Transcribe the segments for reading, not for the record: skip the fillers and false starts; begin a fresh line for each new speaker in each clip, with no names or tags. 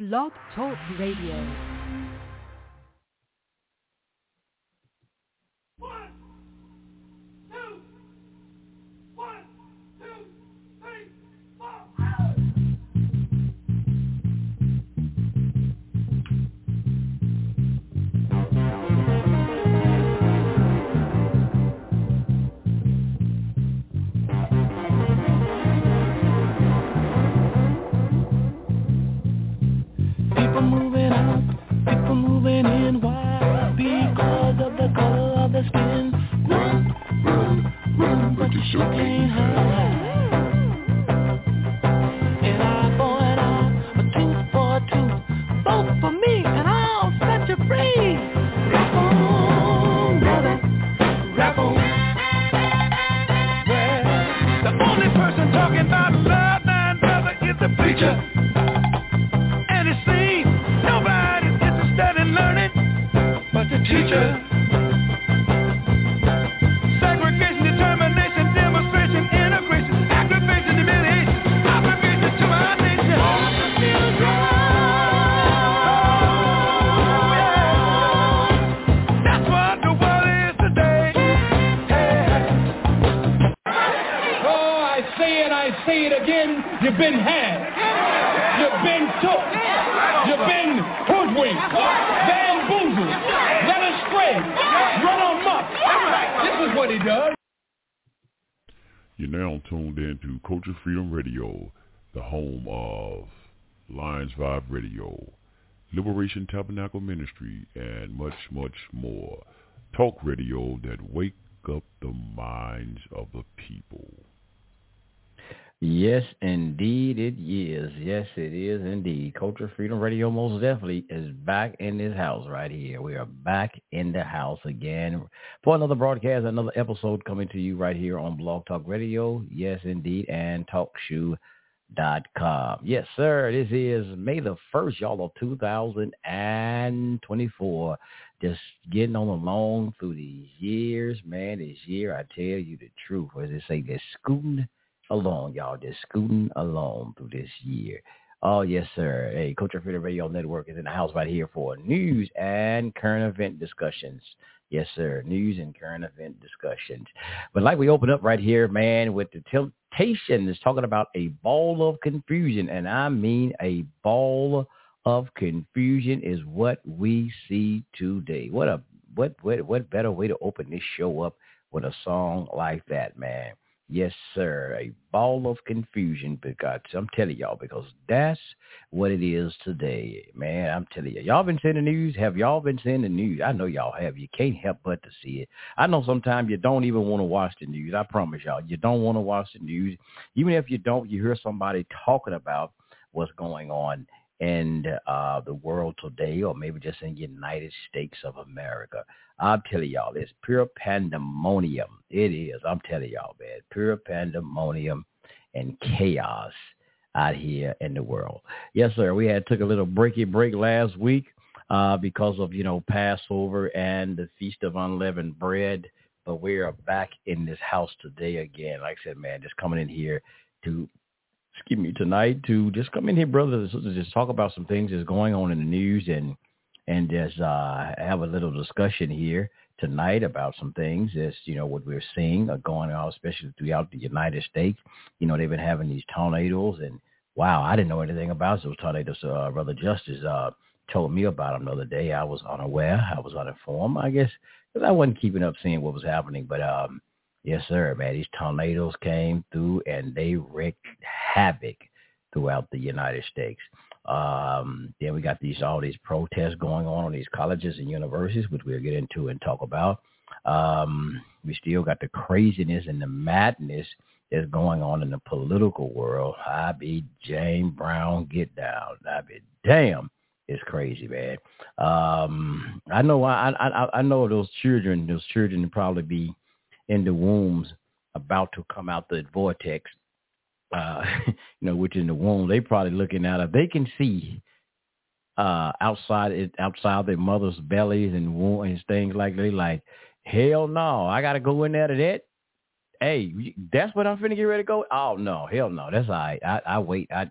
Blog Talk Radio.
You're now tuned in to Culture Freedom Radio, the home of Lions Vibe Radio, Liberation Tabernacle Ministry, and much, much more. Talk radio that wake up the minds of the people.
Yes, indeed it is. Yes, it is indeed. Culture Freedom Radio most definitely is back in this house right here. We are back in the house again for another broadcast, another episode coming to you right here on Blog Talk Radio. Yes, indeed, and TalkShoe.com. Yes, sir. This is May the 1st, y'all, of 2024. Just getting on along through these years, man. This year, I tell you the truth. As they say, they're scooting along, y'all, just scooting along through this year. Oh, yes, sir. Hey, Culture Freedom Radio Network is in the house right here for news and current event discussions. Yes, sir. News and current event discussions. But like we open up right here, man, with the temptation is talking about a ball of confusion. And I mean a ball of confusion is what we see today. What better way to open this show up with a song like that, man. Yes, sir. A ball of confusion, because I'm telling y'all, because that's what it is today, man. I'm telling you. Y'all been seeing the news? Have y'all been seeing the news? I know y'all have. You can't help but to see it. I know sometimes you don't even want to watch the news. I promise y'all, you don't want to watch the news. Even if you don't, you hear somebody talking about what's going on in the world today, or maybe just in the United States of America. I'm telling y'all, it's pure pandemonium. It is. I'm telling y'all, man, pure pandemonium and chaos out here in the world. Yes, sir. We took a little break last week because of, Passover and the Feast of Unleavened Bread. But we are back in this house today again. Like I said, man, just coming in here tonight to just come in here, brothers and sisters, just talk about some things that's going on in the news and just have a little discussion here tonight about some things that's, what we're seeing going on, especially throughout the United States. They've been having these tornadoes, and wow, I didn't know anything about those tornadoes. Brother Justice told me about them the other day. I was unaware. I was uninformed, I guess, because I wasn't keeping up seeing what was happening. But yes, sir, man, these tornadoes came through and they wreaked havoc throughout the United States. Then we got all these protests going on these colleges and universities, which we'll get into and talk about. We still got the craziness and the madness that's going on in the political world. I be James Brown, get down. I be damn, it's crazy, man. I know those children probably be in the wombs about to come out the vortex. Which in the womb, they probably looking at it. They can see outside their mother's bellies and womb and things like that. They like, hell no, I got to go in there to that. Hey, that's what I'm finna get ready to go. Oh no, hell no, that's all right. I wait. I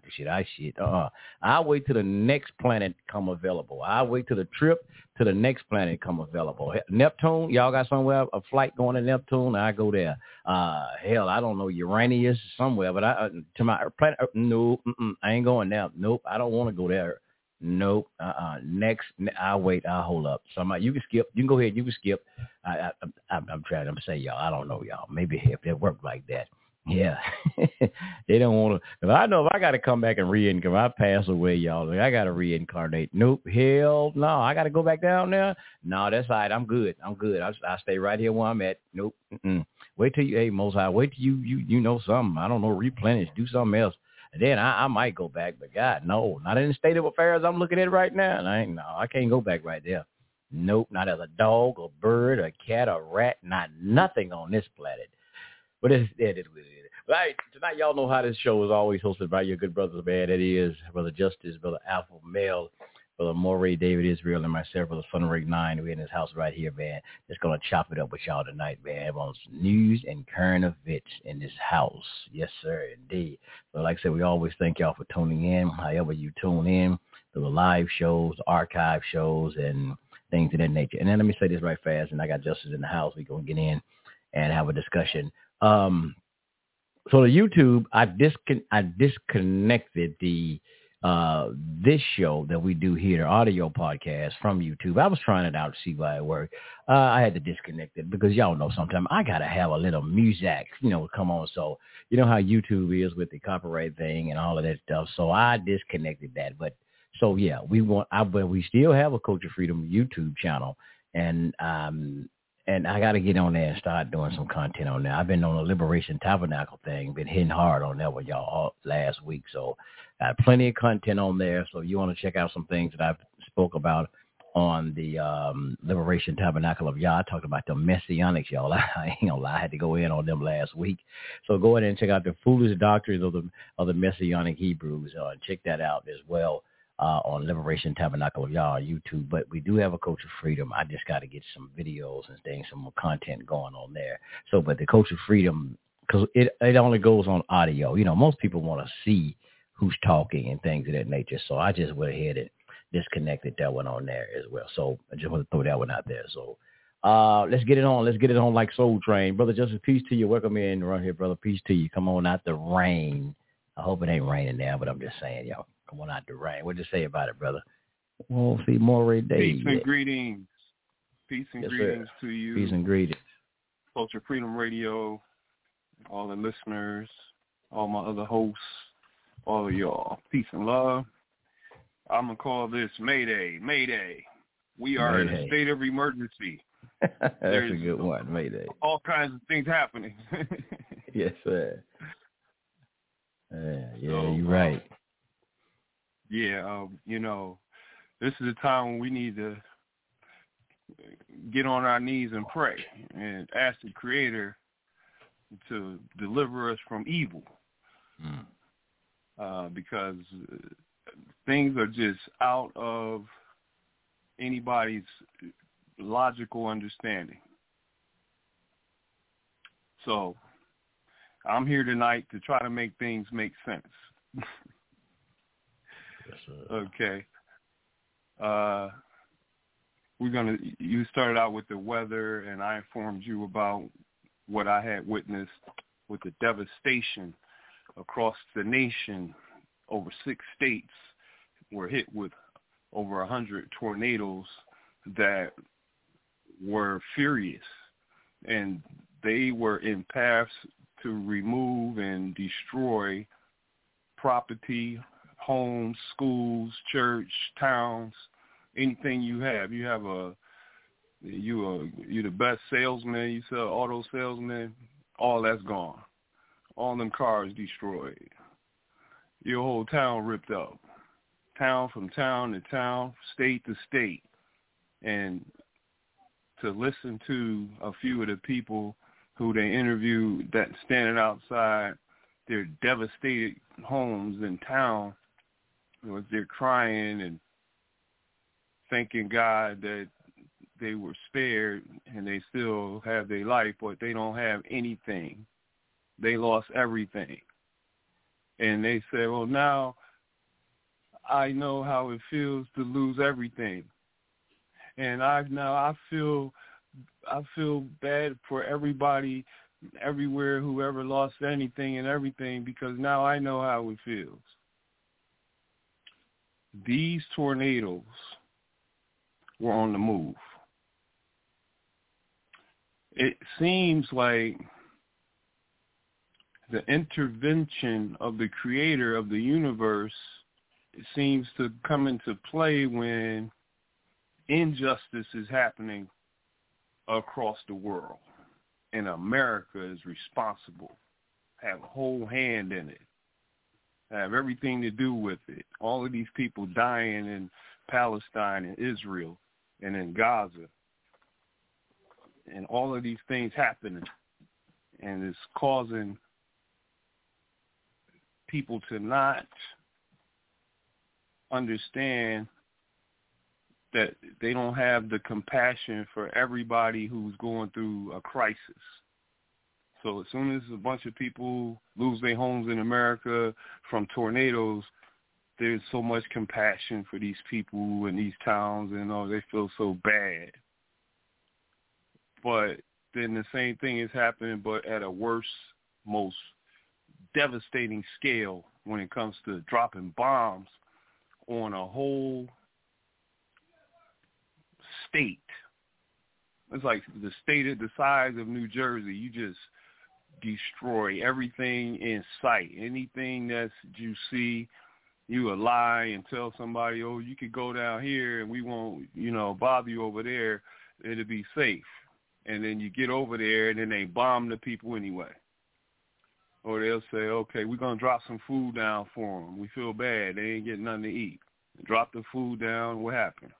wait till the next planet come available. I wait till the trip to the next planet come available. Neptune, y'all got somewhere a flight going to Neptune? I go there. Hell, I don't know, Uranus somewhere, but to my planet. No, I ain't going there. Nope, I don't want to go there. Nope. Next, I'll wait. I'll hold up. Somebody, you can skip. You can go ahead. You can skip. I'm trying to say, y'all. I don't know, y'all. Maybe if they work like that. Yeah. They don't want to. Because I know if I got to come back and reincarnate, I pass away, y'all. Like, I got to reincarnate. Nope. Hell no. I got to go back down there. No, that's all right. I'm good. I stay right here where I'm at. Nope. Wait till you, hey, Most High, wait till you know something. I don't know, replenish, do something else. And then I might go back, but God, no, not in the state of affairs I'm looking at right now. And I can't go back right there. Nope, not as a dog, a bird, a cat, a rat, not nothing on this planet. But it is what it is. But all right, tonight y'all know how this show is always hosted by your good brothers, man. That is Brother Justice, Brother Alpha Male, Brother Moray, David Israel, and myself, Brother Funnerig 9. We're in this house right here, man. Just going to chop it up with y'all tonight, man. On news and current events in this house. Yes, sir, indeed. But like I said, we always thank y'all for tuning in, however you tune in, to the live shows, the archive shows, and things of that nature. And then let me say this right fast, and I got Justice in the house. We're going to get in and have a discussion. So the YouTube, I disconnected the this show that we do here, audio podcast from YouTube. I was trying it out to see why it worked. I had to disconnect it because y'all know sometimes I gotta have a little music, come on. So you know how YouTube is with the copyright thing and all of that stuff. So I disconnected that. But so yeah, but we still have a Culture Freedom YouTube channel, and I got to get on there and start doing some content on there. I've been on the Liberation Tabernacle thing, been hitting hard on that with y'all all last week. So I have plenty of content on there. So if you want to check out some things that I've spoke about on the Liberation Tabernacle of Yah, I talked about the Messianics, y'all. I ain't gonna lie, I had to go in on them last week. So go ahead and check out the foolish doctrines of the Messianic Hebrews. Check that out as well. On Liberation Tabernacle of Yah on YouTube, but we do have a Culture Freedom. I just got to get some videos and things, some more content going on there. So, but the Culture Freedom, because it only goes on audio. Most people want to see who's talking and things of that nature. So I just went ahead and disconnected that one on there as well. So I just want to throw that one out there. So let's get it on. Let's get it on like Soul Train. Brother Justice, peace to you. Welcome in right here, brother. Peace to you. Come on out the rain. I hope it ain't raining now, but I'm just saying, y'all. Come on out the rain. What you say about it, brother? Well, see more day.
Peace and greetings. Peace and greetings to you.
Peace and greetings.
Culture Freedom Radio, all the listeners, all my other hosts, all of y'all. Peace and love. I'm going to call this Mayday. Mayday. We are in a state of emergency.
That's a good one, Mayday.
All kinds of things happening.
Yes, sir. You're right.
Yeah, this is a time when we need to get on our knees and pray and ask the Creator to deliver us from evil. Because things are just out of anybody's logical understanding. So I'm here tonight to try to make things make sense. Okay. You started out with the weather, and I informed you about what I had witnessed with the devastation across the nation. Over 6 states were hit with over 100 tornadoes that were furious, and they were in paths to remove and destroy property, homes, schools, church, towns, anything you have. You're the best salesman. You sell auto salesman. All that's gone. All them cars destroyed. Your whole town ripped up. Town from town to town, state to state. And to listen to a few of the people who they interviewed that standing outside their devastated homes in town, they're crying and thanking God that they were spared and they still have their life, but they don't have anything. they lost everything. And they said, well, now I know how it feels to lose everything. And I feel bad for everybody everywhere who ever lost anything and everything, because now I know how it feels. These tornadoes were on the move. It seems like the intervention of the creator of the universe, it seems to come into play when injustice is happening across the world. And America is responsible, have a whole hand in it, have everything to do with it. All of these people dying in Palestine and Israel and in Gaza, and all of these things happening, and it's causing people to not understand that they don't have the compassion for everybody who's going through a crisis. So as soon as a bunch of people lose their homes in America from tornadoes, there's so much compassion for these people in these towns, and they feel so bad. But then the same thing is happening, but at a worse, most devastating scale when it comes to dropping bombs on a whole state. It's like the size of New Jersey. You just destroy everything in sight. Anything that you see, you will lie and tell somebody, oh, you could go down here and we won't, bother you over there. It'll be safe. And then you get over there and then they bomb the people anyway. Or they'll say, okay, we're going to drop some food down for them. We feel bad. They ain't getting nothing to eat. Drop the food down. What happened?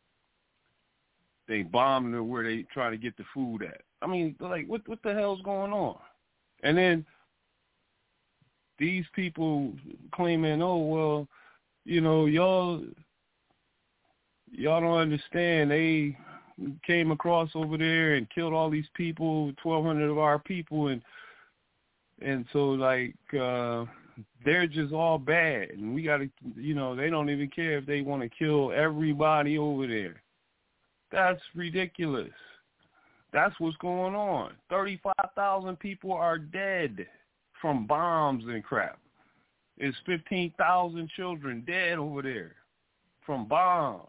They bombed them where they trying to get the food at. I mean, like, what the hell's going on? And then these people claiming, oh, well, y'all don't understand. They came across over there and killed all these people, 1,200 of our people, and so, like, they're just all bad. And we got to, they don't even care if they want to kill everybody over there. That's ridiculous. That's what's going on. 35,000 people are dead from bombs and crap. There's 15,000 children dead over there from bombs.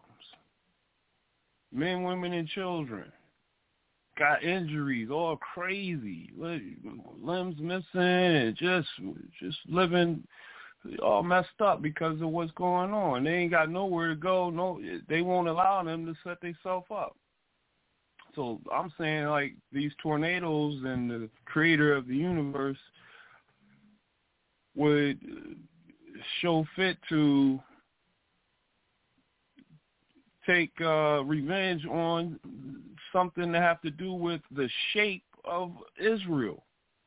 Men, women, and children got injuries, all crazy, limbs missing, just living all messed up because of what's going on. They ain't got nowhere to go. No, they won't allow them to set themselves up. So I'm saying, like, these tornadoes and the creator of the universe would show fit to take revenge on something that have to do with the shape of Israel.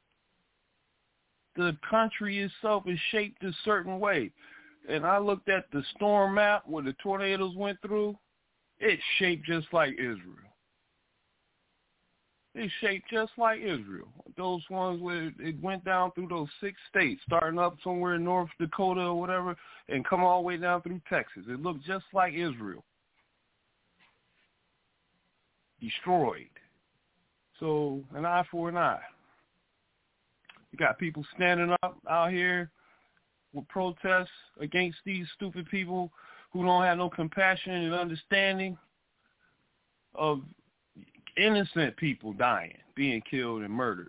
The country itself is shaped a certain way. And I looked at the storm map where the tornadoes went through. It's shaped just like Israel. It's shaped just like Israel. Those ones where it went down through those 6 states, starting up somewhere in North Dakota or whatever, and come all the way down through Texas. It looked just like Israel. Destroyed. So an eye for an eye. You got people standing up out here with protests against these stupid people who don't have no compassion and understanding of innocent people dying, being killed and murdered.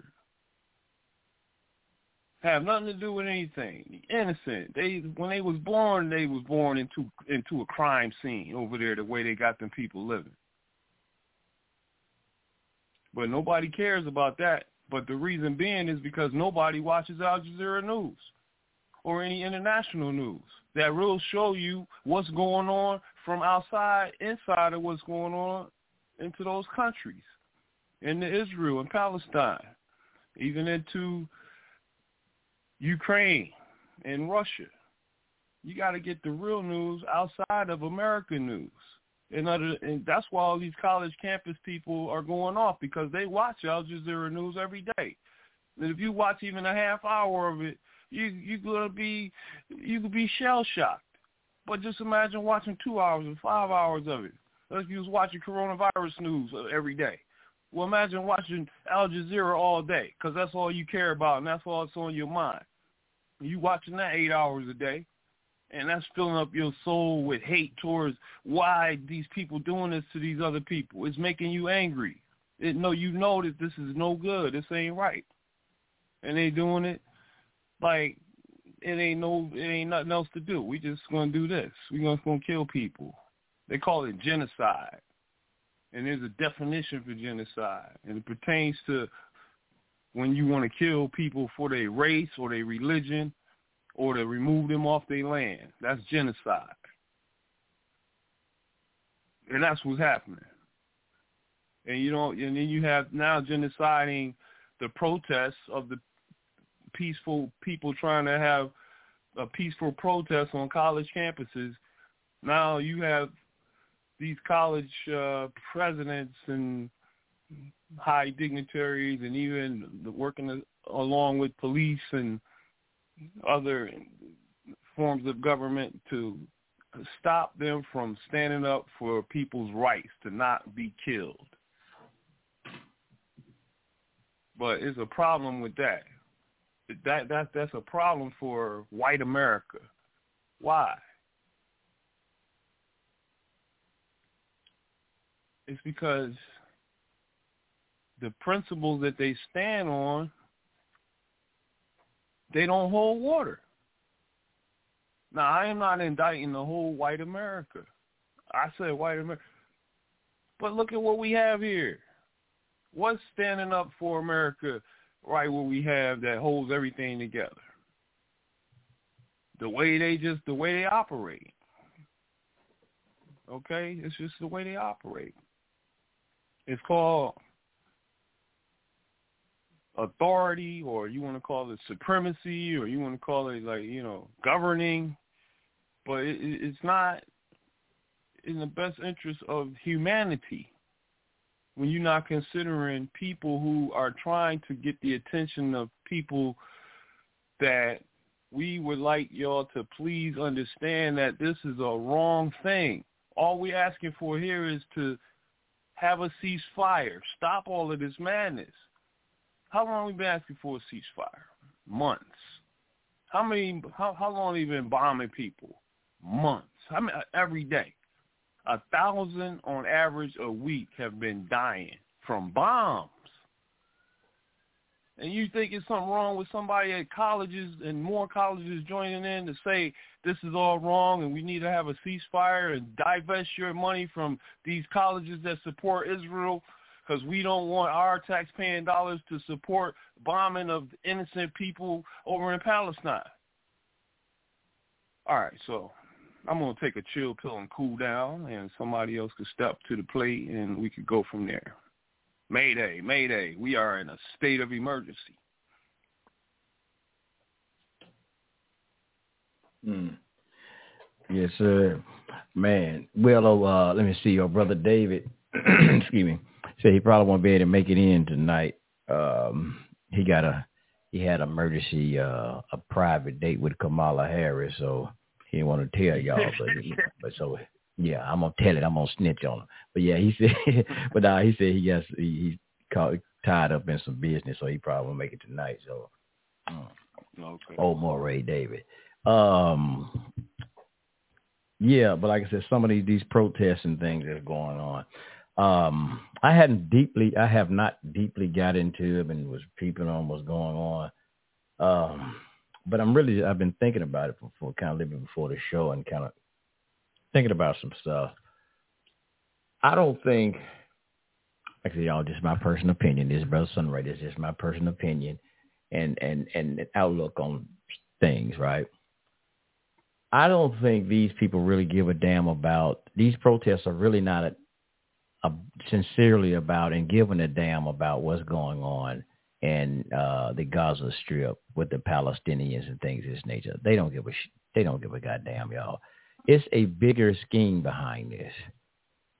Have nothing to do with anything. Innocent. When they was born into a crime scene over there, the way they got them people living. But nobody cares about that. But the reason being is because nobody watches Al Jazeera News or any international news that will show you what's going on from outside, inside of what's going on into those countries, into Israel and Palestine, even into Ukraine and Russia. You got to get the real news outside of American news. And that's why all these college campus people are going off, because they watch Al Jazeera News every day. And if you watch even a half hour of it, you could be shell shocked. But just imagine watching 2 hours or 5 hours of it. Like you was watching coronavirus news every day. Well, imagine watching Al Jazeera all day, because that's all you care about and that's all that's on your mind. You watching that 8 hours a day, and that's filling up your soul with hate towards why these people doing this to these other people. It's making you angry. You know that this is no good. This ain't right. And they doing it like it ain't nothing else to do. We just gonna do this. We just gonna kill people. They call it genocide. And there's a definition for genocide. And it pertains to when you want to kill people for their race or their religion or to remove them off their land. That's genocide. And that's what's happening. And and then you have now genociding the protests of the peaceful people trying to have a peaceful protest on college campuses. Now you have these college presidents and high dignitaries and even working along with police and other forms of government to stop them from standing up for people's rights to not be killed. But it's a problem with that. That's a problem for white America. Why? It's because the principles that they stand on, they don't hold water. Now, I am not indicting the whole white America. I said white America. But look at what we have here. What's standing up for America right where we have that holds everything together? The way they operate. Okay? It's just the way they operate. It's called authority, or you want to call it supremacy, or you want to call it governing, but it's not in the best interest of humanity when you're not considering people who are trying to get the attention of people that we would like y'all to please understand that this is a wrong thing. All we're asking for here is to have a ceasefire. Stop all of this madness. How long have we been asking for a ceasefire? Months. How long have we been bombing people? Months. Every day. 1,000 on average a week have been dying from bombs. And you think it's something wrong with somebody at colleges and more colleges joining in to say this is all wrong and we need to have a ceasefire and divest your money from these colleges that support Israel because we don't want our taxpaying dollars to support bombing of innocent people over in Palestine. All right, so I'm going to take a chill pill and cool down, and somebody else could step to the plate, and we could go from there. Mayday, mayday, we are in a state of emergency.
Yes, sir. Man, well, let me see. Your brother David, excuse me, said he probably won't be able to make it in tonight. He had an emergency, a private date with Kamala Harris, so he didn't want to tell y'all, but so yeah, I'm gonna tell it. I'm gonna snitch on him. But yeah, he said, he said he's tied up in some business, so he probably won't make it tonight. So,
okay.
Old Moray David. Yeah, but like I said, some of these protests and things that are going on. I have not deeply got into it and was peeping on what's going on. But I've been thinking about it for kind of living before the show and kind of thinking about some stuff. I don't think, actually, y'all, just my personal opinion. This is Brother Sunray. This is just my personal opinion and outlook on things, right? I don't think these people really give a damn about, these protests are really not sincerely about and giving a damn about what's going on in the Gaza Strip with the Palestinians and things of this nature. They don't give a goddamn, y'all. It's a bigger scheme behind this.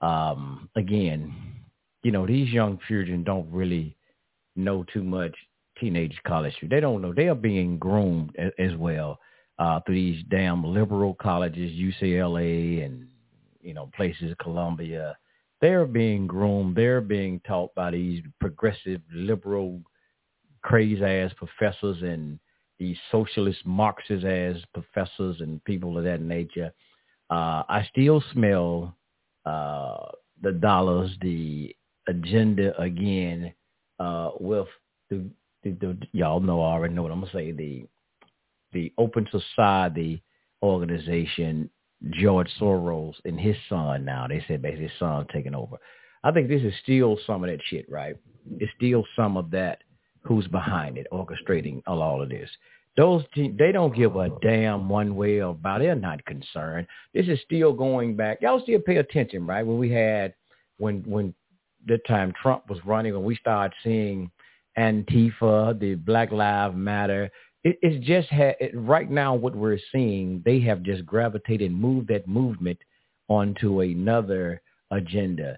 Again, these young children don't really know too much teenage college students. They don't know. They are being groomed as well through these damn liberal colleges, UCLA and, places, Columbia. They're being groomed. They're being taught by these progressive, liberal, crazy-ass professors and these socialist, Marxist-ass professors and people of that nature. I still smell the dollars, the agenda again, with the y'all know, I already know what I'm going to say, the Open Society organization, George Soros and his son now. They said basically his son taking over. I think this is still some of that shit, right? It's still some of that who's behind it, orchestrating all of this. They don't give a damn one way or about it. They're not concerned. This is still going back. Y'all still pay attention, right? When the time Trump was running, when we started seeing Antifa, the Black Lives Matter, it's just right now what we're seeing, they have just gravitated and moved that movement onto another agenda,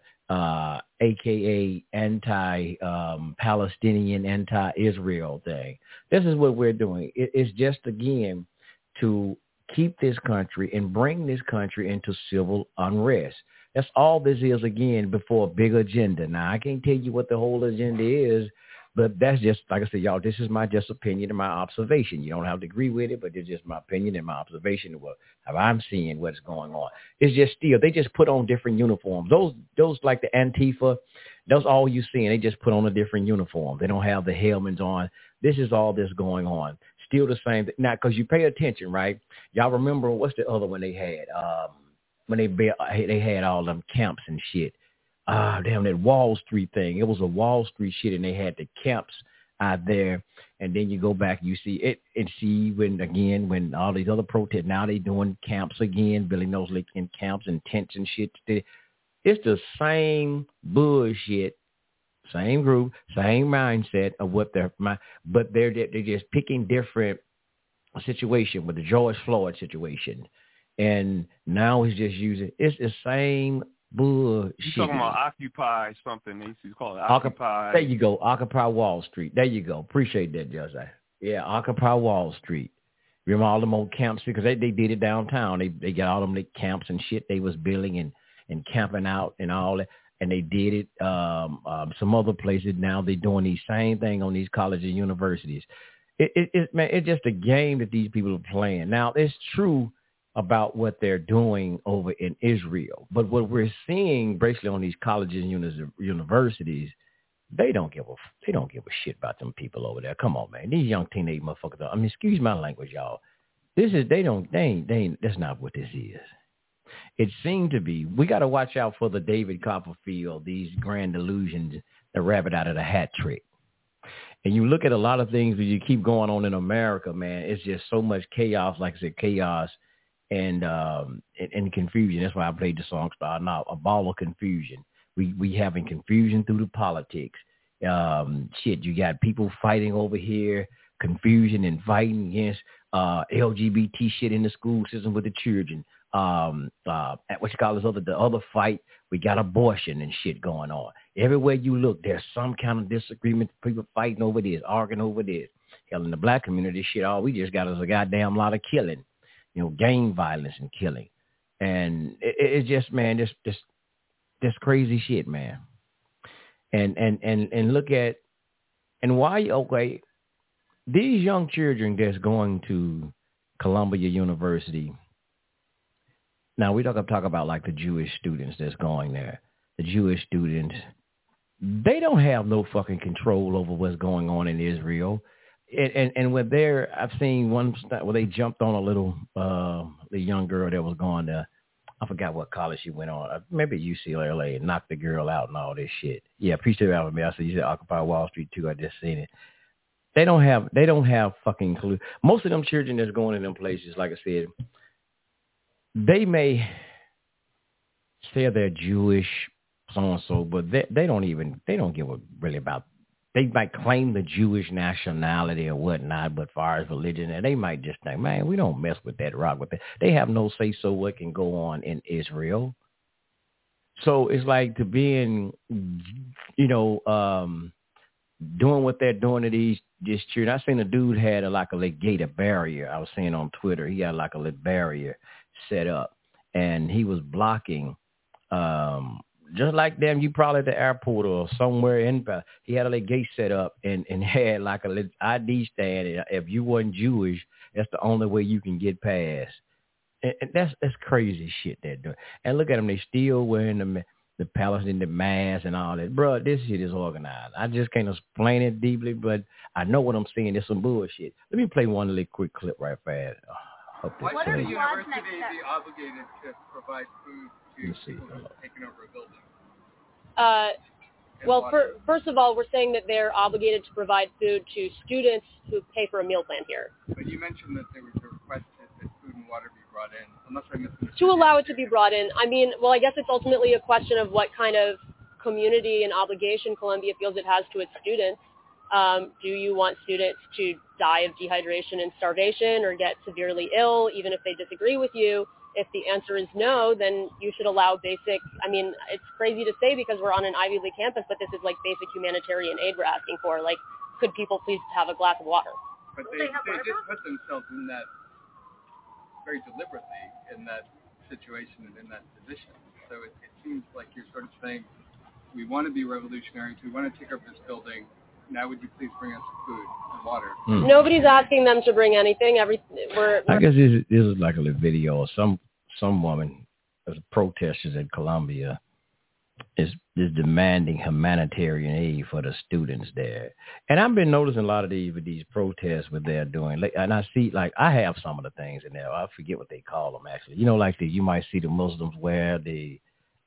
a.k.a. anti-Palestinian, anti-Israel thing. This is what we're doing. It's just, again, to keep this country and bring this country into civil unrest. That's all this is, again, before a big agenda. Now, I can't tell you what the whole agenda is, but that's just, like I said, y'all, this is my just opinion and my observation. You don't have to agree with it, but it's just my opinion and my observation of how I'm seeing what's going on. It's just still, they just put on different uniforms. Those like the Antifa, those all you seeing, they just put on a different uniform. They don't have the helmets on. This is all that's going on. Still the same. Now, because you pay attention, right? Y'all remember, what's the other one they had? When they had all them camps and shit. Damn, that Wall Street thing. It was a Wall Street shit, and they had the camps out there. And then you go back, you see it, and see when all these other protests, now they doing camps again, Billy Nosley in camps and tents and shit. It's the same bullshit, same group, same mindset of what but they're just picking different situation with the George Floyd situation. And now he's just it's the same bullshit.
You're talking about Occupy something. They used to call it Occupy.
There you go. Occupy Wall Street. There you go. Appreciate that, Jose. Yeah, Occupy Wall Street. Remember all them old camps? Because they did it downtown. They got all them camps and shit they was building and camping out and all that. And they did it some other places. Now they're doing the same thing on these colleges and universities. It's just a game that these people are playing. Now, it's true about what they're doing over in Israel. But what we're seeing basically on these colleges and universities, they don't give a shit about them people over there. Come on, man. These young teenage motherfuckers. I mean, excuse my language, y'all. That's not what this is. It seemed to be. We got to watch out for the David Copperfield, these grand illusions, the rabbit out of the hat trick. And you look at a lot of things that you keep going on in America, man. It's just so much chaos, like I said, chaos and confusion. That's why I played the song Start Now, a ball of confusion. We having confusion through the politics. You got people fighting over here, confusion and fighting against LGBT shit in the school system with the children. The other fight, we got abortion and shit going on. Everywhere you look, there's some kind of disagreement. People fighting over this, arguing over this. Hell, in the black community, shit, all we just got is a goddamn lot of killing. Gang violence and killing. And it's just, man, this crazy shit, man. And look at, and why, okay, these young children that's going to Columbia University, now we talk about like the Jewish students that's going there. The Jewish students, they don't have no fucking control over what's going on in Israel. And when I've seen one where they jumped on a little, the young girl that was going to, I forgot what college she went on, maybe UCLA, and knocked the girl out and all this shit. Yeah, appreciate it, me. I said, you said Occupy Wall Street too. I just seen it. They don't have fucking clue. Most of them children that's going in them places, like I said, they may say they're Jewish, so and so, but they don't give a really about. They might claim the Jewish nationality or whatnot, but as far as religion, and they might just think, man, we don't mess with that, rock with that. They have no say so what can go on in Israel. So it's like to being, doing what they're doing to these children. I seen a dude had a gated barrier. I was seeing on Twitter. He had like a little barrier set up, and he was blocking, just like them. You probably at the airport or somewhere he had a little gate set up and had like a little ID stand. And if you wasn't Jewish, that's the only way you can get past. And that's crazy shit they're doing. And look at them, they still wearing the Palestinian mask and all that. Bro, this shit is organized. I just can't explain it deeply, but I know what I'm seeing. It's some bullshit. Let me play one little quick clip right fast.
Why should the university be obligated to provide food to people who have taken over a building?
Well, first of all, we're saying that they're obligated to provide food to students who pay for a meal plan here.
But you mentioned that there was a request that food and water be brought in, unless I misunderstood.
To allow it to be brought in. I mean, well, I guess it's ultimately a question of what kind of community and obligation Columbia feels it has to its students. Do you want students to die of dehydration and starvation or get severely ill, even if they disagree with you? If the answer is no, then you should allow basic, I mean, it's crazy to say because we're on an Ivy League campus, but this is like basic humanitarian aid we're asking for. Like, could people please have a glass of water?
But they did put themselves in that very deliberately in that situation and in that position. So it seems like you're sort of saying, we want to be revolutionaries, we want to take over this building, now would you please bring us food and water?
Nobody's asking them to bring anything.
I guess this is like a little video of some woman, protesters in Columbia, is demanding humanitarian aid for the students there. And I've been noticing a lot of these protests what they're doing. And I see, like, I have some of the things in there. I forget what they call them, actually. You know, like you might see the Muslims wear the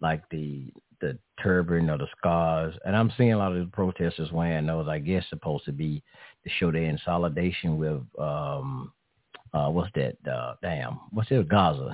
turban or the scars. And I'm seeing a lot of the protesters wearing those, I guess, supposed to be to show their insolidation with, what's that? What's it? Gaza.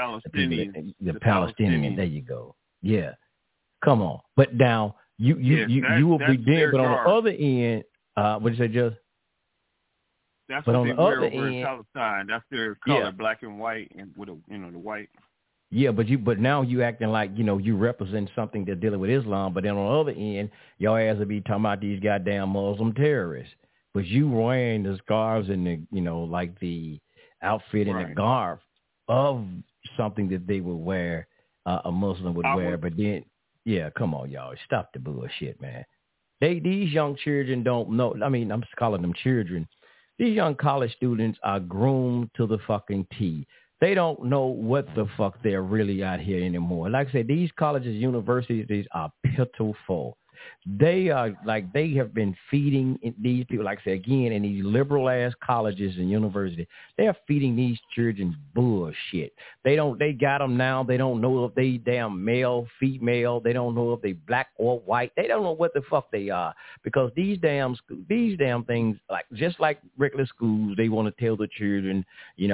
The Palestinian. There you go. Yeah. Come on. But now you will be there, but on the other end, what did you say, Just?
That's
but
what
on
they
the
wear
other
over in
end,
Palestine. That's their color, black and white, and with the white.
Yeah, but now you acting like, you represent something that's dealing with Islam, but then on the other end, your ass will be talking about these goddamn Muslim terrorists. But you wearing the scarves and the, like the outfit and the garb of something that they would wear, a Muslim would wear. But then, yeah, come on, y'all. Stop the bullshit, man. These young children don't know. I mean, I'm just calling them children. These young college students are groomed to the fucking T. They don't know what the fuck they're really out here anymore. Like I said, these colleges, universities are pitiful. They are like, they have been feeding these people, like I said, again, in these liberal ass colleges and universities, they are feeding these children bullshit. They got them now. They don't know if they damn male, female. They don't know if they black or white. They don't know what the fuck they are, because these damn things, like just like regular schools, they want to tell the children,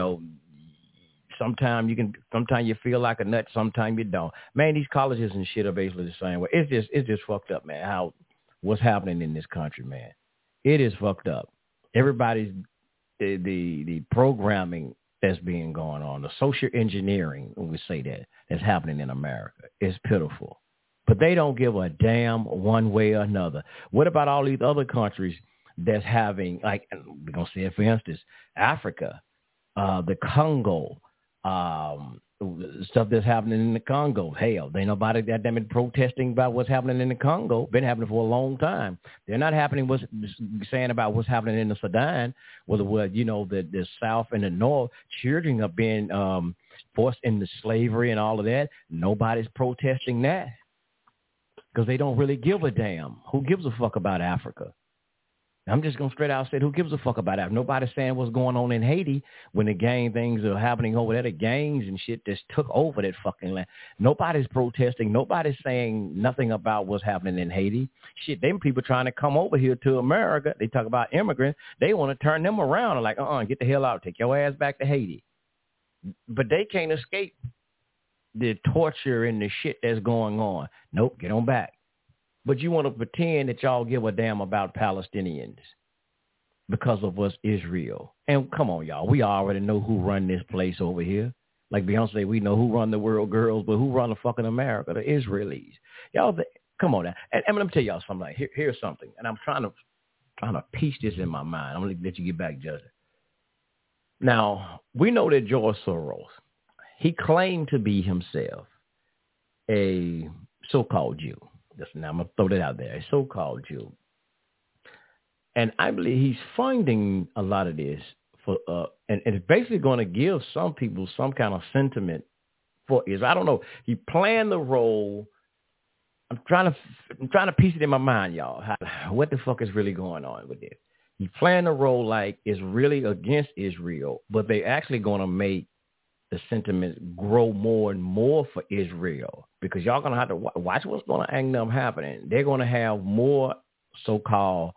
sometimes you feel like a nut, sometimes you don't. Man, these colleges and shit are basically the same way. It's just fucked up, man. What's happening in this country, man? It is fucked up. Everybody's the programming that's being going on, the social engineering, when we say that's happening in America, is pitiful. But they don't give a damn one way or another. What about all these other countries that's having, like, we're gonna say it, for instance, Africa, the Congo. Stuff that's happening in the Congo. Hell, ain't nobody goddamn it protesting about what's happening in the Congo. Been happening for a long time. They're not saying about what's happening in the Sudan, the South and the North. Children are being forced into slavery and all of that. Nobody's protesting that because they don't really give a damn. Who gives a fuck about Africa? I'm just going to straight out say, who gives a fuck about that? Nobody's saying what's going on in Haiti when the gang things are happening over there. The gangs and shit just took over that fucking land. Nobody's protesting. Nobody's saying nothing about what's happening in Haiti. Shit, them people trying to come over here to America. They talk about immigrants. They want to turn them around and like, get the hell out. Take your ass back to Haiti. But they can't escape the torture and the shit that's going on. Nope, get on back. But you want to pretend that y'all give a damn about Palestinians because of what's Israel. And come on, y'all. We already know who run this place over here. Like Beyonce, we know who run the world, girls, but who run the fucking America? The Israelis. Y'all, come on now. And let me tell y'all something. Here's something. And I'm trying to trying to piece this in my mind. I'm going to let you get back, Justin. Now, we know that George Soros, he claimed to be himself a so-called Jew. Now, I'm going to throw that out there, a so-called Jew. And I believe he's funding a lot of this for, and it's basically going to give some people some kind of sentiment for Israel. I don't know. He planned the role. I'm trying to piece it in my mind, y'all. What the fuck is really going on with this? He planned the role like it's really against Israel, but they actually going to make the sentiment grow more and more for Israel, because y'all going to have to watch what's going to end up happening. They're going to have more so-called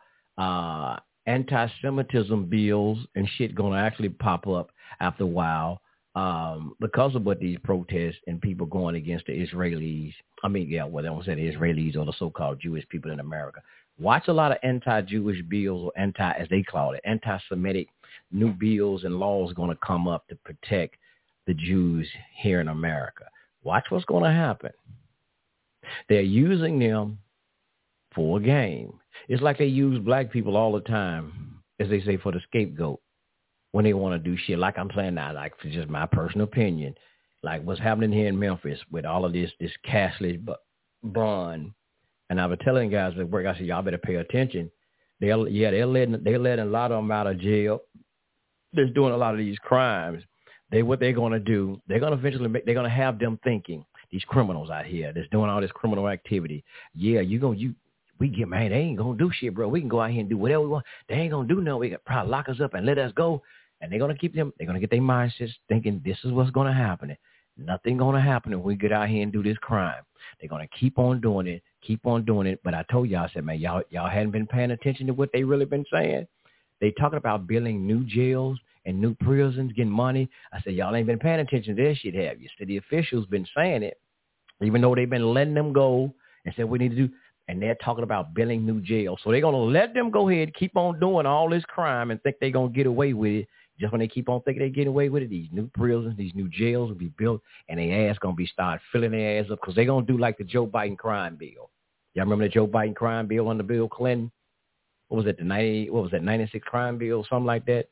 anti-Semitism bills and shit going to actually pop up after a while because of what these protests and people going against the Israelis. I mean, yeah, well, they don't say the Israelis or the so-called Jewish people in America. Watch a lot of anti-Jewish bills, or as they call it, anti-Semitic new bills and laws going to come up to protect the Jews here in America. Watch what's going to happen. They're using them for a game. It's like they use black people all the time, as they say, for the scapegoat when they want to do shit. Like I'm saying now, like for just my personal opinion, like what's happening here in Memphis with all of this cashless bond. And I was telling guys at work, I said, y'all better pay attention. They're letting a lot of them out of jail. They're doing a lot of these crimes. What they're going to do, they're going to eventually they're going to have them thinking, these criminals out here that's doing all this criminal activity. Yeah, we get, man, they ain't going to do shit, bro. We can go out here and do whatever we want. They ain't going to do nothing. They can probably lock us up and let us go. And they're going to keep them, they're going to get their mindsets thinking this is what's going to happen. Nothing going to happen if we get out here and do this crime. They're going to keep on doing it. But I told y'all, I said, man, y'all hadn't been paying attention to what they really been saying. They talking about building new jails and new prisons, getting money. I said, y'all ain't been paying attention to this shit, have you? City officials been saying it, even though they've been letting them go and said we need to do, and they're talking about building new jails. So they're going to let them go ahead, keep on doing all this crime and think they're going to get away with it. Just when they keep on thinking they get away with it, these new prisons, these new jails will be built, and their ass going to be start filling their ass up, because they're going to do like the Joe Biden crime bill. Y'all remember the Joe Biden crime bill under Bill Clinton? What was it, 96 crime bill, something like that?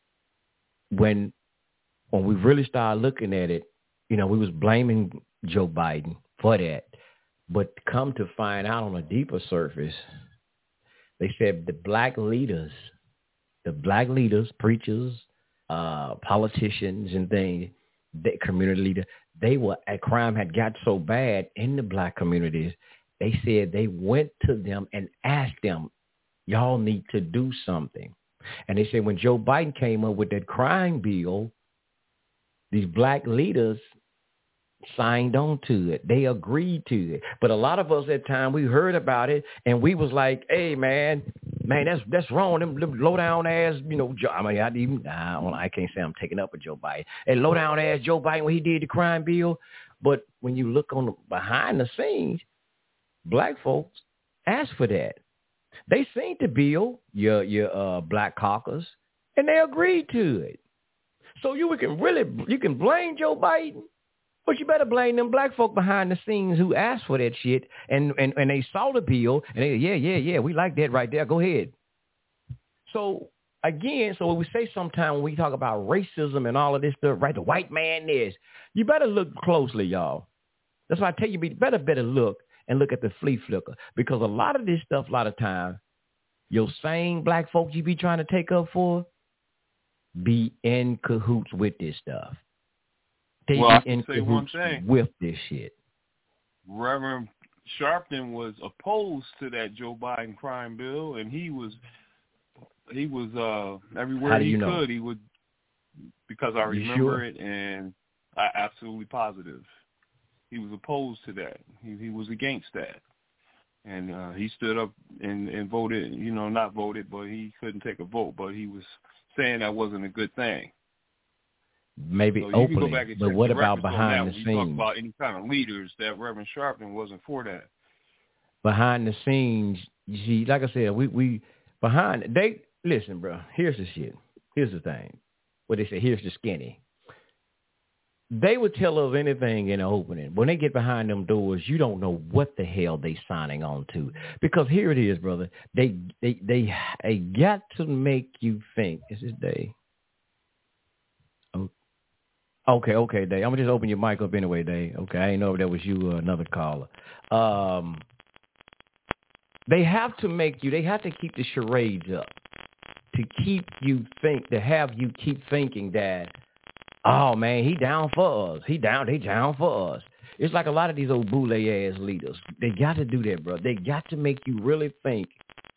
When we really started looking at it, we was blaming Joe Biden for that. But come to find out on a deeper surface, they said the black leaders, preachers, politicians and things, community leaders, crime had got so bad in the black communities, they said they went to them and asked them, y'all need to do something. And they said when Joe Biden came up with that crime bill, these black leaders signed on to it. They agreed to it. But a lot of us at the time, we heard about it, and we was like, hey, man, that's wrong. Them low down ass, I can't say I'm taking up with Joe Biden. Hey, low down ass Joe Biden when he did the crime bill. But when you look on behind the scenes, black folks asked for that. They seen the bill, your Black Caucus, and they agreed to it. So you can blame Joe Biden, but you better blame them black folk behind the scenes who asked for that shit, and they saw the bill, and they, yeah, we like that right there. Go ahead. So again, so we say sometimes when we talk about racism and all of this stuff, right? The white man is. You better look closely, y'all. That's why I tell you, better look and look at the flea flicker, because a lot of this stuff, a lot of times, your same black folks you be trying to take up for be in cahoots with this stuff. They be in cahoots with this shit.
Reverend Sharpton was opposed to that Joe Biden crime bill, and he was everywhere he could. He would, because I remember it, and I absolutely positive. He was opposed to that. He was against that. And he stood up and voted, not voted, but he couldn't take a vote. But he was saying that wasn't a good thing.
Maybe
so
openly, but what about behind the scenes?
You talk about any kind of leaders, that Reverend Sharpton wasn't for that.
Behind the scenes, you see, like I said, listen, bro, here's the shit. Here's the thing. What they say, here's the skinny. they would tell us anything in the opening. When they get behind them doors, you don't know what the hell they signing on to. Because here it is, brother. They got to make you think. Is this Dave? Okay, Dave. I'm going to just open your mic up anyway, Dave. Okay, I didn't know if that was you or another caller. They have to keep the charades up to keep you to have you keep thinking that, oh, man, he down for us. They down for us. It's like a lot of these old boule-ass leaders. They got to do that, bro. They got to make you really think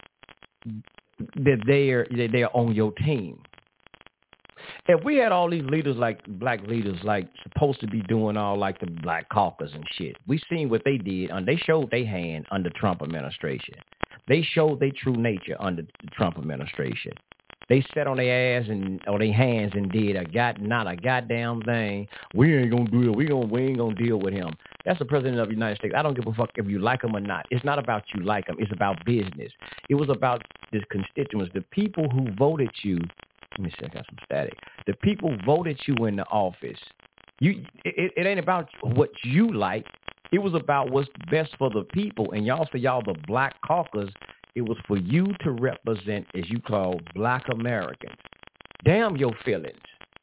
that they're on your team. If we had all these leaders like black leaders, like supposed to be doing all like the Black Caucus and shit, we seen what they did. They showed their hand under Trump administration. They showed their true nature under the Trump administration. They sat on their ass or their hands and did not a goddamn thing. We ain't gonna do it. We ain't gonna deal with him. That's the president of the United States. I don't give a fuck if you like him or not. It's not about you like him. It's about business. It was about the constituents, the people who voted you. Let me see, I got some static. The people voted you in the office. It ain't about what you like. It was about what's best for the people. And y'all the Black Caucus, it was for you to represent, as you call, Black Americans. Damn your feelings.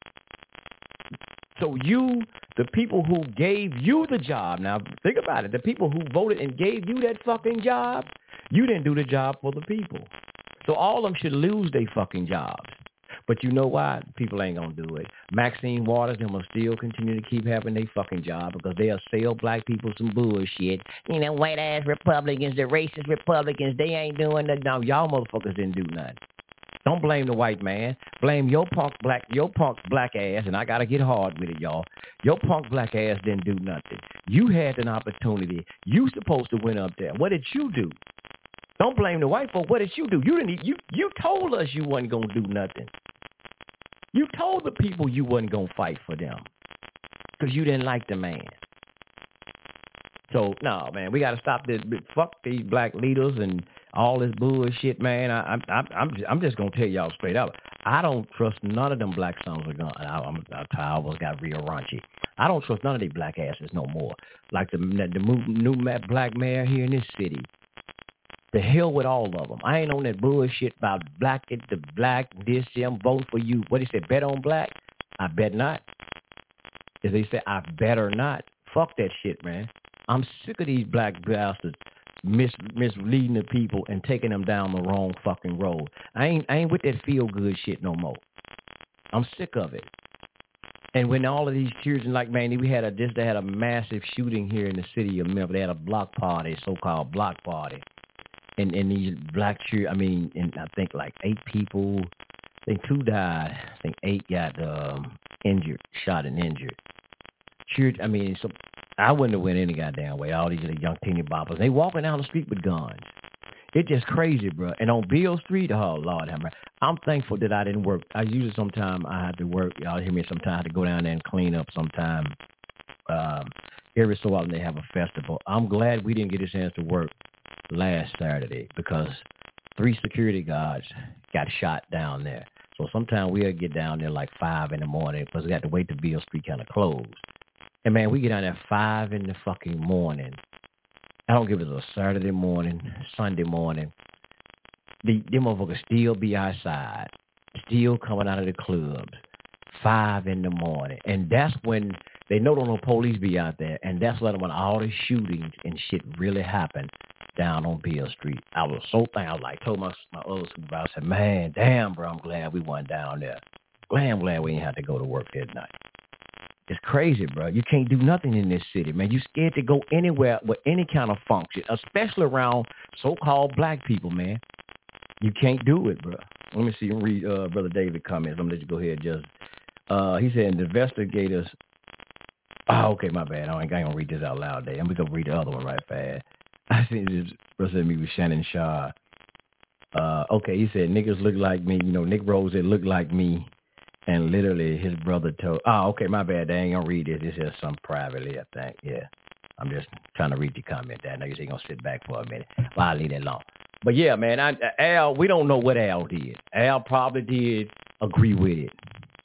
So the people who gave you the job, now think about it, the people who voted and gave you that fucking job, you didn't do the job for the people. So all of them should lose their fucking jobs. But you know why? People ain't going to do it. Maxine Waters, them will still continue to keep having their fucking job because they'll sell black people some bullshit. You know, white-ass Republicans, the racist Republicans, they ain't doing nothing. No, y'all motherfuckers didn't do nothing. Don't blame the white man. Blame your punk black ass, and I got to get hard with it, y'all. Your punk black ass didn't do nothing. You had an opportunity. You supposed to went up there. What did you do? Don't blame the white folk. What did you do? You told us you wasn't going to do nothing. You told the people you wasn't going to fight for them because you didn't like the man. So, no, man, we got to stop this. Fuck these black leaders and all this bullshit, man. I'm just going to tell y'all straight up. I don't trust none of them black sons of guns. I almost got real raunchy. I don't trust none of these black asses no more. Like the new black mayor here in this city. The hell with all of them. I ain't on that bullshit about this, I'm voting for you. What he said, bet on black? I bet not. As they say, I better not. Fuck that shit, man. I'm sick of these black bastards misleading the people and taking them down the wrong fucking road. I ain't with that feel good shit no more. I'm sick of it. And when all of these children, like, man, they had a massive shooting here in the city of Memphis. They had a block party, so-called block party. And these black children, and I think like 8 people, I think 2 died. I think 8 got injured, shot and injured. So I wouldn't have went any goddamn way. All these young teeny boppers, they walking down the street with guns. It's just crazy, bro. And on Beale Street, oh, Lord have mercy. I'm thankful that I didn't work. I usually sometime I have to work. Y'all hear me sometime I have to go down there and clean up sometime. Every so often they have a festival. I'm glad we didn't get a chance to work last Saturday because 3 security guards got shot down there. So sometimes we'll get down there like 5 in the morning because we got to wait till Beale Street kind of closed. And, man, we get down there 5 in the fucking morning. I don't give it a Saturday morning, Sunday morning. Them motherfuckers still be outside, still coming out of the clubs, 5 in the morning. And that's when they know no police be out there. And that's when all the shootings and shit really happened down on Beale Street. I was so thankful. I told my other supervisor, I said, man, damn, bro, I'm glad we went down there. I'm glad we didn't have to go to work that night. It's crazy, bro. You can't do nothing in this city, man. You scared to go anywhere with any kind of function, especially around so-called black people, man. You can't do it, bro. Let me see. Read Brother David comments. I'm going to let you go ahead. He said, the investigators. Oh, okay, my bad. I ain't going to read this out loud, Dave. I'm going to read the other one right fast. I think this brother said me with Shannon Shaw. Okay, he said, niggas look like me. You know, Nick Rose said, look like me. And literally his brother told, okay, my bad. They ain't going to read this. This is some privately, I think. Yeah. I'm just trying to read your comment there. I know you say you're going to sit back for a minute. Well, I'll leave that alone. But yeah, man, Al, we don't know what Al did. Al probably did agree with it.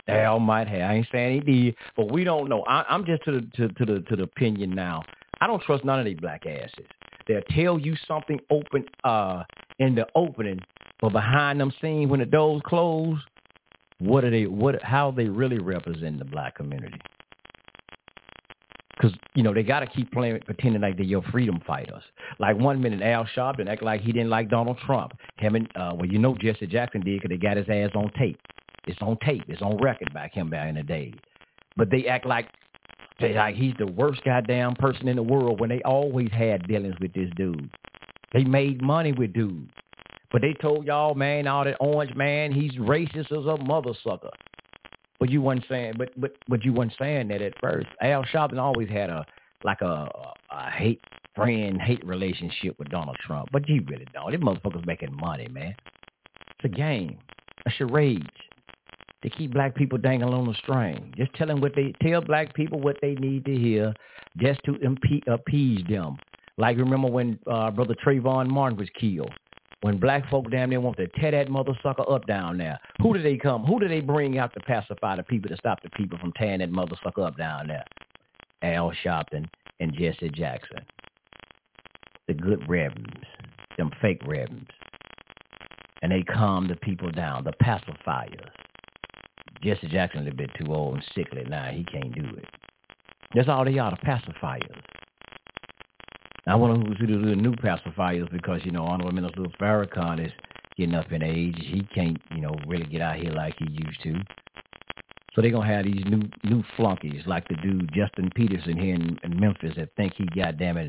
Al might have. I ain't saying he did, but we don't know. I'm just to the opinion now. I don't trust none of these black asses. They'll tell you something open in the opening, but behind them scenes when the doors close, how they really represent the black community. Because, they got to keep pretending like they're your freedom fighters. Like 1 minute, Al Sharpton act like he didn't like Donald Trump. Jesse Jackson did because they got his ass on tape. It's on tape. It's on record back in the day. But they act like he's the worst goddamn person in the world when they always had dealings with this dude. They made money with dude. But they told y'all, man, all that orange man, he's racist as a mother sucker. But you wasn't saying, but you wasn't saying that at first. Al Sharpton always had a hate relationship with Donald Trump, but you really don't. These motherfuckers making money, man. It's a game, a charade. They keep black people dangling on a string. Just tell black people what they need to hear, just to appease them. Like remember when Brother Trayvon Martin was killed. When black folk damn near want to tear that mother sucker up down there, who do they come? Who do they bring out to pacify the people, to stop the people from tearing that mother sucker up down there? Al Sharpton and Jesse Jackson. The good reverends, them fake reverends. And they calm the people down, the pacifiers. Jesse Jackson a little bit too old and sickly now. He can't do it. That's all they are, the pacifiers. I want to do the new pacifiers because, Honorable Minister Farrakhan is getting up in age. He can't, really get out here like he used to. So they're going to have these new flunkies like the dude Justin Peterson here in Memphis that think he, goddammit,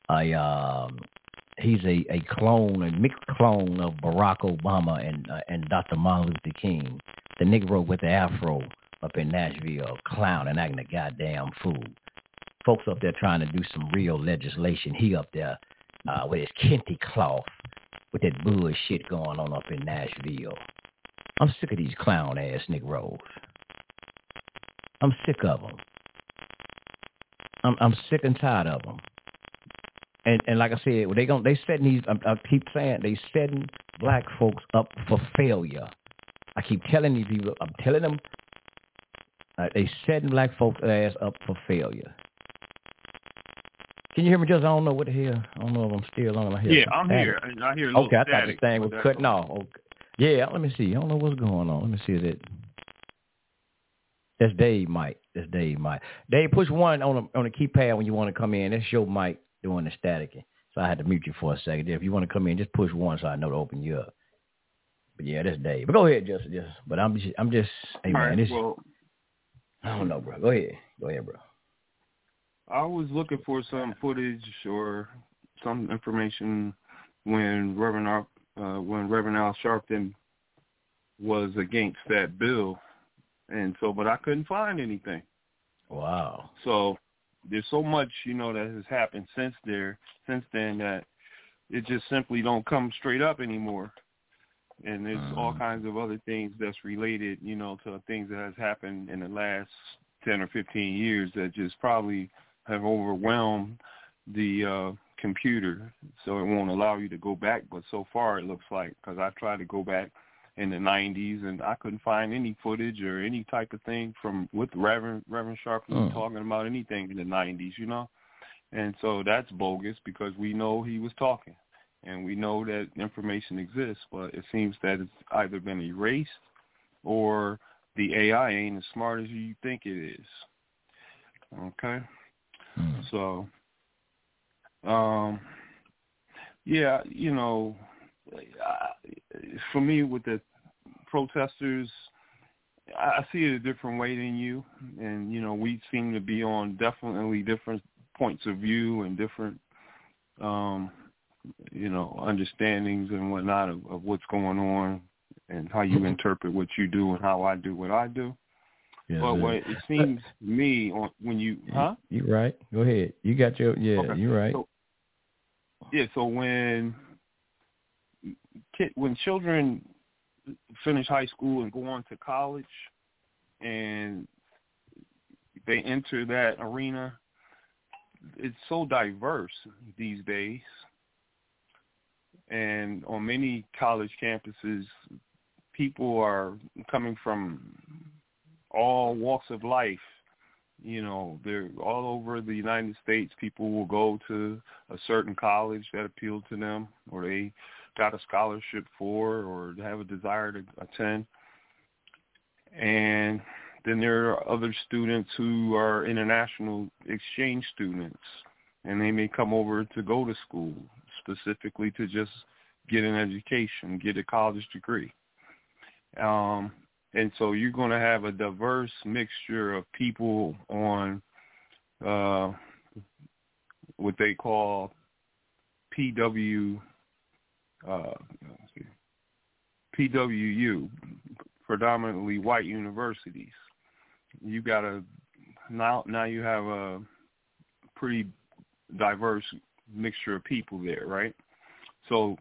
he's a clone, a mixed clone of Barack Obama and Dr. Martin Luther King. The Negro with the afro up in Nashville, clowning, acting a goddamn fool. Folks up there trying to do some real legislation. He up there with his kente cloth with that bullshit going on up in Nashville. I'm sick of these clown-ass Negroes. I'm sick of them. I'm sick and tired of them. And like I said, they setting these. I keep saying they setting black folks up for failure. I keep telling these people. I'm telling them they setting black folks' ass up for failure. Can you hear me, Just? I don't know what the hell. I don't know if I'm still on.
Yeah, I'm here. I hear a little
okay,
static.
I thought this thing was cutting off. Okay. Yeah, let me see. I don't know what's going on. Let me see. That's Dave Mike. Dave, push 1 on the keypad when you want to come in. That's your mic doing the static. So I had to mute you for a second. If you want to come in, just push 1 so I know to open you up. But yeah, that's Dave. But go ahead, Justin. But I'm just. Hey man,
right, well,
I don't know, bro. Go ahead, bro.
I was looking for some footage or some information when Reverend Al Sharpton was against that bill, but I couldn't find anything.
Wow.
So there's so much, that has happened since then that it just simply don't come straight up anymore. And there's all kinds of other things that's related, to things that has happened in the last 10 or 15 years that just probably have overwhelmed the computer, so it won't allow you to go back. But so far it looks like, because I tried to go back in the 90s and I couldn't find any footage or any type of thing with Reverend Sharpton talking about anything in the 90s, And so that's bogus because we know he was talking and we know that information exists, but it seems that it's either been erased or the AI ain't as smart as you think it is. Okay? So, yeah, for me with the protesters, I see it a different way than you. And, we seem to be on definitely different points of view and different, understandings and whatnot of what's going on and how you interpret what you do and how I do what I do. Yeah, but what it seems to me when you,
You're right. Go ahead. You got your, okay. You're right.
So when children finish high school and go on to college and they enter that arena, it's so diverse these days. And on many college campuses, people are coming from all walks of life. They're all over the United States. People will go to a certain college that appealed to them, or they got a scholarship for, or have a desire to attend. And then there are other students who are international exchange students, and they may come over to go to school specifically to just get an education, get a college degree. And so you're going to have a diverse mixture of people on what they call PWU, predominantly white universities. You got now you have a pretty diverse mixture of people there, right? So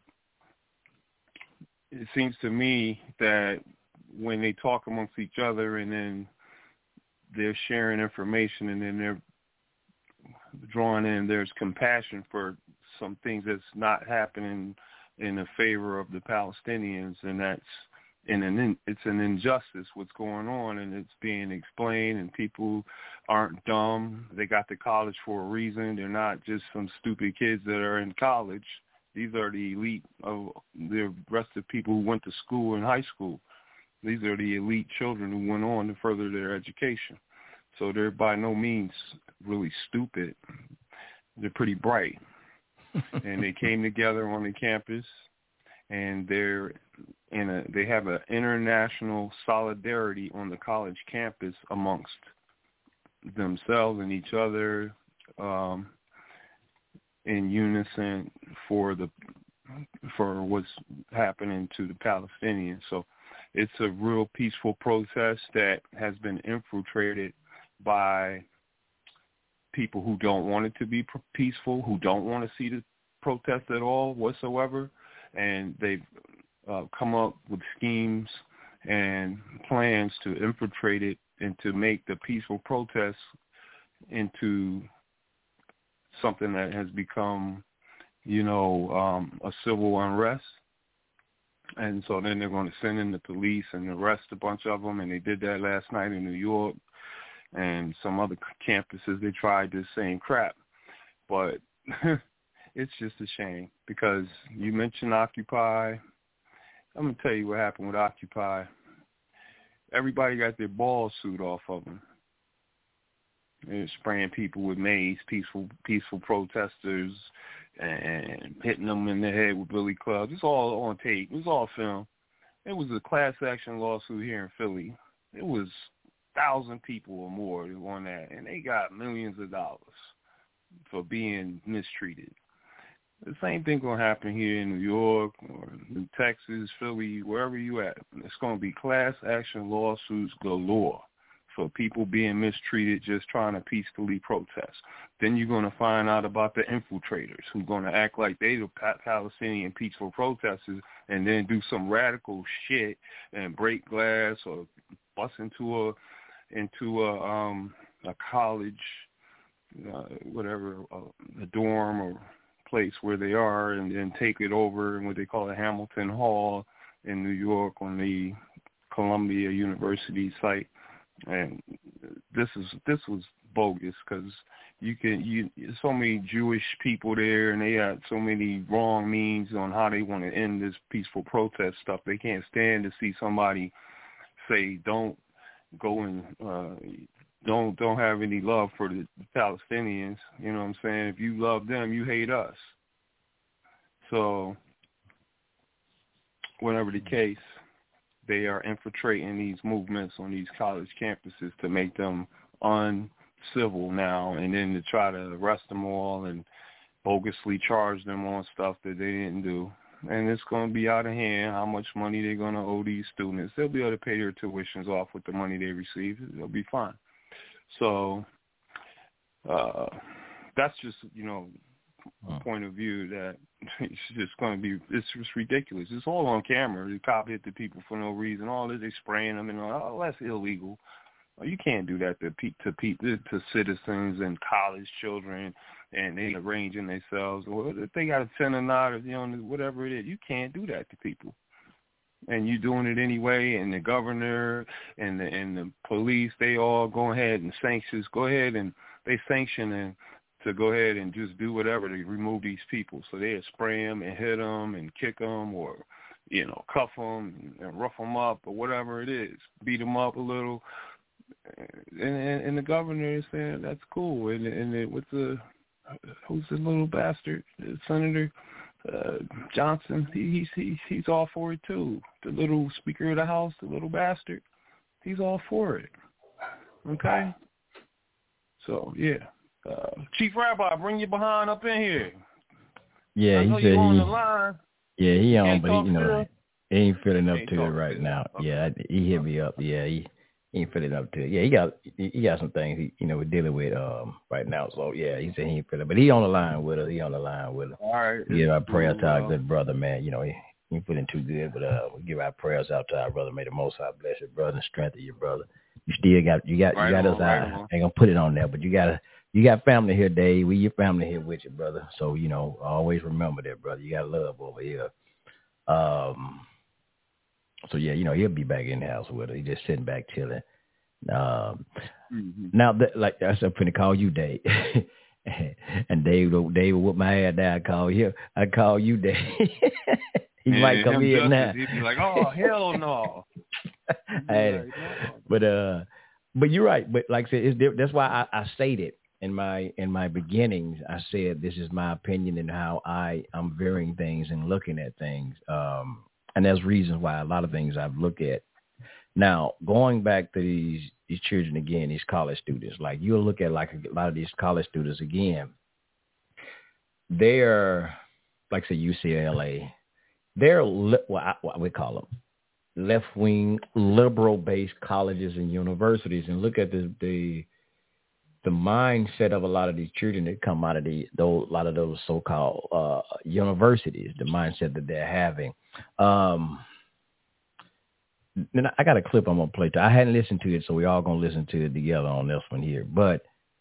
it seems to me that when they talk amongst each other and then they're sharing information and then they're drawing in, there's compassion for some things that's not happening in the favor of the Palestinians, and it's an injustice what's going on, and it's being explained, and people aren't dumb. They got to college for a reason. They're not just some stupid kids that are in college. These are the elite of the rest of the people who went to school and high school. These are the elite children who went on to further their education. So they're by no means really stupid. They're pretty bright. And they came together on the campus, and they have an international solidarity on the college campus amongst themselves and each other, in unison for what's happening to the Palestinians. So it's a real peaceful protest that has been infiltrated by people who don't want it to be peaceful, who don't want to see the protest at all whatsoever, and they've come up with schemes and plans to infiltrate it and to make the peaceful protests into something that has become, a civil unrest. And so then they're going to send in the police and arrest a bunch of them, and they did that last night in New York and some other campuses. They tried this same crap. But it's just a shame because you mentioned Occupy. I'm going to tell you what happened with Occupy. Everybody got their balls sued off of them. They're spraying people with mace, peaceful protesters, and hitting them in the head with billy clubs. It's all on tape. It was all filmed. It was a class action lawsuit here in Philly. It was 1,000 people or more on that, and they got millions of dollars for being mistreated. The same thing going to happen here in New York or in Texas, Philly, wherever you at. It's going to be class action lawsuits galore for people being mistreated just trying to peacefully protest. Then you're going to find out about the infiltrators who are going to act like they the Palestinian peaceful protesters and then do some radical shit and break glass or bust into a college, a dorm or place where they are, and then take it over in what they call a Hamilton Hall in New York on the Columbia University site. And this was bogus because so many Jewish people there, and they got so many wrong means on how they want to end this peaceful protest stuff. They can't stand to see somebody say don't go and don't have any love for the Palestinians. You know what I'm saying? If you love them, you hate us. So whatever the case, they are infiltrating these movements on these college campuses to make them uncivil now, and then to try to arrest them all and bogusly charge them on stuff that they didn't do. And it's going to be out of hand how much money they're going to owe these students. They'll be able to pay their tuitions off with the money they receive. They'll be fine. So that's just, a point of view that it's just going to be, it's just ridiculous. It's all on camera. They copy it to people for no reason. All this, they spraying them and all, that's illegal. You can't do that to citizens and college children, and they arranging themselves. Or if they got a 10 or not, or whatever it is, you can't do that to people. and you doing it anyway, and the governor and the police, they all go ahead and they sanction to go ahead and just do whatever to remove these people. So they spray them and hit them and kick them, or cuff them and rough them up, or whatever it is, beat them up a little. And the governor is saying that's cool. And what's who's the little bastard, Senator Johnson? He's all for it too. The little Speaker of the House, the little bastard, he's all for it. Okay. So yeah, Chief Rabbi, bring your behind up in here.
Yeah,
I know
he said
you on the line.
Yeah, he on, but he ain't feeling up
Ain't
to it right now. Okay. Yeah, he hit me up. Yeah, he ain't feeling up to it. Yeah, he got some things we're dealing with right now. So yeah, he said he ain't feeling, but he on the line with us.
All right.
Give our prayers to our good brother, man. He ain't feeling too good, but we give our prayers out to our brother. May the Most High bless your brother and strengthen your brother. You still got us. I ain't gonna put it on there, but you got family here, Dave. We your family here with you, brother. So always remember that, brother. You got love over here. So yeah, he'll be back in the house with us. He's just sitting back chilling. Now, like I said, I'm finna call you Dave, and Dave will whoop my head down. I call you Dave. He might come in now.
He'd be like, "Oh hell no!"
But you're right. But like I said, that's why I stated in my beginnings. I said this is my opinion and how I'm varying things and looking at things. And there's reasons why a lot of things I've looked at. Now, going back to these children again, these college students, like you'll look at like a lot of these college students again, they're, like say UCLA, they're what we call them left-wing, liberal-based colleges and universities, and look at the mindset of a lot of these children that come out of a lot of those so-called universities, the mindset that they're having. Then I got a clip I'm going to play. I hadn't listened to it, so we all going to listen to it together on this one here. But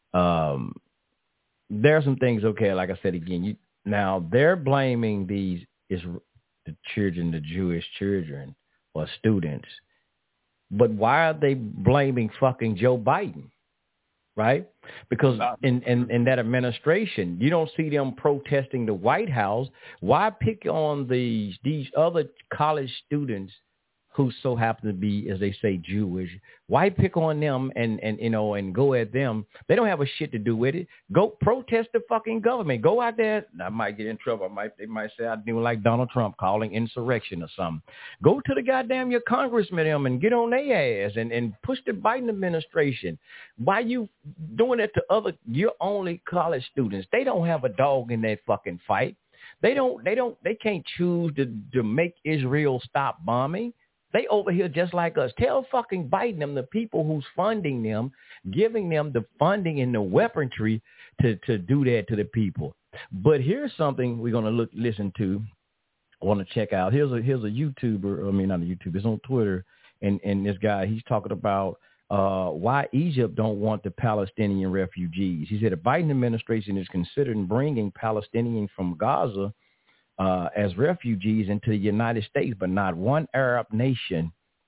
there are some things, okay, like I said again, now they're blaming the children, the Jewish children or students, but why are they blaming fucking Joe Biden? Right? Because in that administration, you don't see them protesting the White House. Why pick on these other college students who so happen to be, as they say, Jewish? Why pick on them and go at them? They don't have a shit to do with it. Go protest the fucking government. Go out there. I might get in trouble. They might say I do like Donald Trump calling insurrection or something. Go to the goddamn your congressman and get on their ass and push the Biden administration. Why you doing it to your only college students? They don't have a dog in that fucking fight. They can't choose to make Israel stop bombing. They over here just like us. Tell fucking Biden them, the people who's funding them, giving them the funding and the weaponry to do that to the people. But here's something we're going to listen to. I want to check out. Here's a YouTuber. I mean, not a YouTuber. It's on Twitter. And this guy, he's talking about why Egypt don't want the Palestinian refugees. He said the Biden administration is considering bringing Palestinians from Gaza as refugees into the United States, but not one Arab nation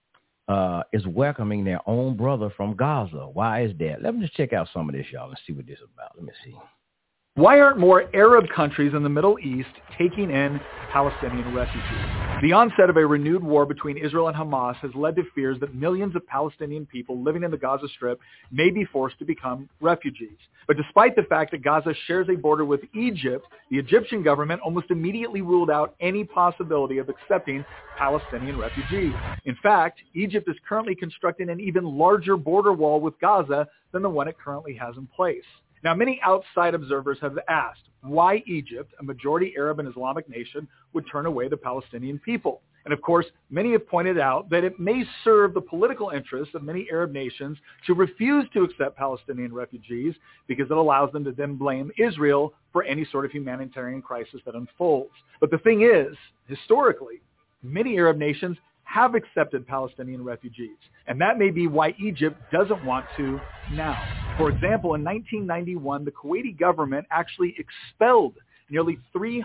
is welcoming their own brother from Gaza. Why is that? Let me just check out some of this, y'all, and see what this is about. Let me see.
Why aren't more Arab countries in the Middle East taking in Palestinian refugees? The onset of a renewed war between Israel and Hamas has led to fears that millions of Palestinian people living in the Gaza Strip may be forced to become refugees. But despite the fact that Gaza shares a border with Egypt, the Egyptian government almost immediately ruled out any possibility of accepting Palestinian refugees. In fact, Egypt is currently constructing an even larger border wall with Gaza than the one it currently has in place. Now, many outside observers have asked why Egypt, a majority Arab and Islamic nation, would turn away the Palestinian people. And of course, many have pointed out that it may serve the political interests of many Arab nations to refuse to accept Palestinian refugees because it allows them to then blame Israel for any sort of humanitarian crisis that unfolds. But the thing is, historically, many Arab nations have accepted Palestinian refugees, and that may be why Egypt doesn't want to now. For example, in 1991, the Kuwaiti government actually expelled nearly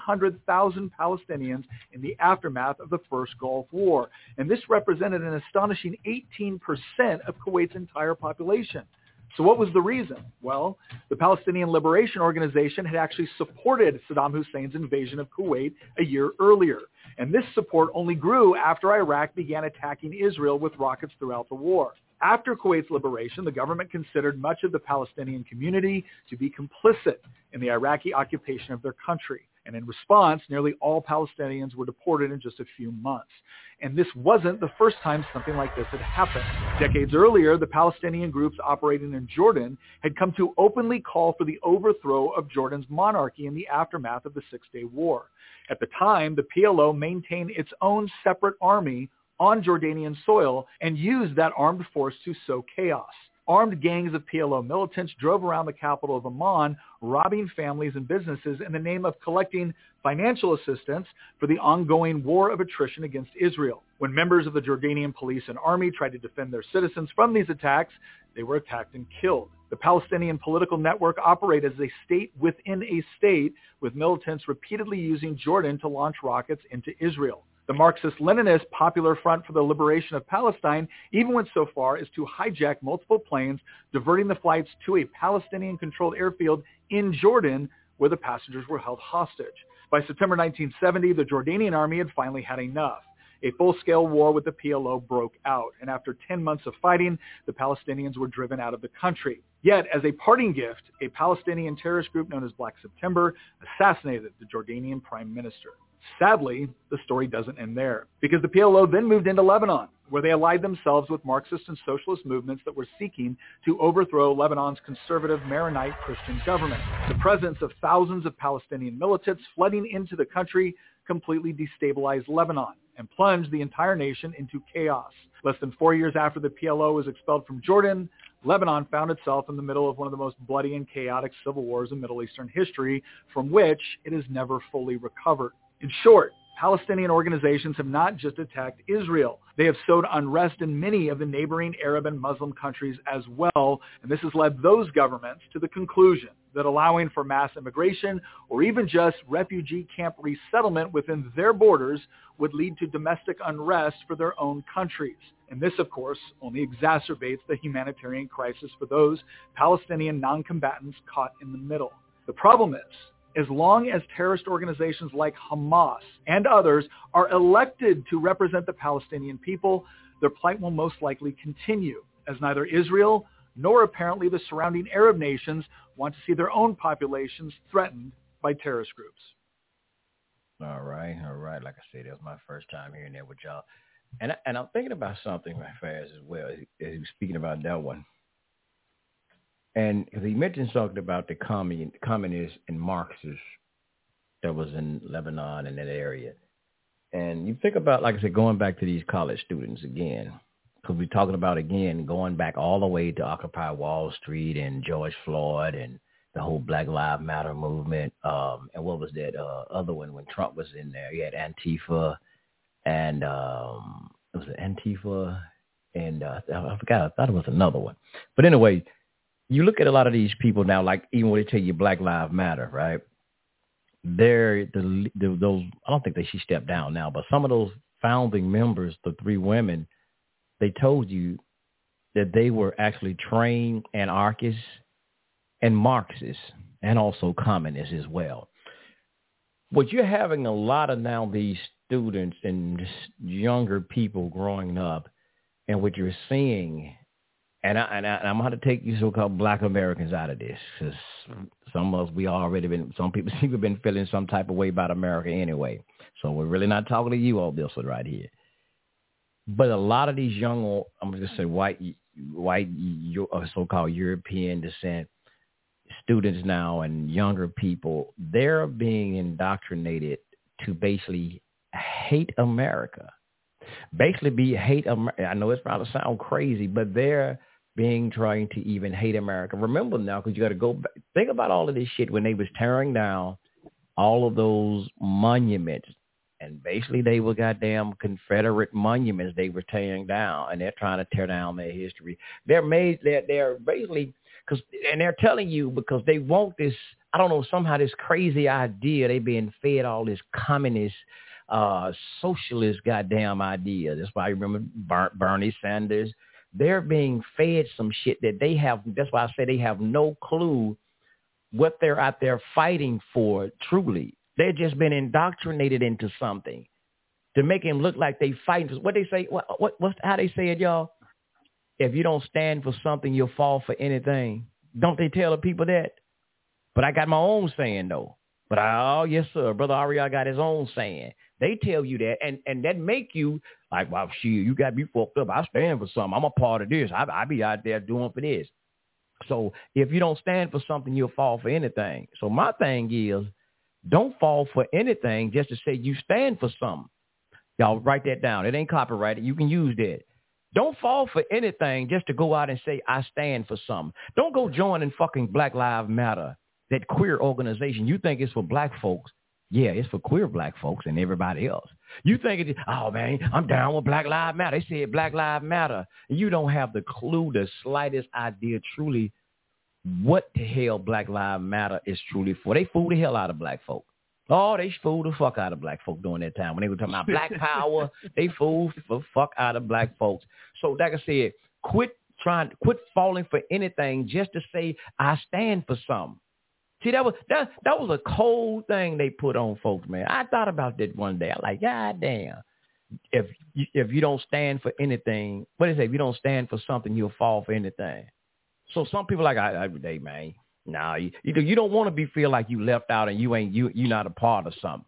300,000 Palestinians in the aftermath of the First Gulf War. And this represented an astonishing 18% of Kuwait's entire population. So what was the reason? Well, the Palestinian Liberation Organization had actually supported Saddam Hussein's invasion of Kuwait a year earlier. And this support only grew after Iraq began attacking Israel with rockets throughout the war. After Kuwait's liberation, the government considered much of the Palestinian community to be complicit in the Iraqi occupation of their country. And in response, nearly all Palestinians were deported in just a few months. And this wasn't the first time something like this had happened. Decades earlier, the Palestinian groups operating in Jordan had come to openly call for the overthrow of Jordan's monarchy in the aftermath of the Six-Day War. At the time, the PLO maintained its own separate army on Jordanian soil and used that armed force to sow chaos. Armed gangs of PLO militants drove around the capital of Amman, robbing families and businesses in the name of collecting financial assistance for the ongoing war of attrition against Israel. When members of the Jordanian police and army tried to defend their citizens from these attacks, they were attacked and killed. The Palestinian political network operated as a state within a state, with militants repeatedly using Jordan to launch rockets into Israel. The Marxist-Leninist Popular Front for the Liberation of Palestine even went so far as to hijack multiple planes, diverting the flights to a Palestinian-controlled airfield in Jordan, where the passengers were held hostage. By September 1970, the Jordanian army had finally had enough. A full-scale war with the PLO broke out, and after 10 months of fighting, the Palestinians were driven out of the country. Yet, as a parting gift, a Palestinian terrorist group known as Black September assassinated the Jordanian prime minister. Sadly, the story doesn't end there, because the PLO then moved into Lebanon, where they allied themselves with Marxist and socialist movements that were seeking to overthrow Lebanon's conservative Maronite Christian government. The presence of thousands of Palestinian militants flooding into the country completely destabilized Lebanon and plunged the entire nation into chaos. Less than 4 years after the PLO was expelled from Jordan, Lebanon found itself in the middle of one of the most bloody and chaotic civil wars in Middle Eastern history, from which it has never fully recovered. In short, Palestinian organizations have not just attacked Israel. They have sowed unrest in many of the neighboring Arab and Muslim countries as well, and this has led those governments to the conclusion that allowing for mass immigration or even just refugee camp resettlement within their borders would lead to domestic unrest for their own countries. And this, of course, only exacerbates the humanitarian crisis for those Palestinian non-combatants caught in the middle. The problem is, as long as terrorist organizations like Hamas and others are elected to represent the Palestinian people, their plight will most likely continue, as neither Israel nor apparently the surrounding Arab nations want to see their own populations threatened by terrorist groups.
All right. Like I said, that was my first time hearing that with y'all. And I'm thinking about something right fast as well, as he was speaking about that one. And because he mentioned something about the communists and Marxists that was in Lebanon and that area. And you think about, like I said, going back to these college students again, because we're talking about, again, going back all the way to Occupy Wall Street and George Floyd and the whole Black Lives Matter movement. And what was that other one when Trump was in there? You had Antifa and was it Antifa? And I forgot. I thought it was another one. But anyway, you look at a lot of these people now, like even when they tell you Black Lives Matter, right? Those I don't think they should step down now, but some of those founding members, the three women, they told you that they were actually trained anarchists and Marxists and also communists as well. What you're having a lot of now, these students and younger people growing up, and what you're seeing, and I'm going to take you so-called Black Americans out of this, because some of us, some people seem to have been feeling some type of way about America anyway. So we're really not talking to you all this one right here. But a lot of these young, I'm going to say white so-called European descent students now and younger people, they're being indoctrinated to basically hate America. I know it's probably sound crazy, but they're trying to even hate America. Remember now, because you got to go back, think about all of this shit when they was tearing down all of those monuments. And basically they were goddamn Confederate monuments they were tearing down, and they're trying to tear down their history. They're basically, and they're telling you because they want this I don't know, somehow this crazy idea, they being fed all this communist, socialist goddamn idea. That's why I remember Bernie Sanders. They're being fed some shit that they have. That's why I say they have no clue what they're out there fighting for truly. They've just been indoctrinated into something to make him look like they fighting. What they say, what's how they say it, y'all? If you don't stand for something, you'll fall for anything. Don't they tell the people that? But I got my own saying, though. But yes, sir. Brother Ariel got his own saying. They tell you that, and that make you like, well, shit, you got me fucked up. I stand for something. I'm a part of this. I be out there doing for this. So if you don't stand for something, you'll fall for anything. So my thing is, don't fall for anything just to say you stand for something. Y'all write that down. It ain't copyrighted. You can use that. Don't fall for anything just to go out and say, I stand for something. Don't go joining fucking Black Lives Matter, that queer organization. You think it's for black folks. Yeah, it's for queer black folks and everybody else. You think it's, oh, man, I'm down with Black Lives Matter. They said Black Lives Matter. And you don't have the clue, the slightest idea truly what the hell Black Lives Matter is truly for. They fool the hell out of black folk. Oh, they fooled the fuck out of black folk during that time. When they were talking about black power, they fooled the fuck out of black folks. So like I said, quit falling for anything just to say, I stand for something. See, that was a cold thing they put on folks, man. I thought about that one day. I'm like, God damn. If you don't stand for anything, what do they say? If you don't stand for something, you'll fall for anything. So some people like, hey, man, nah, you don't want to feel like you left out and you're not a part of something.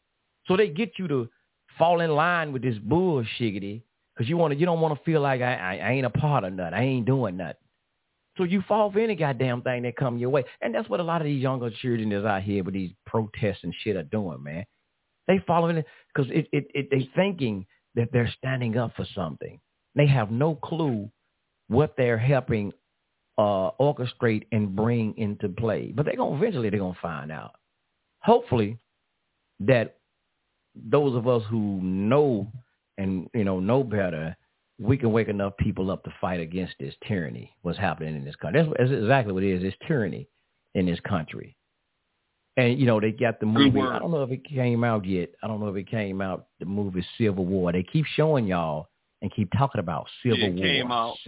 So they get you to fall in line with this bullshiggity because you don't want to feel like I ain't a part of nothing. I ain't doing nothing. So you fall for any goddamn thing that come your way. And that's what a lot of these younger children that's out here with these protests and shit are doing, man. They following it because they thinking that they're standing up for something. They have no clue what they're helping orchestrate and bring into play. But eventually they're going to find out. Hopefully that those of us who know and, know better, we can wake enough people up to fight against this tyranny, what's happening in this country. That's exactly what it is. It's tyranny in this country. And, they got the movie. I don't know if it came out yet. The movie Civil War. They keep showing y'all and keep talking about Civil War. It came out.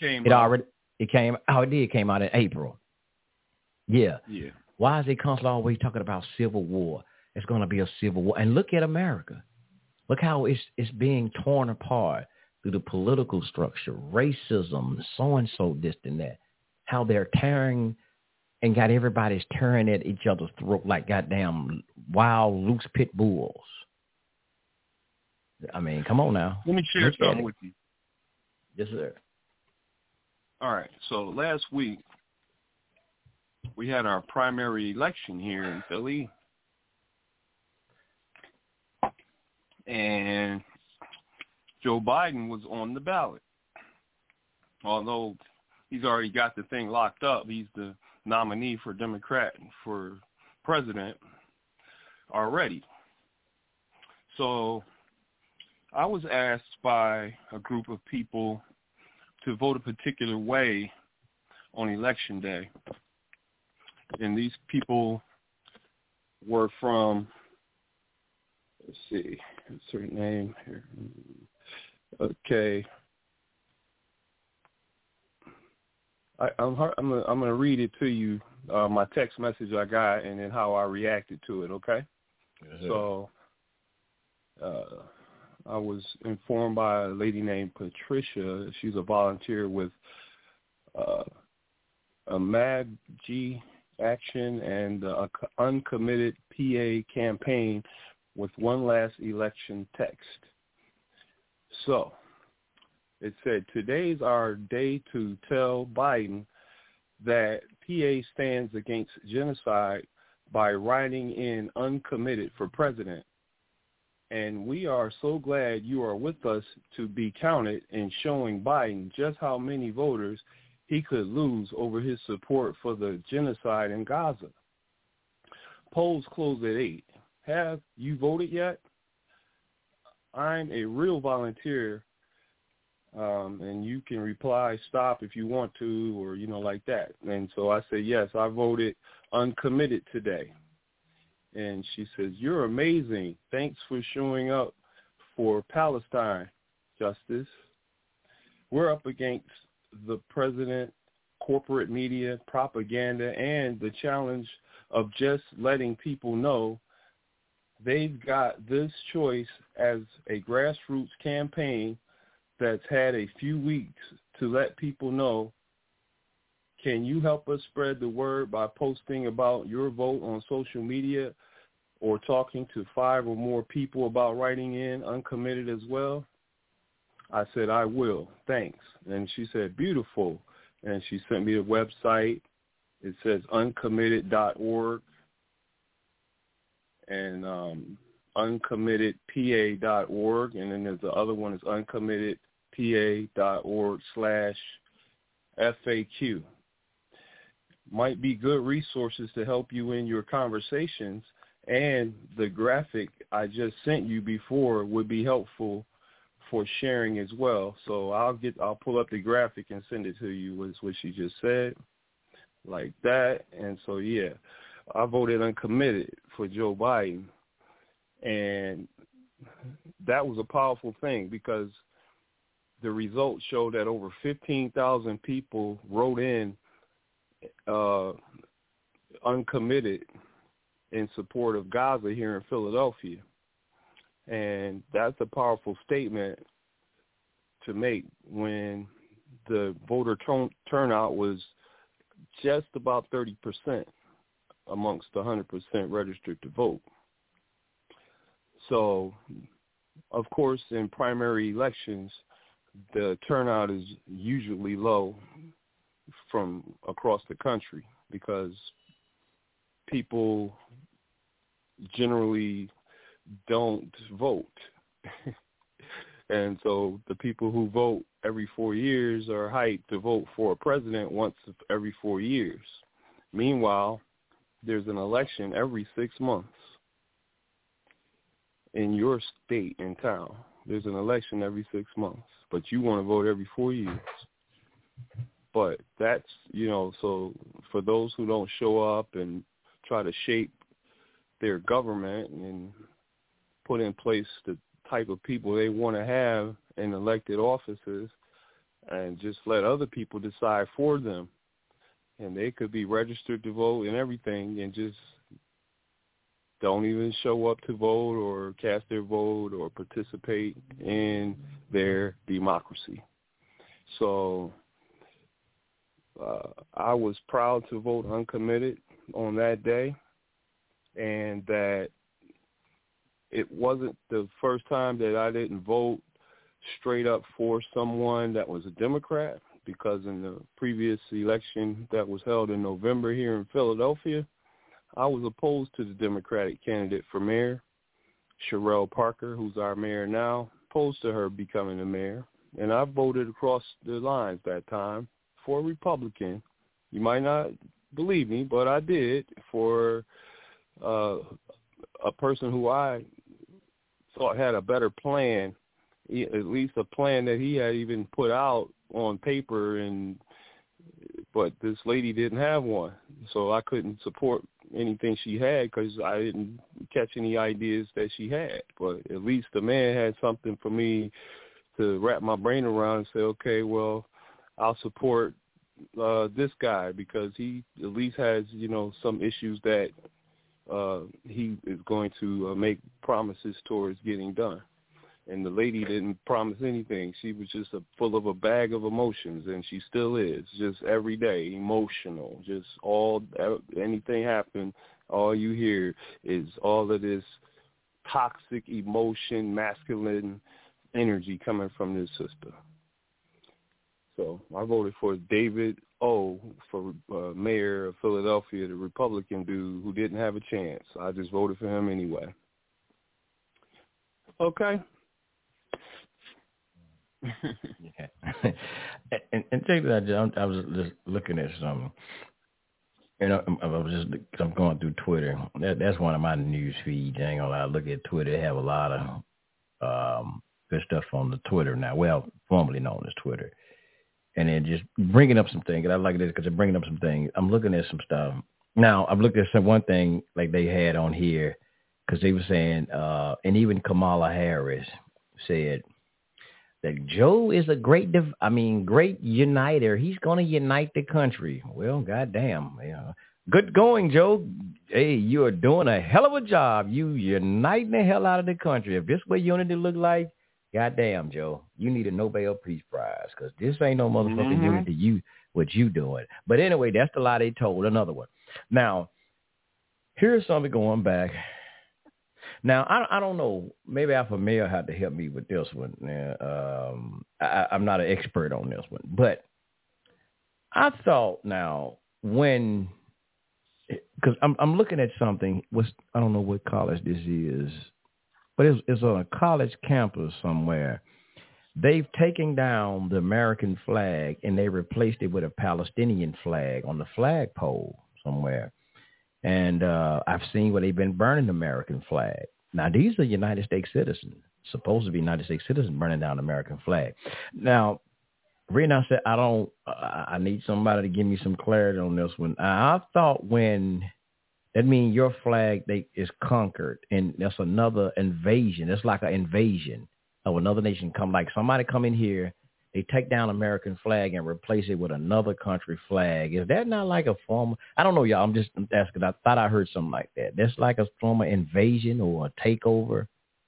It came out in April. Yeah. Yeah. Why is they constantly always talking about Civil War? It's going to be a Civil War. And look at America. Look how it's being torn apart through the political structure, racism, so-and-so, this and that. How they're tearing and got everybody's tearing at each other's throat like goddamn wild, loose pit bulls. I mean, come on now.
Let me share something with you.
Yes, sir.
All right. So last week, we had our primary election here in Philly. And Joe Biden was on the ballot. Although he's already got the thing locked up, he's the nominee for Democrat for president already. So I was asked by a group of people to vote a particular way on Election Day. And these people were from, let's see, what's her name here? Okay. I'm going to read it to you, my text message I got, and then how I reacted to it, okay? Uh-huh. So I was informed by a lady named Patricia. She's a volunteer with a MAG Action and the Uncommitted PA campaign with one last election text. So it said, today's our day to tell Biden that PA stands against genocide by writing in uncommitted for president. And we are so glad you are with us to be counted in showing Biden just how many voters he could lose over his support for the genocide in Gaza. Polls close at 8. Have you voted yet? I'm a real volunteer and you can reply stop if you want to, or, like that. And so I said, yes, I voted uncommitted today. And she says, you're amazing. Thanks for showing up for Palestine, Justice. We're up against the president, corporate media, propaganda, and the challenge of just letting people know they've got this choice as a grassroots campaign that's had a few weeks to let people know, can you help us spread the word by posting about your vote on social media or talking to 5 or more people about writing in uncommitted as well? I said, I will. Thanks. And she said, beautiful. And she sent me a website. It says uncommitted.org and uncommittedpa.org. And then there's the other one is uncommittedpa.org/FAQ. Might be good resources to help you in your conversations. And the graphic I just sent you before would be helpful for sharing as well. So I'll pull up the graphic and send it to you, was what she just said, like that. And so, yeah, I voted uncommitted for Joe Biden. And that was a powerful thing because the results showed that over 15,000 people wrote in uncommitted in support of Gaza here in Philadelphia. And that's a powerful statement to make when the voter turnout was just about 30% amongst the 100% registered to vote. So, of course, in primary elections, the turnout is usually low from across the country because people generally don't vote. And so the people who vote every 4 years are hyped to vote for a president once every 4 years. Meanwhile, there's an election every 6 months in your state and town. There's an election every 6 months, but you want to vote every 4 years. But that's, so for those who don't show up and try to shape their government and put in place the type of people they want to have in elected offices and just let other people decide for them. And they could be registered to vote and everything and just don't even show up to vote or cast their vote or participate in their democracy. So I was proud to vote uncommitted on that day, and that it wasn't the first time that I didn't vote straight up for someone that was a Democrat, because in the previous election that was held in November here in Philadelphia, I was opposed to the Democratic candidate for mayor, Sherelle Parker, who's our mayor now, opposed to her becoming the mayor. And I voted across the lines that time for a Republican. You might not believe me, but I did, for a person who I thought had a better plan, at least a plan that he had even put out on paper, but this lady didn't have one. So I couldn't support anything she had because I didn't catch any ideas that she had. But at least the man had something for me to wrap my brain around and say, okay, well, I'll support this guy because he at least has, some issues that he is going to make promises towards getting done. And the lady didn't promise anything. She was just full of a bag of emotions, and she still is, just every day, emotional. Just anything happen, all you hear is all of this toxic emotion, masculine energy coming from this sister. So I voted for David O. for mayor of Philadelphia, the Republican dude who didn't have a chance. I just voted for him anyway. Okay.
Yeah. and take that. I was just looking at something. I'm going through Twitter. That's one of my news feeds. I ain't gonna lie. I look at Twitter. They have a lot of good stuff on the Twitter now. Well, formerly known as Twitter. And then just bringing up some things. And I like this because they're bringing up some things. I'm looking at some stuff. Now, I've looked at some one thing like they had on here because they were saying, and even Kamala Harris said that Joe is a great uniter. He's going to unite the country. Well, goddamn. Yeah. Good going, Joe. Hey, you are doing a hell of a job. You uniting the hell out of the country. If this what unity look like, goddamn, Joe, you need a Nobel Peace Prize because this ain't no motherfucking unity. What you doing? But anyway, that's the lie they told. Another one. Now, here's something going back. Now, I don't know. Maybe Alpha Male had to help me with this one. I'm not an expert on this one, but I thought now when. Because I'm looking at something. I don't know what college this is, but it's on a college campus somewhere. They've taken down the American flag and they replaced it with a Palestinian flag on the flagpole somewhere. And I've seen where they've been burning the American flag. Now, these are United States citizens, supposed to be United States citizens, burning down the American flag. Now, Rena said, I need somebody to give me some clarity on this one. I thought that means your flag is conquered and that's another invasion. It's like an invasion of another nation somebody come in here, they take down American flag and replace it with another country flag. Is that not like a form? I don't know, y'all. I'm just asking. I thought I heard something like that. That's like a form of invasion or a takeover.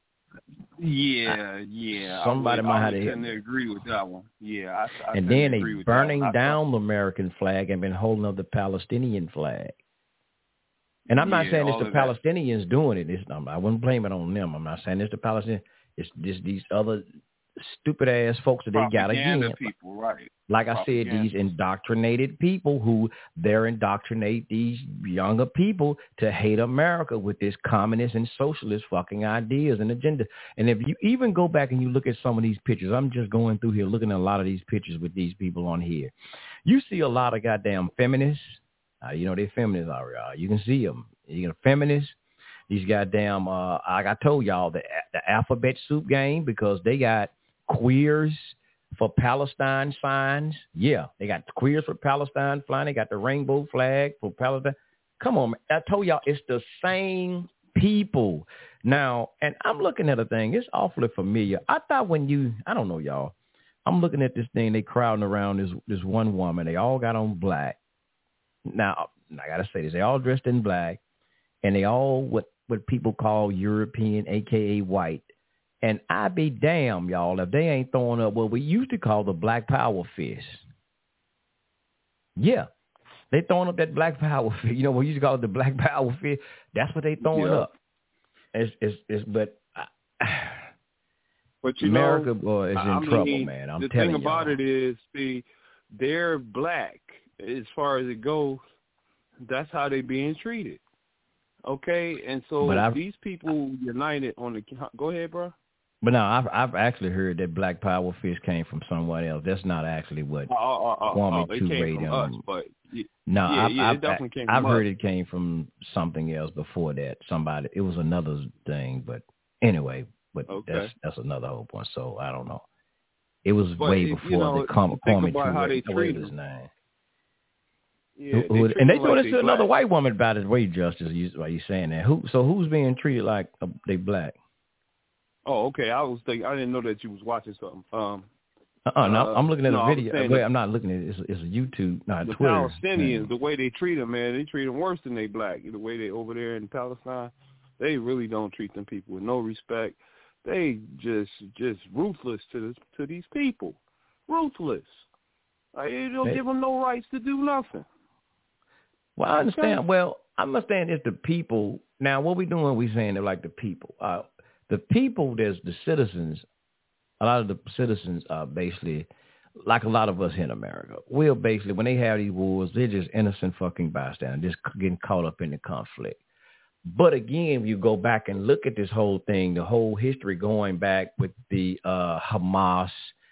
Yeah.
Somebody might have
to agree with that one. Yeah, I
and then they burning down the American flag and been holding up the Palestinian flag. And I'm not saying it's the Palestinians doing it. I wouldn't blame it on them. I'm not saying it's the Palestinians. It's just these other stupid ass folks that they got again.
People, right?
Like I said, these indoctrinated people who they're indoctrinate these younger people to hate America with this communist and socialist fucking ideas and agenda. And if you even go back and you look at some of these pictures, I'm just going through here looking at a lot of these pictures with these people on here. You see a lot of goddamn feminists. They're feminists already. You can see them. You know, feminists. These goddamn, like I told y'all, the alphabet soup game because they got queers for Palestine signs. Yeah, they got queers for Palestine flying. They got the rainbow flag for Palestine. Come on, man. I told y'all it's the same people. Now, and I'm looking at a thing. It's awfully familiar. I thought I don't know, y'all. I'm looking at this thing. They crowding around this one woman. They all got on black. Now, I got to say this. They all dressed in black, and they all what people call European, a.k.a. white. And I be damn, y'all, if they ain't throwing up what we used to call the Black Power fist. Yeah, they throwing up that Black Power fist. You know, we used to call it the Black Power fist. That's what they throwing up. But America, boy, is in trouble, man. I'm telling you.
The thing about it is, they're black as far as it goes. That's how they being treated. Okay, and so these people united on the. Go ahead, bro.
But now I've actually heard that Black Power fist came from someone else. That's not actually what Kwame rated on.
It definitely came from
I've heard it came from something else before that. Somebody, it was another thing. But anyway, that's another whole point. So I don't know. It was way before the Kwame Ture his name.
Yeah,
and they told us to another white woman about his way justice. Why you saying that? Who's being treated like they black?
Oh, okay. I didn't know that you was watching something.
No, I'm looking at a video. I'm not looking at it. It's a YouTube, not
the
Twitter.
The Palestinians, the way they treat them, man, they treat them worse than they black. The way they over there in Palestine, they really don't treat them people with no respect. They just ruthless to these people. Ruthless. They don't give them no rights to do nothing.
Well, I understand. Well, I understand it's the people. Now, what we doing, we saying they're like the people. The people, there's the citizens. A lot of the citizens are basically like a lot of us in America. We're basically, when they have these wars, they're just innocent fucking bystanders, just getting caught up in the conflict. But again, you go back and look at this whole thing, the whole history going back with the Hamas,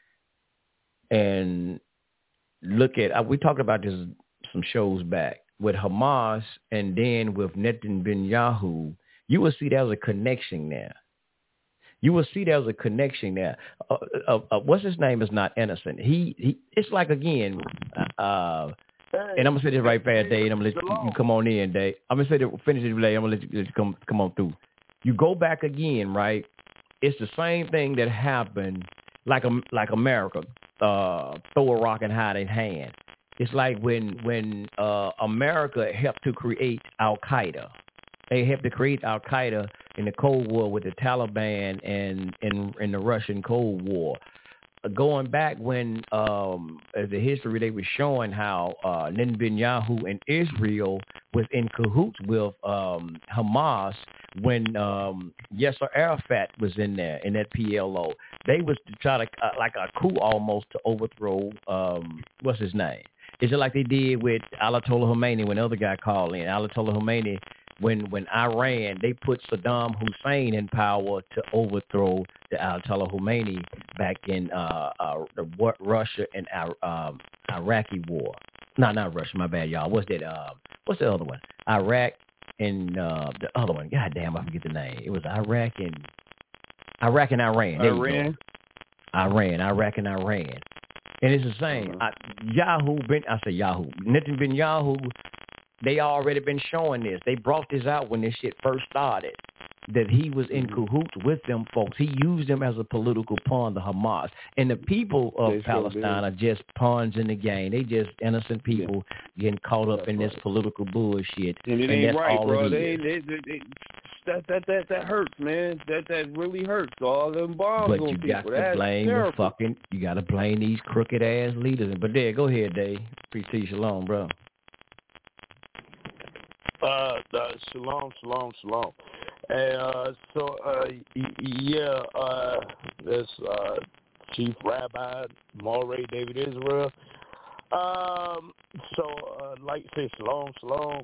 and look at, we talked about this some shows back, with Hamas and then with Netanyahu, you will see there's a connection there. you will see there's a connection there. What's his name is not innocent. He it's like, again, and I'm going to say this right fast, Dave, and I'm going to let you come on in, Dave. I'm going to say that, finish it, Dave. I'm going to let you come on through. You go back again, right? It's the same thing that happened like America, throw a rock and hide its hand. It's like when America helped to create Al-Qaeda. They helped to create Al-Qaeda in the Cold War with the Taliban and in the Russian Cold War. Going back when the history, they were showing how Netanyahu and Israel was in cahoots with Hamas when Yasser Arafat was in there, in that PLO. They was to try to, like a coup almost, to overthrow, what's his name? It's just like they did with Ayatollah Khomeini when the other guy called in. Ayatollah Khomeini, when Iran, they put Saddam Hussein in power to overthrow the Ayatollah Khomeini back in the Russia and Iraqi war. No, not Russia, my bad, y'all. What's that? What's the other one? Iraq and the other one. God damn, I forget the name. It was Iraq and Iran. There you go. Iraq and Iran. And it's the same. Netanyahu, they already been showing this. They brought this out when this shit first started, that he was in cahoots with them folks. He used them as a political pawn, the Hamas. And the people of Palestine are just pawns in the game. They just innocent people getting caught up in this political bullshit.
And it ain't right, bro. That hurts, man. That really hurts. All them bombs on people.
But you got to blame the you got to blame these crooked ass leaders. But there, go ahead, Dave. Peace, shalom, bro.
Shalom. And this Chief Rabbi Moray David Israel. Like you say, shalom.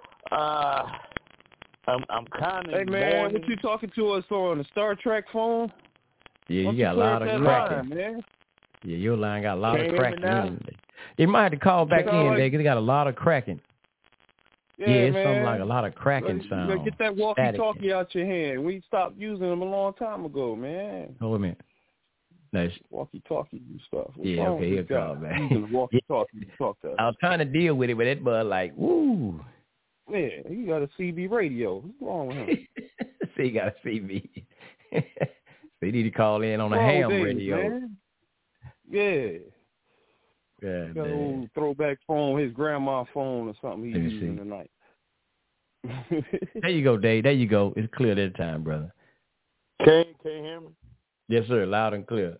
I'm kind of.
Hey man, what you talking to us on the Star Trek phone?
Yeah, you got a lot of cracking,
man.
Yeah, your line got a lot of cracking. You might have to call back in there because they got a lot of cracking.
Yeah,
it's
man.
something like a lot of cracking sound.
You get that walkie-talkie out your hand. We stopped using them a long time ago, man.
Hold a minute. Nice.
Walkie-talkie and stuff.
Yeah, okay, he'll call back.
Using the walkie-talkie to talk to us.
I was trying to deal with it, but that bud like, woo.
Yeah, he got a CB radio. What's wrong with him?
See, he got a CB. So he need to call in on a ham radio.
Man. Yeah.
Yeah,
got an old throwback phone, his grandma's phone or something he's using tonight.
There you go, Dave. There you go. It's clear that time, brother.
Can you hear me?
Yes, sir. Loud and clear.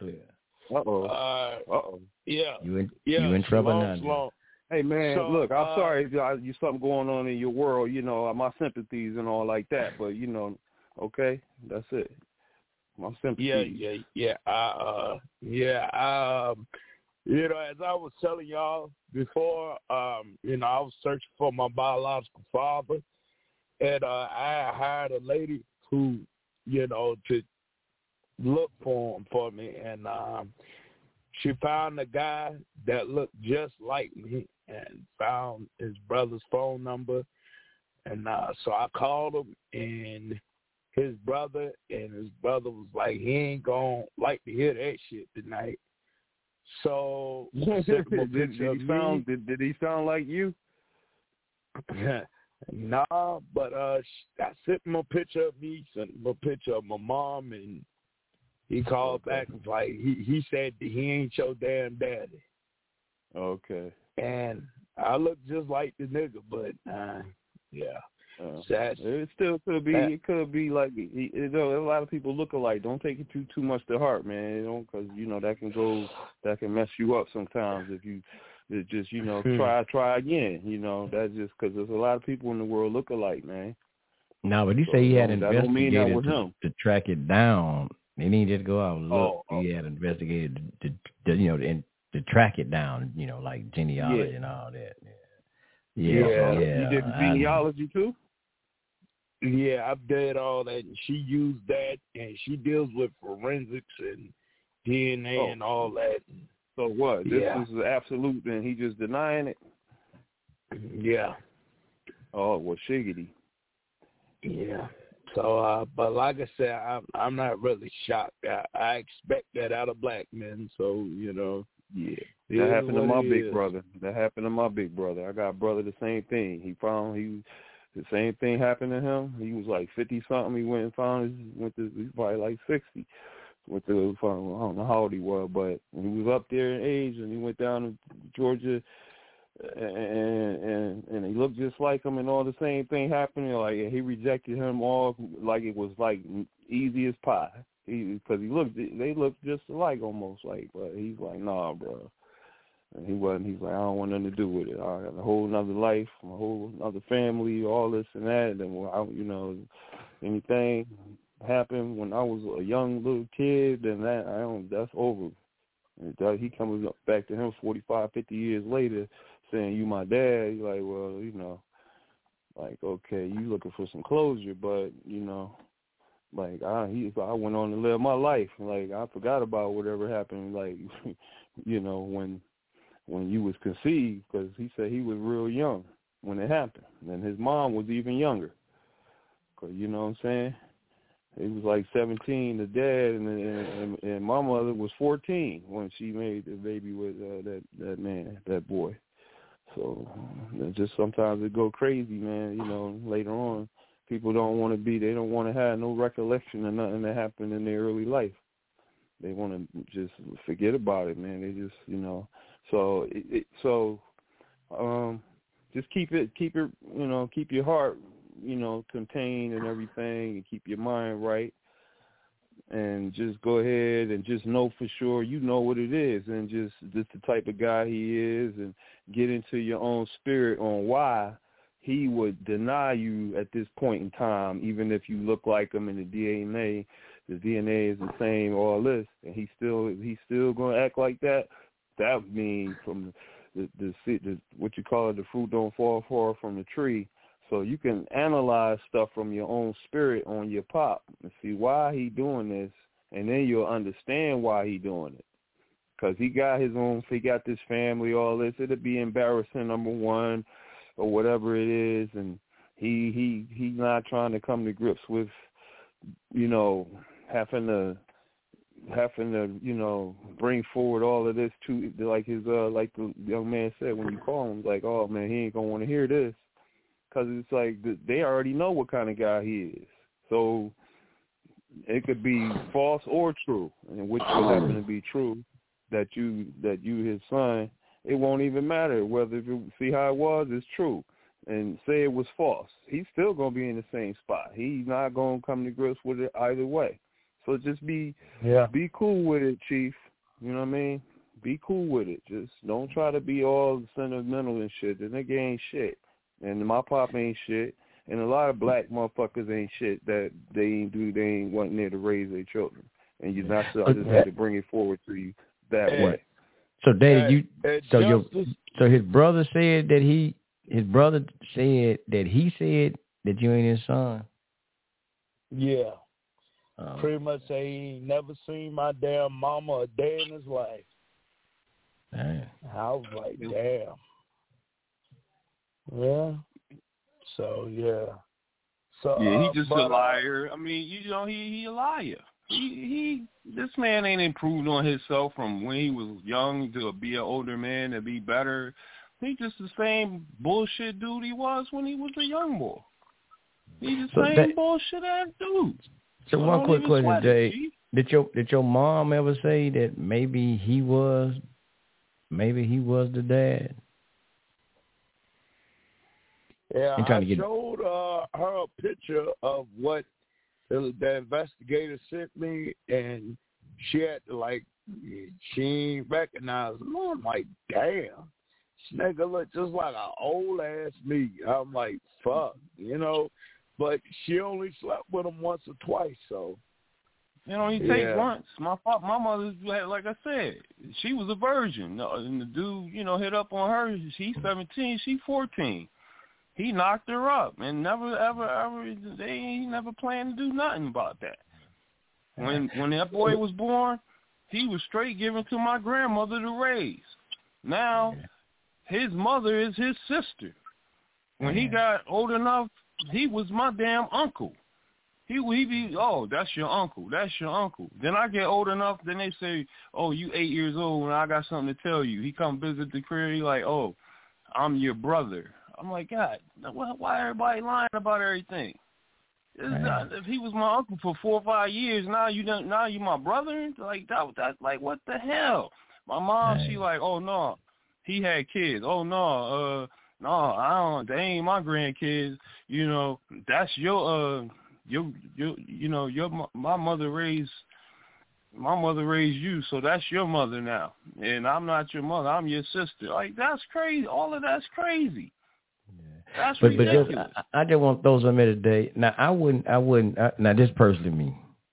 Uh-oh.
Yeah.
You in trouble now.
Slow.
Hey, man, look, I'm sorry if you something going on in your world, you know, my sympathies and all like that, but, you know, okay, that's it. My sympathies.
Yeah. You know, as I was telling y'all before, you know, I was searching for my biological father, and I hired a lady who, you know, to look for him for me, and she found a guy that looked just like me and found his brother's phone number, and so I called him, and his brother was like, he ain't gonna like to hear that shit tonight. So
did he sound like you?
Nah, but I sent him a picture of me, sent him a picture of my mom, and he called back and like he said that he ain't your damn daddy.
Okay.
And I look just like the nigga, but yeah.
It still could be. It could be like, you know, a lot of people look alike. Don't take it too much to heart, man. You know, because you know that can mess you up sometimes if you just, you know, try again. You know, that's just because there's a lot of people in the world look alike, man.
No, but he said he had investigated to track it down. He didn't just go out and look. He had investigated to track it down. You know, like genealogy and all that. Yeah.
You did genealogy too?
Yeah, I did all that, and she used that, and she deals with forensics and DNA and all that.
So what? This is absolute, and he just denying it?
Yeah.
Oh, well, shiggity.
Yeah. So, but like I said, I'm not really shocked. I expect that out of black men. So, yeah.
That happened to my big brother. That happened to my big brother. I got a brother the same thing. The same thing happened to him. He was like 50-something. He went and found he's probably like 60. I don't know how old he was, but when he was up there in age and he went down to Georgia and he looked just like him and all the same thing happened. Like he rejected him all like it was like easy as pie. Because they looked just alike almost like, but he's like, nah, bro. And he's like, I don't want nothing to do with it. I got a whole nother life, a whole other family, all this and that. And anything happened when I was a young little kid, then that's over. And he comes back to him 45, 50 years later saying, you my dad. You're like, well, like, okay, you looking for some closure, but, like I went on to live my life. Like I forgot about whatever happened. Like, when you was conceived, because he said he was real young when it happened, and his mom was even younger. Cause you know what I'm saying? He was like 17, the dad, and my mother was 14 when she made the baby with that boy. So just sometimes it go crazy, man. Later on. People they don't want to have no recollection of nothing that happened in their early life. They want to just forget about it, man. They just, just keep your heart, contained and everything, and keep your mind right. And just go ahead and just know for sure you know what it is, and just the type of guy he is, and get into your own spirit on why he would deny you at this point in time, even if you look like him in the DNA is the same, all this, and he's still going to act like that. That would mean from the what you call it, the fruit don't fall far from the tree. So you can analyze stuff from your own spirit on your pop and see why he doing this, and then you'll understand why he doing it. Because he got this family, all this. It'd be embarrassing, number one, or whatever it is, and he's not trying to come to grips with, having to bring forward all of this to, like his like the young man said, when you call him, like, oh man, he ain't gonna want to hear this, because it's like they already know what kind of guy he is. So it could be false or true, and which would happen to be true, that you his son. It won't even matter whether, if you see how it was, it's true, and say it was false. He's still going to be in the same spot. He's not going to come to grips with it either way. So just be cool with it, Chief. You know what I mean? Be cool with it. Just don't try to be all sentimental and shit. The nigga ain't shit. And my pop ain't shit. And a lot of black motherfuckers ain't shit that they ain't wanting there to raise their children. And you're not I just had to bring it forward to you that way.
So, Daddy, his brother said that he said that you ain't his son.
Yeah. Pretty much say he ain't never seen my damn mama a day in his life.
Damn.
I was like, damn. Yeah. So, yeah. So,
yeah, he just a liar. I mean, he a liar. This man ain't improved on himself from when he was young to be an older man, to be better. He just the same bullshit dude he was when he was a young boy. He's the same bullshit ass dude.
So one quick question, Jay. Did your mom ever say that maybe he was the dad?
Yeah, I showed her a picture of what the investigator sent me, and she had to, she ain't recognize him. I'm like, damn, this nigga look just like an old ass me. I'm like, fuck, but she only slept with him once or twice, so.
It only takes once. My mother, like I said, she was a virgin, and the dude, hit up on her. She's 17, she's 14. He knocked her up, and never, ever, he never planned to do nothing about that. When that boy was born, he was straight given to my grandmother to raise. Now, his mother is his sister. When he got old enough, he was my damn uncle. He be, oh, that's your uncle. That's your uncle. Then I get old enough, then they say, oh, you 8 years old and I got something to tell you. He come visit the crib. He like, oh, I'm your brother. I'm like, God, why everybody lying about everything? If he was my uncle for 4 or 5 years, now you my brother? Like that like what the hell? My mom, she like, oh no, he had kids. Oh no, no, I don't. They ain't my grandkids. You know, that's my mother raised you, so that's your mother now, and I'm not your mother. I'm your sister. Like that's crazy. All of that's crazy. That's ridiculous.
But I just want to throw something today. Now I wouldn't. Now this personally me.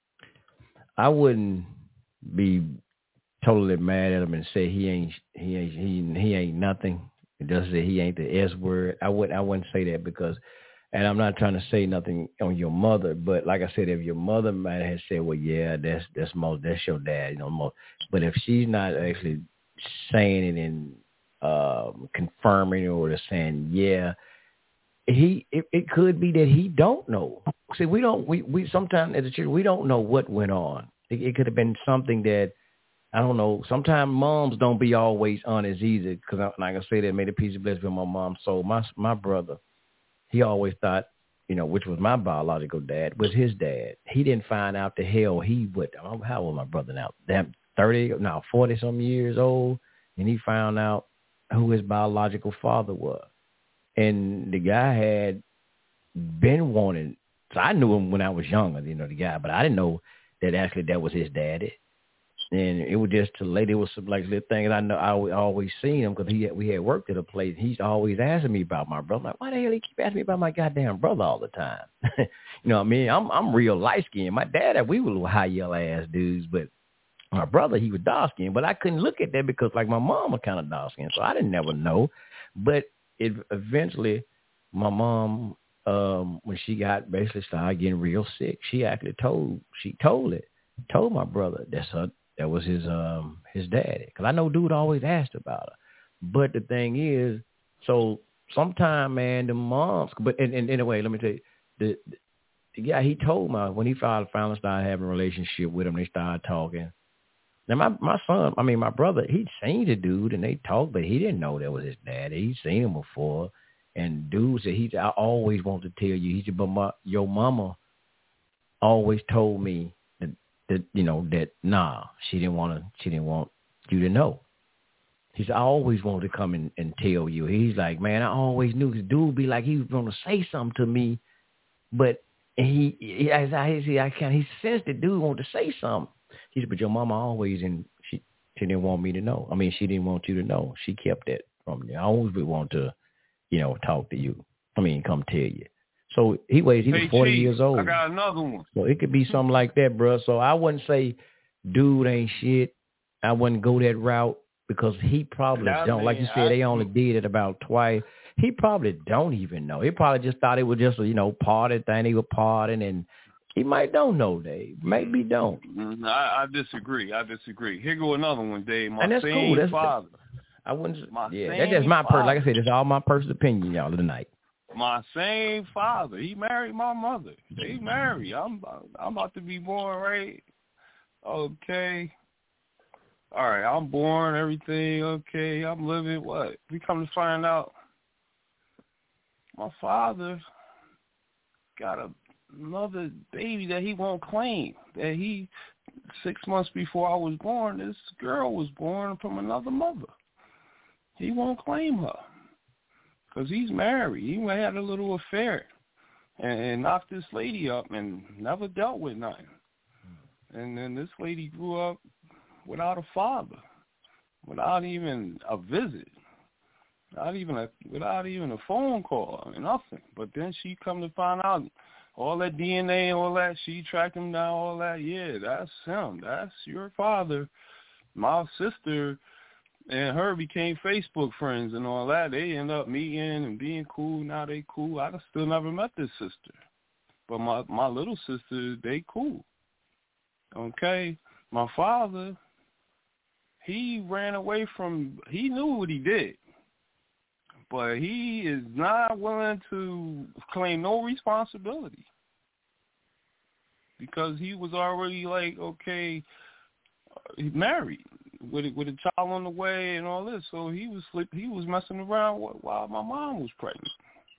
I wouldn't be totally mad at him and say he ain't nothing. It doesn't say he ain't the S word. I wouldn't say that because, and I'm not trying to say nothing on your mother, but like I said, if your mother might have said, well, yeah, that's your dad, you know, most. But if she's not actually saying it and confirming or just saying, yeah. It could be that he don't know. See, we sometimes as a church, we don't know what went on. It could have been something that, I don't know. Sometimes moms don't be always honest either. Because like I say, that made a piece of blessing with my mom. So my brother, he always thought, you know, which was my biological dad, was his dad. He didn't find out the hell how old was my brother now? Damn, 40 some years old, and he found out who his biological father was. And the guy had been wanting, so I knew him when I was younger, you know, the guy, but I didn't know that actually that was his daddy. And it was just too late. It was some like little things I know. I always seen him because we had worked at a place. He's always asking me about my brother. I'm like, why the hell he keep asking me about my goddamn brother all the time? You know what I mean? I'm real light skinned. My dad, we were little high yellow ass dudes, but my brother, he was dark skinned. But I couldn't look at that because like my mom was kind of dark skinned, so I didn't never know. But it eventually, my mom, when she basically started getting real sick, she actually told my brother that was his daddy. Because I know dude always asked about her. But the thing is, so sometime, man, the moms, but and anyway, let me tell you, the guy, he told me when he finally started having a relationship with him, they started talking. Now, my brother, he'd seen the dude, and they talked, but he didn't know that was his daddy. He'd seen him before. And dude said, I always want to tell you. He said, but your mama always told me that you know, that, nah, she didn't want you to know. He said, I always wanted to come and tell you. He's like, man, I always knew. This dude be like, he was going to say something to me, but he sensed the dude wanted to say something. He said, but your mama always, and she didn't want me to know. I mean, she didn't want you to know. She kept that from you. I always would want to, you know, talk to you. I mean, come tell you. So he was 40 years old.
I got another one.
So it could be something like that, bro. So I wouldn't say dude ain't shit. I wouldn't go that route because he probably don't. Like you said, they only did it about twice. He probably don't even know. He probably just thought it was just a, you know, party thing. He was partying, and he might don't know, Dave. Maybe don't.
I disagree. Here go another one, Dave.
And that's cool. That's father. I wouldn't. That's just my like I said, it's all my personal opinion, y'all, tonight.
My same father. He married my mother. They married. I'm about to be born, right? Okay. All right, I'm born, everything, okay. I'm living, what? We come to find out my father got another baby that he won't claim. That 6 months before I was born, this girl was born from another mother. He won't claim her because he's married. He had a little affair and knocked this lady up and never dealt with nothing. And then this lady grew up without a father, without even a visit, without even a phone call, nothing. But then she come to find out all that DNA, all that, she tracked him down, all that. Yeah, that's him. That's your father. My sister and her became Facebook friends and all that. They end up meeting and being cool. Now they cool. I still never met this sister. But my little sister, they cool. Okay? My father, he ran away he knew what he did. But he is not willing to claim no responsibility. because he was already like, okay, he married with a child on the way and all this. So he was messing around while my mom was pregnant.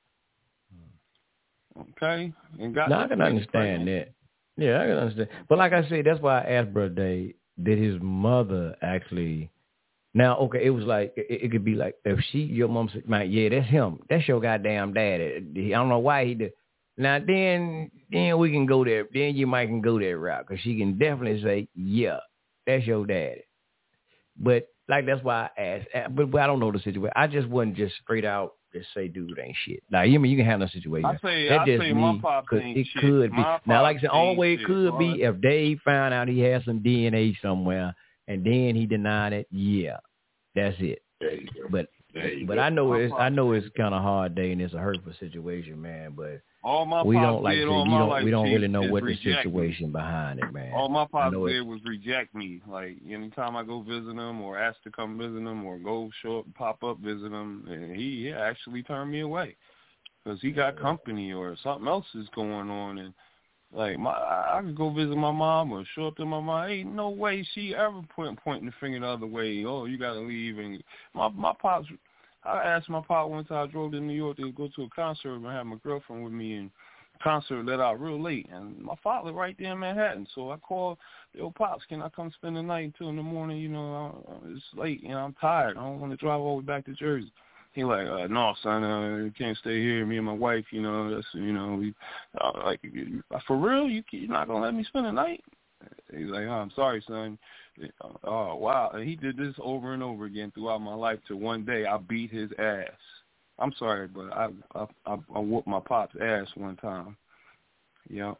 Okay, and got.
Now I can understand that. Yeah, I can understand. But like I said, that's why I asked Brother Dave, did his mother actually? Now, okay, it was like it could be like if your mom said, "Man, yeah, that's him. That's your goddamn dad." I don't know why he did. Now then we can go there. Then you might can go that route because she can definitely say, "Yeah, that's your daddy." But like that's why I asked. But I don't know the situation. I just wouldn't just straight out just say dude ain't shit. Now you mean you can handle a situation.
I say my pops ain't
it
shit.
Could be. Now like I said, only way it could
shit,
be if Dave found out he had some DNA somewhere and then he denied it. Yeah, that's it. But I know it's kind of hard, Dave, and it's a hurtful situation, man. But
all my
we
pops
don't like
did
to,
all my life,
we don't really know
is
what the
reject
situation
me.
behind it, man.
All my pops did was reject me. Like anytime I go visit him or ask to come visit him or go show up, pop up visit him, and he actually turned me away because he got company or something else is going on. And like I could go visit my mom or show up to my mom. Ain't no way she ever pointing the finger the other way. Oh, you gotta leave. And my pops. I asked my pop one time. I drove to New York to go to a concert and I had my girlfriend with me, and the concert let out real late. And my father right there in Manhattan, so I called, yo, Pops, can I come spend the night until in the morning? You know, it's late, you know, I'm tired. I don't want to drive all the way back to Jersey. He like, no, son, you can't stay here. Me and my wife, you know, that's, you know, we like, for real, you're not gonna let me spend the night? He's like, oh, I'm sorry, son. Oh, wow. And he did this over and over again throughout my life till one day I beat his ass. I'm sorry, but I whooped my pop's ass one time. Yep.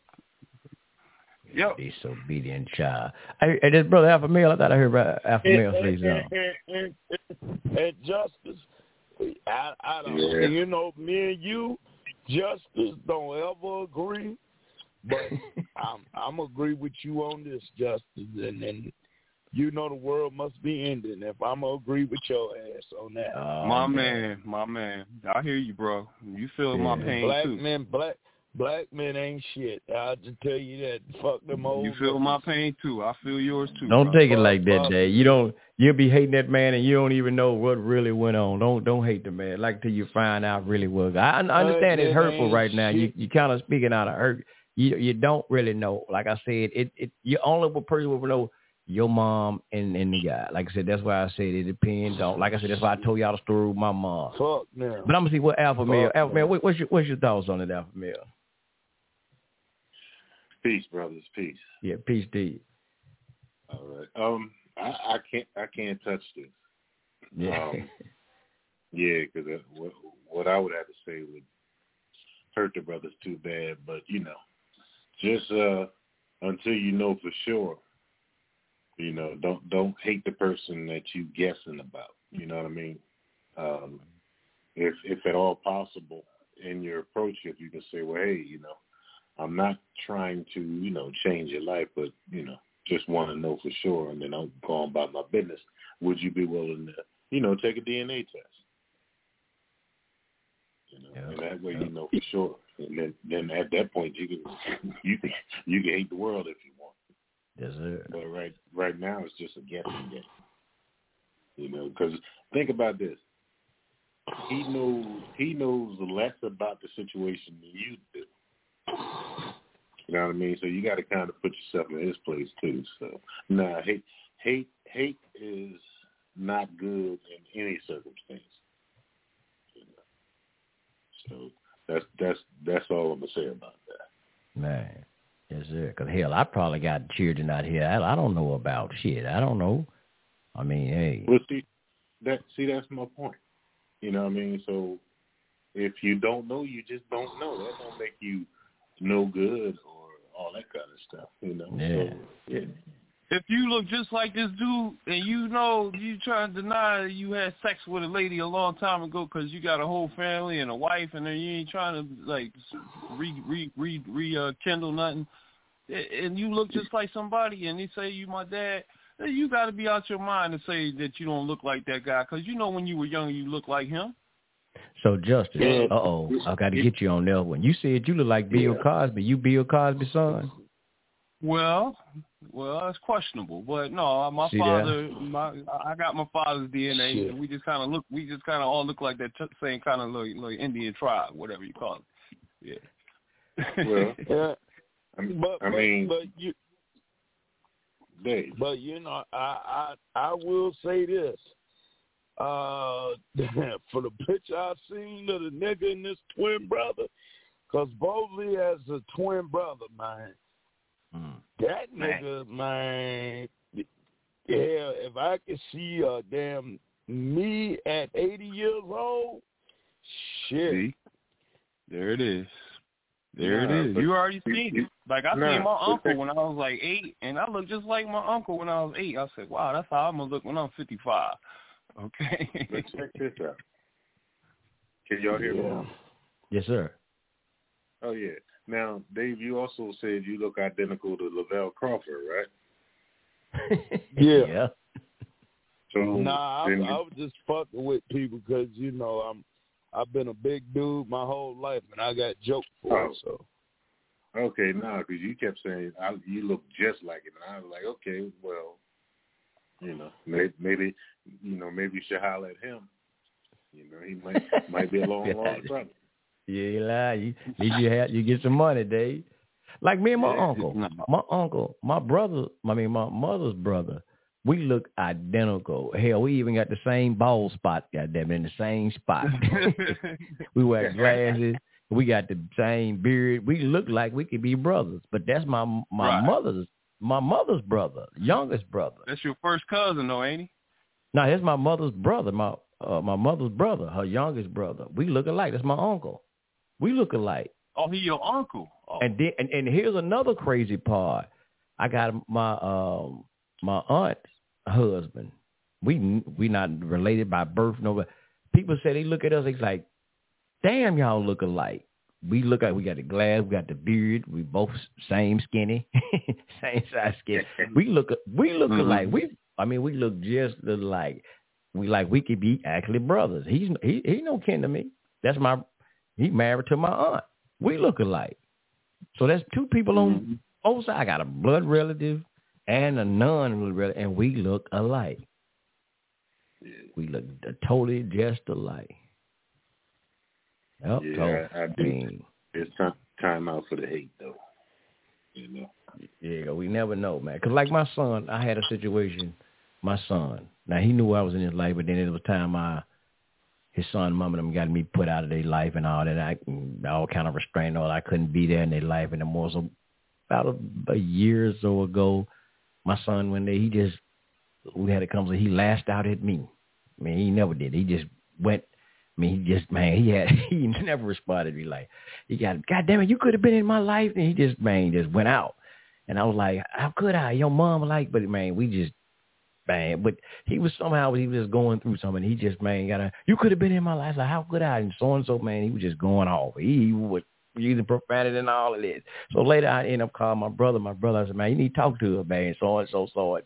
Disobedient child. Hey, this brother Alpha Male, I thought I heard about Alpha Male say something.
And Justice, I don't, you know, me and you, Justice, don't ever agree. But I'm agree with you on this, Justice, and you know the world must be ending if I'm gonna agree with your ass on that.
My man, I hear you, bro. You feel my pain too.
Black men ain't shit. I'll just tell you that. Fuck them old.
You feel my pain too. I feel yours too.
Don't take it like that, Dave. You'll be hating that man and you don't even know what really went on. Don't hate the man. Like till you find out really what. I understand it's hurtful right now. You kind of speaking out of hurt. You don't really know. Like I said, you only person will know your mom and the guy. Like I said, that's why I said it depends on. Like I said, that's why I told y'all the story with my mom.
Fuck now.
But I'm gonna see what Alpha Male. What's your thoughts on it, Alpha Male?
Peace, brothers. Peace.
Yeah, peace, D.
All right. I can't touch this.
Yeah.
Yeah, because what I would have to say would hurt the brothers too bad. But you know, just until you know for sure, you know, don't hate the person that you guessing about. You know what I mean? If at all possible in your approach, if you can say, well, hey, you know, I'm not trying to, you know, change your life, but, you know, just want to know for sure, and then I'm going about my business. Would you be willing to, you know, take a DNA test? You know, and that way you know for sure. And then at that point you can hate the world if you want.
Yes, sir.
But right now it's just a guessing game. You know, because think about this. He knows less about the situation than you do. You know what I mean? So you got to kind of put yourself in his place too. So, hate is not good in any circumstance. You know? So that's all I'm gonna say about that.
Man, yes, sir. Because hell, I probably got children out here I don't know about shit. I don't know. I mean, hey.
Well, that's my point. You know what I mean? So if you don't know, you just don't know. That don't make you no good or all that kind of stuff, you know.
Yeah.
So,
if you look just like this dude and you know you trying to deny that you had sex with a lady a long time ago because you got a whole family and a wife and then you ain't trying to like rekindle nothing, and you look just like somebody and they say you my dad, you got to be out your mind to say that you don't look like that guy because you know when you were young you looked like him.
So, Justice, I got to get you on that one. You said you look like Bill Cosby. You Bill Cosby's son?
Well, it's questionable, but no, my father, I got my father's DNA, and we just kind of all look like that same kind of little Indian tribe, whatever you call it. Yeah.
Well,
Yeah.
Dave.
But you know, I will say this. For the picture I seen of the nigga and this twin brother, because Mosley has a twin brother, man. That nigga, man, yeah, if I could see damn me at 80 years old, shit.
See? There it is. There it is. You already seen it. Like, I seen my uncle when I was like 8, and I looked just like my uncle when I was 8. I said, wow, that's how I'm going to look when I'm 55. Okay?
Let's check this out. Can y'all hear me?
Yes, sir.
Oh, yeah. Now, Dave, you also said you look identical to Lavelle Crawford, right?
Yeah.
So,
I was just fucking with people because, you know, I've been a big dude my whole life, and I got joked for it, so.
Okay, because you kept saying you look just like him, and I was like, okay, well, you know, maybe you should holler at him. You know, he might be a long brother.
Yeah, you lie. At least you get some money, Dave. Like me and my uncle. My mother's brother. We look identical. Hell, we even got the same bald spot, goddamn, in the same spot. We wear glasses. We got the same beard. We look like we could be brothers. But that's my mother's brother, youngest brother.
That's your first cousin, though, ain't he?
No, that's my mother's brother. My mother's brother, her youngest brother. We look alike. That's my uncle. We look alike.
Oh, he your uncle. Oh.
And then, and here's another crazy part. I got my aunt's husband. We not related by birth. No, people say they look at us. It's like, damn, y'all look alike. We look like we got the glass, we got the beard. We both same skinny, same size skin. We look alike. We look just alike. We could be actually brothers. He no kin to me. He married to my aunt. We look alike. So that's two people on both sides. I got a blood relative and a non-blood relative, and we look alike. We look totally just alike. Yep,
yeah, I do. It's time out for the hate, though. You know.
Yeah, we never know, man. Because like my son, I had a situation. My son, now he knew I was in his life, but then it was time his son, mom, and them got me put out of their life and all that. All kind of restrained, all I couldn't be there in their life anymore. So about a year or so ago, my son one day we had a conversation. He lashed out at me. I mean, he never did. He just went. I mean, he never responded to me like, God damn it, you could have been in my life. And he just went out. And I was like, how could I? Your mom but but he was just going through something. He just, you could have been in my life. Like, how could I? And so, man, he was just going off. He was using profanity and all of this. So later I ended up calling my brother. I said, man, you need to talk to her, man, so-and-so.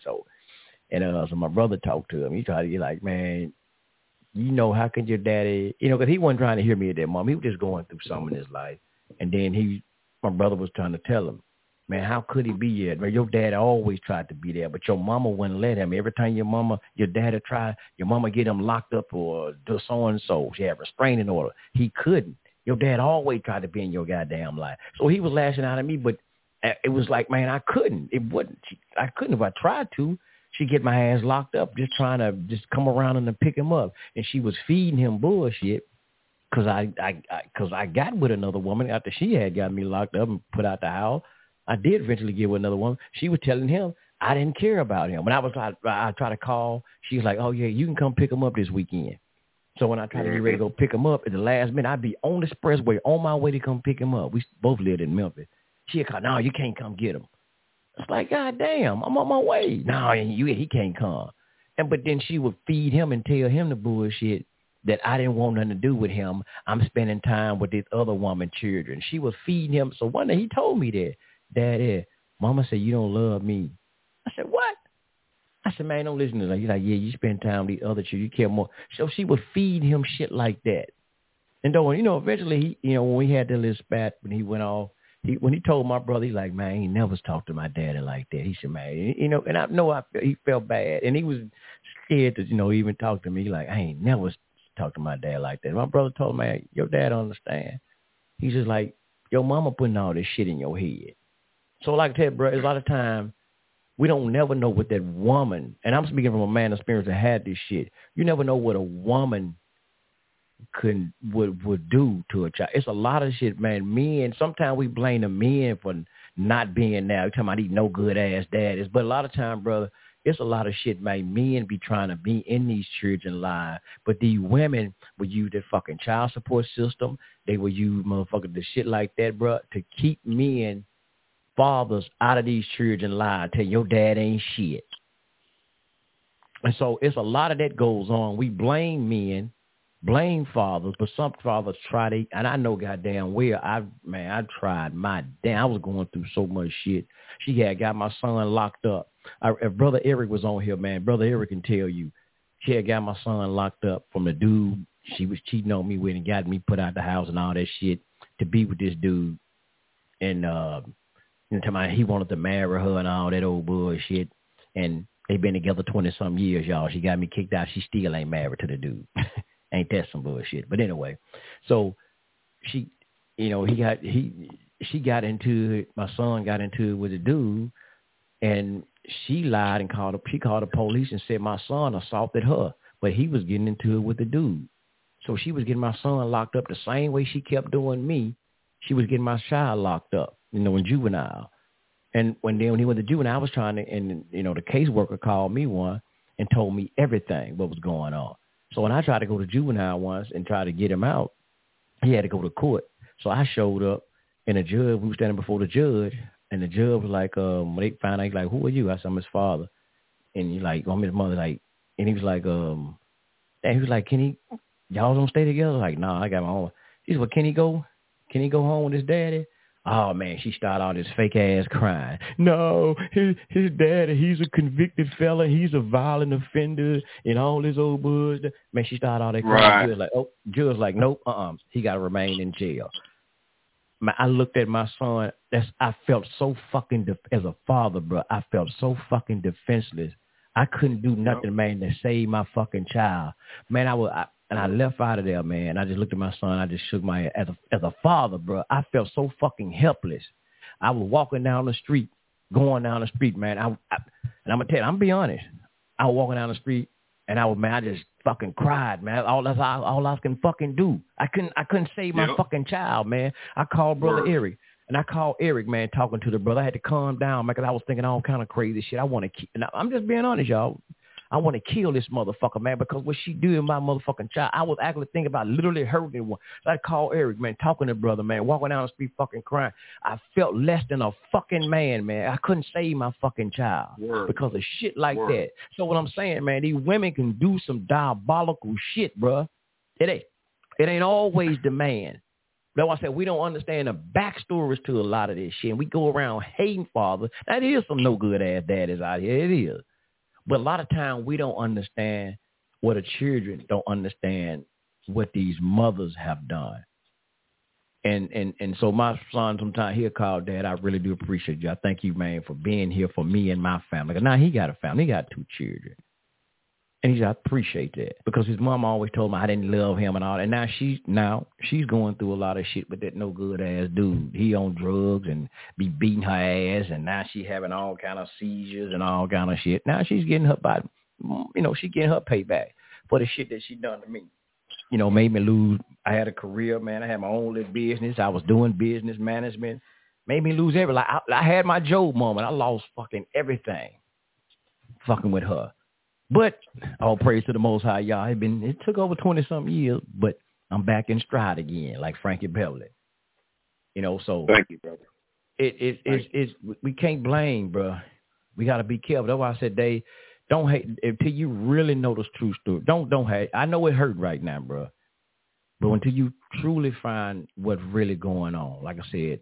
And so my brother talked to him. He tried to get like, man, you know, how could your daddy, you know, because he wasn't trying to hear me at that moment. He was just going through something in his life. And then my brother was trying to tell him, man, how could he be here? Man, your dad always tried to be there, but your mama wouldn't let him. Every time your dad would try, your mama get him locked up or do so-and-so. She had restraining order. He couldn't. Your dad always tried to be in your goddamn life. So he was lashing out at me, but it was like, man, I couldn't. I couldn't if I tried to. She'd get my ass locked up just trying to just come around and pick him up. And she was feeding him bullshit because I got with another woman after she had got me locked up and put out the house. I did eventually get with another woman. She was telling him I didn't care about him. When I tried to call, she was like, oh, yeah, you can come pick him up this weekend. So when I tried to get ready to go pick him up at the last minute, I'd be on the expressway on my way to come pick him up. We both lived in Memphis. She'd call, no, you can't come get him. It's like, God damn, I'm on my way. No, he can't come. But then she would feed him and tell him the bullshit that I didn't want nothing to do with him. I'm spending time with this other woman's children. She was feeding him. So one day he told me that, Daddy, Mama said, you don't love me. I said, what? I said, man, don't listen to her. He's like, yeah, you spend time with these other children. You care more. So she would feed him shit like that. And though, eventually, when we had the little spat, when he went off, when he told my brother, he's like, man, he never talked to my daddy like that. He said, man, you know, and I know he felt bad, and he was scared to, you know, even talk to me. Like, I ain't never talked to my dad like that. My brother told me, man, your dad don't understand. He's just like, your mama putting all this shit in your head. So like I said, bro, a lot of time we don't never know what that woman, and I'm speaking from a man of experience that had this shit. You never know what a woman would do to a child. It's a lot of shit, man. Men, sometimes we blame the men for not being there. We're talking about these no good ass daddies, but a lot of time, brother, it's a lot of shit, man. Men be trying to be in these children's lives, but these women will use their fucking child support system. They will use motherfucking the shit like that, bro, to keep men, fathers out of these children's lives. Tell your dad ain't shit. And so it's a lot of that goes on. We blame men, blame fathers, but some fathers try to, and I know goddamn well, I tried my damn, I was going through so much shit. She had got my son locked up. If Brother Eric was on here, man, Brother Eric can tell you, she had got my son locked up from the dude she was cheating on me with and got me put out the house and all that shit to be with this dude. And, you know, he wanted to marry her and all that old bullshit. And they been together 20-some years, y'all. She got me kicked out. She still ain't married to the dude. Ain't that some bullshit? But anyway, so she, you know, she got into it. My son got into it with the dude, and she lied and called the police and said my son assaulted her, but he was getting into it with the dude. So she was getting my son locked up the same way she kept doing me. She was getting my child locked up, you know, in juvenile. And when he went to juvenile, I was trying to, and, you know, the caseworker called me one and told me everything, what was going on. So when I tried to go to juvenile once and try to get him out, he had to go to court. So I showed up, and we were standing before the judge, and the judge was like, when they found out, he's like, who are you? I said, I'm his father. And he's like, I'm his mother. Like, and he was like, y'all don't stay together? Like, nah, I got my own. He said, well, can he go home with his daddy? Oh, man, she started all this fake-ass crying. No, his daddy, he's a convicted fella. He's a violent offender and all this old bullshit. Man, she started all that crying. Right. Judge was like, nope, he got to remain in jail. Man, I looked at my son. I felt so fucking, as a father, bro, I felt so fucking defenseless. I couldn't do nothing, man, to save my fucking child. Man, and I left out of there, man. I just looked at my son. I just shook my head. As a father, bro, I felt so fucking helpless. I was walking down the street, man. And I'm gonna tell you, I'm gonna be honest. I was walking down the street, and I just fucking cried, man. All I can fucking do. I couldn't save my fucking child, man. I called Brother Eric, and I called Eric, man, talking to the brother. I had to calm down, man, because I was thinking all kind of crazy shit. I'm just being honest, y'all. I want to kill this motherfucker, man, because what she do to my motherfucking child, I was actually thinking about literally hurting one. So I called Eric, man, talking to brother, man, walking down the street fucking crying. I felt less than a fucking man, man. I couldn't save my fucking child because of shit like that. So what I'm saying, man, these women can do some diabolical shit, bro. It ain't always the man. That's why I said we don't understand the backstories to a lot of this shit. And we go around hating fathers. Now, there is some no good ass daddies out here. It is. But a lot of time we don't understand what the children don't understand what these mothers have done. And so my son sometimes he'll call, Dad, I really do appreciate you. I thank you, man, for being here for me and my family. Now he got a family. He got 2 children. And he said, I appreciate that. Because his mom always told me I didn't love him and all that. Now she's going through a lot of shit with that no good ass dude. He on drugs and be beating her ass, and now she having all kind of seizures and all kind of shit. Now she's getting her she getting her payback for the shit that she done to me. You know, made me lose. I had a career, man. I had my own little business. I was doing business management. Made me lose everything. Like I had my Job moment. I lost fucking everything fucking with her. But all praise to the Most High, y'all. It took over 20-something years, but I'm back in stride again, like Frankie Beverly. You know, so
thank you, brother.
We can't blame, bro. We got to be careful. That's why I said, Dave, don't hate until you really know the true story. Don't hate. I know it hurt right now, bro, but until you truly find what's really going on, like I said,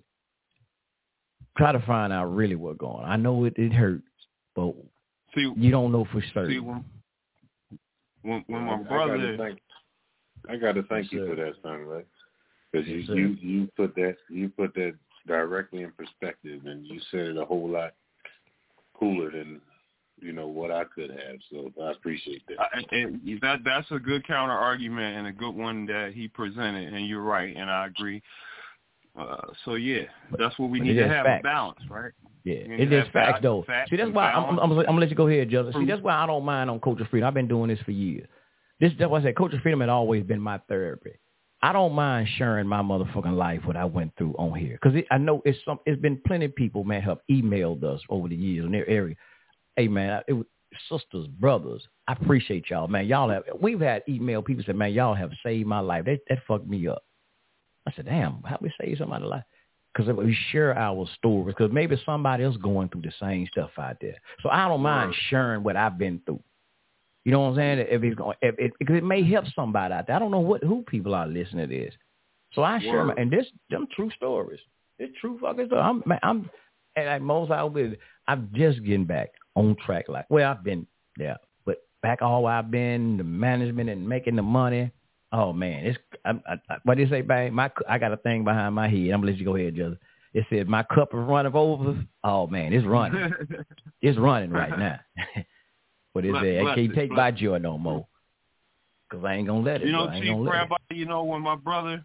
try to find out really what's going on. I know it hurts, but you don't know for certain.
See, when my brother,
I got to thank you for that, son, right? Because you put that directly in perspective, and you said it a whole lot cooler than what I could have. So I appreciate that.
That's a good counter argument and a good one that he presented, and you're right, and I agree. So yeah, that's what we need to have, a balance, right?
Yeah, it is facts though. See, that's why I'm gonna let you go ahead, Justin. See, that's why I don't mind on Coach of Freedom. I've been doing this for years. That's why I said Coach of Freedom had always been my therapy. I don't mind sharing my motherfucking life, what I went through on here, because I know it's been plenty of people, man, have emailed us over the years in their area. Hey, man, sisters, brothers, I appreciate y'all, man. We've had email people say, man, y'all have saved my life. That fucked me up. I said, damn, how we save somebody's life? Because we share our stories, because maybe somebody else going through the same stuff out there. So I don't mind sharing what I've been through. You know what I'm saying? Because it may help somebody out there. I don't know who people are listening to this. So I share them true stories. It's true fucking stuff. I'm like most I'm just getting back on track. I've been there, but back all where I've been, the management and making the money. Oh man, what did it say, bang? I got a thing behind my head. I'm gonna let you go ahead, Justin. It said my cup is running over. Oh man, it's running. It's running right now. What is it? I can't take my joy no more. Because I ain't going to let it.
Chief Rabbi, when my brother,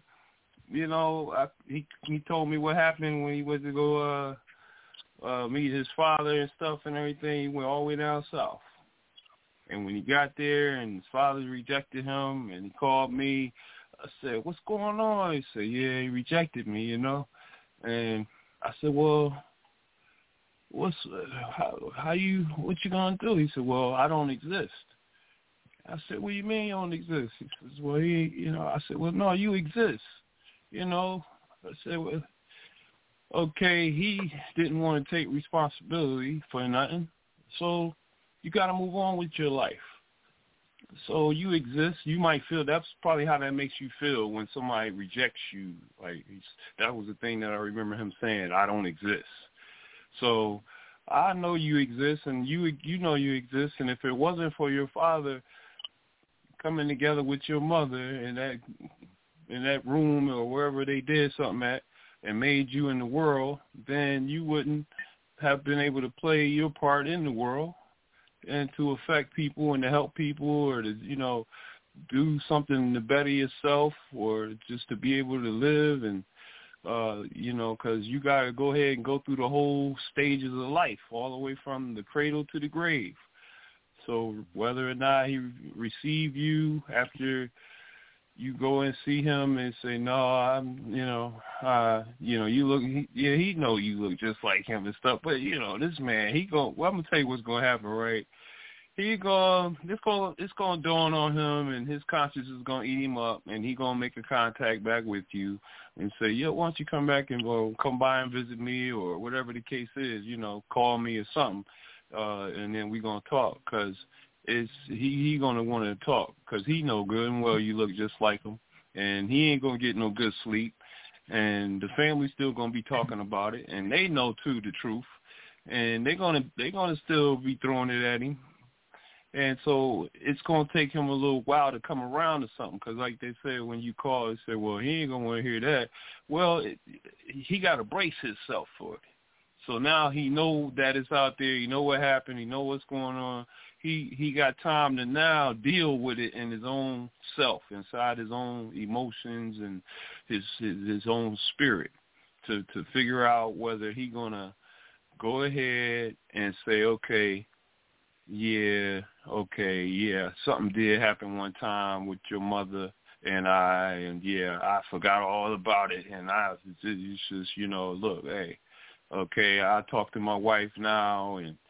he told me what happened when he went to go meet his father and stuff and everything. He went all the way down south. And when he got there and his father rejected him and he called me, I said, what's going on? He said, yeah, he rejected me, And I said, well, what you gonna do? He said, well, I don't exist. I said, what do you mean you don't exist? He says, well, I said, well, no, you exist. I said, well, okay, he didn't want to take responsibility for nothing, so you got to move on with your life. So you exist. You might feel that's probably how that makes you feel when somebody rejects you. Like that was the thing that I remember him saying, I don't exist. So I know you exist, and you know you exist, and if it wasn't for your father coming together with your mother in that room or wherever they did something at and made you in the world, then you wouldn't have been able to play your part in the world and to affect people and to help people or to, do something to better yourself or just to be able to live and because you got to go ahead and go through the whole stages of life, all the way from the cradle to the grave. So whether or not he receive you after you go and see him and say, no, you look, he know you look just like him and stuff. But, this man, I'm going to tell you what's going to happen, right? It's going to dawn on him, and his conscience is going to eat him up, and he going to make a contact back with you and say, why don't you come back and come by and visit me or whatever the case is, call me or something, and then we're going to talk because he going to want to talk because he know good and well you look just like him, and he ain't going to get no good sleep, and the family's still going to be talking about it, and they know, too, the truth, and they're gonna still be throwing it at him. And so it's going to take him a little while to come around to something because like they say, when you call, they say, well, he ain't going to want to hear that. Well, he got to brace himself for it. So now he know that it's out there. He know what happened. He know what's going on. He got time to now deal with it in his own self, inside his own emotions and his own spirit to figure out whether he going to go ahead and say, okay, something did happen one time with your mother and I forgot all about it, and it's just, look, hey, okay, I talked to my wife now, and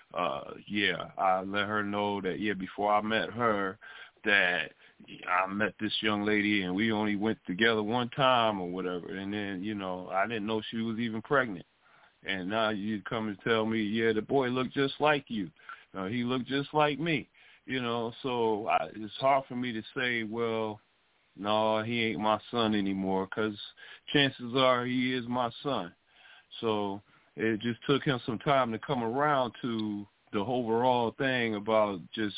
I let her know that, before I met her, that I met this young lady, and we only went together one time or whatever, and then, I didn't know she was even pregnant, and now you come and tell me, the boy looked just like you. He looked just like me, so it's hard for me to say, well, no, he ain't my son anymore because chances are he is my son. So it just took him some time to come around to the overall thing about just,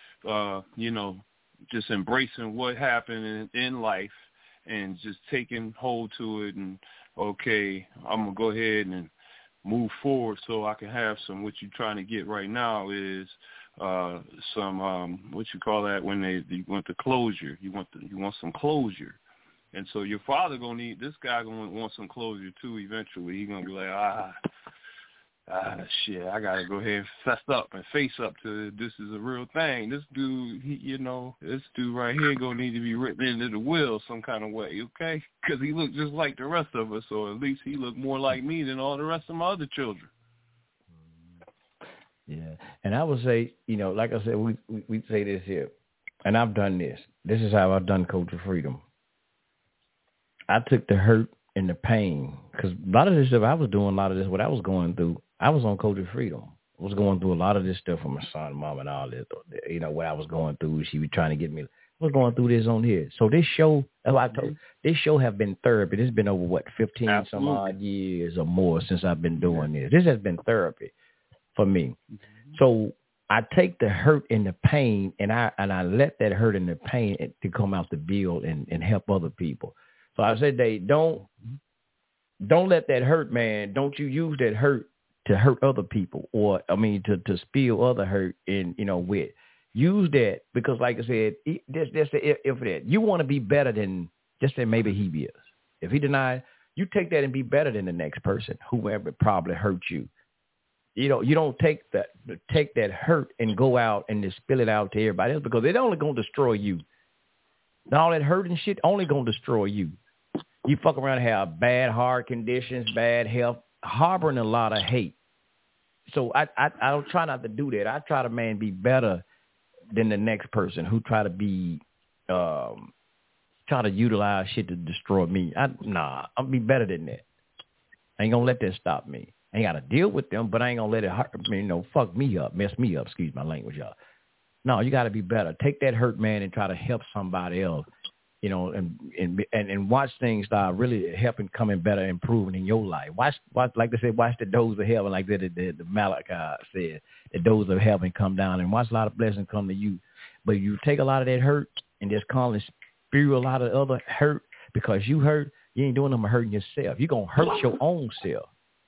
just embracing what happened in life and just taking hold to it and okay, I'm going to go ahead and move forward so I can have some, what you're trying to get right now is some, what you call that when you want the closure. You want some closure. And so your father going to need, this guy going to want some closure too eventually. He's going to be like, shit, I got to go ahead and fess up and face up to this is a real thing. This dude, this dude right here going to need to be written into the will some kind of way, okay? Because he look just like the rest of us, or at least he look more like me than all the rest of my other children.
Yeah, and I would say, like I said, we say this here, and I've done this. This is how I've done Culture Freedom. I took the hurt and the pain, because a lot of this stuff I was doing, a lot of this, what I was going through, I was on Culture Freedom. I was going through a lot of this stuff from my son, mom, and all this. What I was going through, she was trying to get me. I was going through this on here. So this show, as I told, this show have been therapy. It's been over 15
Absolutely.
Some odd years or more since I've been doing this. This has been therapy for me. So I take the hurt and the pain, and I let that hurt and the pain to come out to build and help other people. So I said, don't let that hurt, man. Don't you use that hurt to hurt other people, or to spill other hurt in with. Use that, because like I said, if that you want to be better than, just say maybe he is. If he denied, you take that and be better than the next person, whoever probably hurt you. You don't take that hurt and go out and just spill it out to everybody else, because it's only gonna destroy you. And all that hurt and shit only gonna destroy you. You fuck around and have bad heart conditions, bad health, harboring a lot of hate. So I don't try not to do that. I try to, man, be better than the next person who try to be, try to utilize shit to destroy me. I'll be better than that. I ain't gonna let that stop me. I ain't got to deal with them, but I ain't gonna let it hurt me, fuck me up, mess me up. Excuse my language, y'all. No, you got to be better. Take that hurt, man, and try to help somebody else. And watch things start really helping, coming better, improving in your life. Watch, like they say, watch the doors of heaven, like the Malachi said, the doors of heaven come down, and watch a lot of blessings come to you. But you take a lot of that hurt and just call and spew a lot of other hurt, because you hurt, you ain't doing them hurting yourself. You're going to hurt your own self.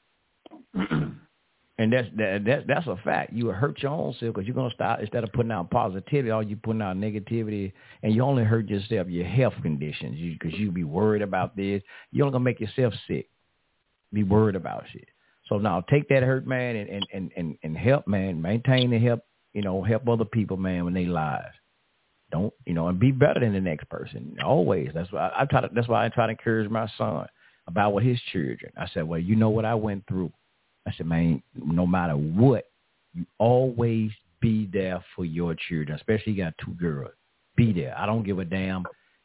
And that's a fact. You will hurt your own self, because you're going to start, instead of putting out positivity, all you putting out negativity, and you only hurt yourself, your health conditions, because you be worried about this. You're only going to make yourself sick. Be worried about shit. So now take that hurt, man, and help, man, maintain and help, help other people, man, in their lives. Don't, and be better than the next person. Always. That's why I try to encourage my son about what his children. I said, well, you know what I went through. I said, man, no matter what, you always be there for your children, especially you got 2 girls. Be there. I don't give a damn.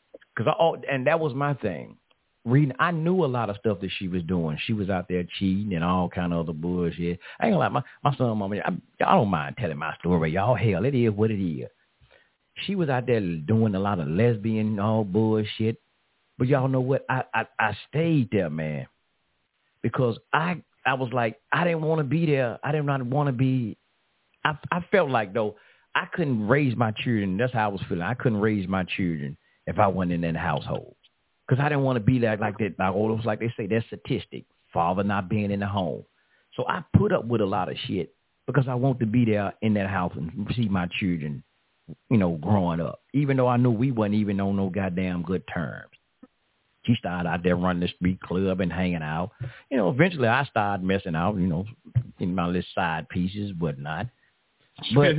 And that was my thing. Reading, I knew a lot of stuff that she was doing. She was out there cheating and all kind of other bullshit. I ain't gonna lie, my son, mama, I don't mind telling my story. Y'all, hell, it is what it is. She was out there doing a lot of lesbian, all bullshit. But y'all know what? I stayed there, man, because I was like, I didn't want to be there. I did not want to be. I felt like, though, I couldn't raise my children. That's how I was feeling. I couldn't raise my children if I wasn't in that household, because I didn't want to be there like that. Like they say, that's statistic, father not being in the home. So I put up with a lot of shit because I want to be there in that house and see my children, growing up, even though I knew we wasn't even on no goddamn good terms. She started out there running the street club and hanging out. Eventually I started messing out, in my little side pieces, whatnot. But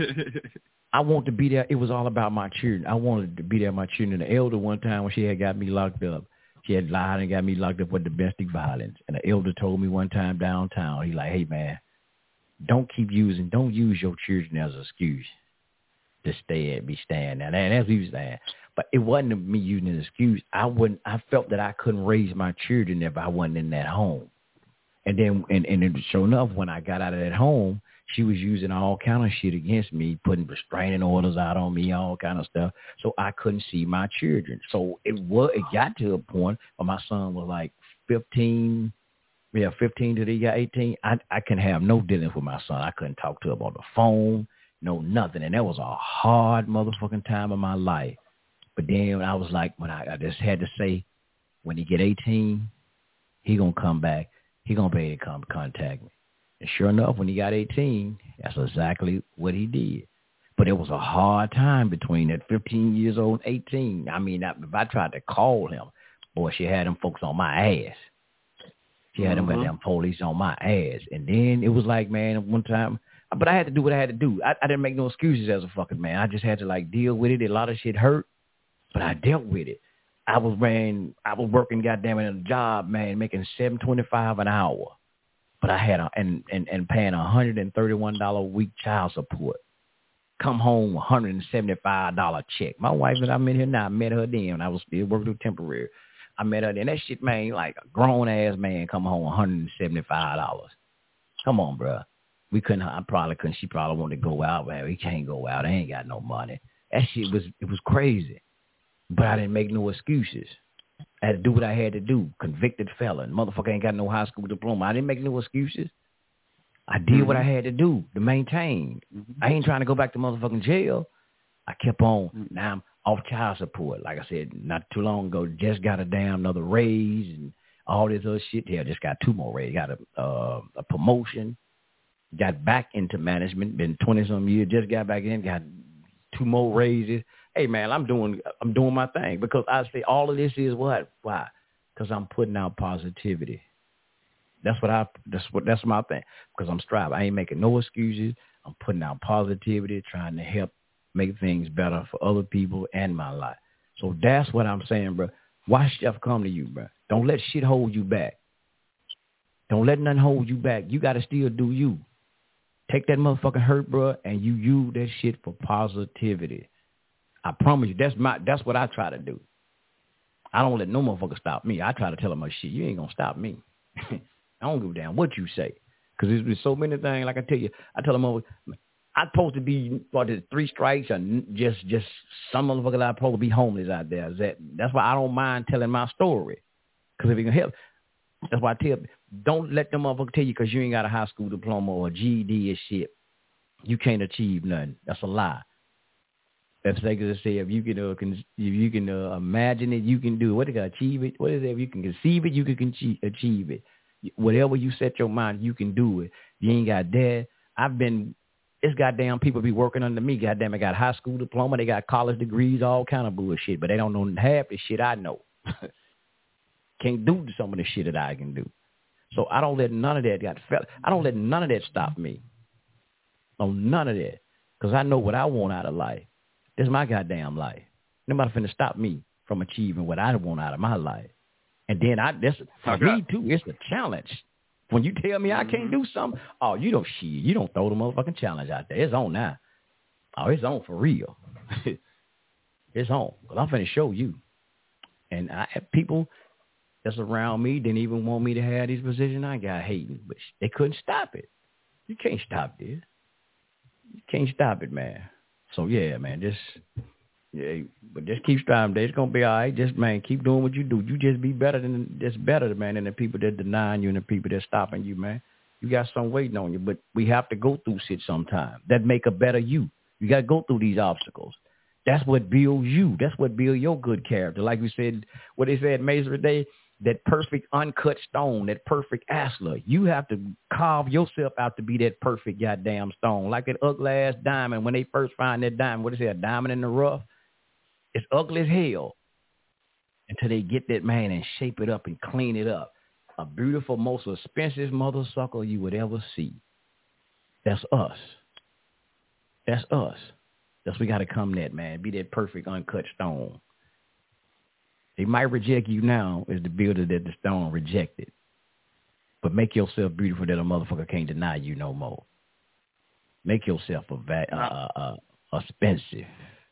I want to be there. It was all about my children. I wanted to be there with my children. The elder, one time when she had got me locked up, she had lied and got me locked up with domestic violence. And the elder told me one time downtown, he like, hey, man, don't use your children as an excuse to be staying there. And that's what he was saying. But it wasn't me using an excuse. I felt that I couldn't raise my children if I wasn't in that home. And then, and sure enough, when I got out of that home, she was using all kind of shit against me, putting restraining orders out on me, all kind of stuff. So I couldn't see my children. So it got to a point where my son was like 15 till he got 18. I couldn't have no dealings with my son. I couldn't talk to him on the phone, no nothing. And that was a hard motherfucking time of my life. But then I was like, when I just had to say, when he get 18, he going to come back. He going to be able to come contact me. And sure enough, when he got 18, that's exactly what he did. But it was a hard time between that 15 years old and 18. I mean, if I tried to call him, boy, she had them folks on my ass. She had them goddamn police on my ass. And then it was like, man, one time, but I had to do what I had to do. I didn't make no excuses as a fucking man. I just had to, like, deal with it. A lot of shit hurt, but I dealt with it. I was working, goddamn it, in a job, man, making $7.25 an hour. But I had and paying $131 a week child support. Come home, $175 check. My wife that I'm in here now, I met her then. I was still working temporary. I met her then. That shit, man, like a grown ass man come home $175. Come on, bro. We couldn't. I probably couldn't. She probably wanted to go out, man. We can't go out. I ain't got no money. That shit was crazy. But I didn't make no excuses. I had to do what I had to do. Convicted felon. Motherfucker ain't got no high school diploma. I didn't make no excuses. I did what I had to do to maintain. I ain't trying to go back to motherfucking jail. I kept on. Now I'm off child support. Like I said, not too long ago, just got a damn another raise and all this other shit. Yeah, just got 2 more raises. Got a promotion. Got back into management. Been 20-some years. Just got back in. Got 2 more raises. Hey man, I'm doing my thing because I say all of this is what? Why? Because I'm putting out positivity. That's my thing. Because I'm striving. I ain't making no excuses. I'm putting out positivity, trying to help make things better for other people and my life. So that's what I'm saying, bro. Watch stuff come to you, bro. Don't let shit hold you back. Don't let nothing hold you back. You got to still do you. Take that motherfucking hurt, bro, and you use that shit for positivity. I promise you, that's what I try to do. I don't let no motherfucker stop me. I try to tell them, shit, you ain't going to stop me. I don't give a damn what you say. Because there's so many things, like I tell you, I tell them, I'm supposed to be, 3 strikes or just some motherfucker that I'm supposed to be homeless out there. That's why I don't mind telling my story. Because if it can help, that's why I tell, don't let them motherfucker tell you because you ain't got a high school diploma or a GED and shit. You can't achieve nothing. That's a lie. That's like I say, if you can imagine it, you can do it. What they got achieve it? What is it? If you can conceive it, you can achieve it. Whatever you set your mind, you can do it. You ain't got that. It's goddamn people be working under me. Goddamn, I got high school diploma. They got college degrees, all kind of bullshit, but they don't know half the shit I know. Can't do some of the shit that I can do. So I don't let none of that stop me. No, none of that. Because I know what I want out of life. This is my goddamn life. Nobody finna stop me from achieving what I want out of my life. And then for me too, it's a challenge. When you tell me I can't do something, you don't throw the motherfucking challenge out there. It's on now. It's on for real. It's on. Because I'm finna show you. And I have people that's around me didn't even want me to have these positions I got hating. But they couldn't stop it. You can't stop this. You can't stop it, man. So yeah, man, but just keep striving. It's gonna be all right. Just man, keep doing what you do. You just be better than the people that denying you and the people that stopping you, man. You got some waiting on you, but we have to go through shit sometime. That make a better you. You gotta go through these obstacles. That's what builds you. That's what builds your good character. Like we said, what they said Mazer today, that perfect uncut stone, that perfect asler. You have to carve yourself out to be that perfect goddamn stone. Like that ugly ass diamond. When they first find that diamond, what is it, a diamond in the rough? It's ugly as hell. Until they get that man and shape it up and clean it up. A beautiful, most expensive mother sucker you would ever see. That's us. That's us. That's we got to come that, man. Be that perfect uncut stone. They might reject you now as the builder that the stone rejected. But make yourself beautiful that a motherfucker can't deny you no more. Make yourself expensive.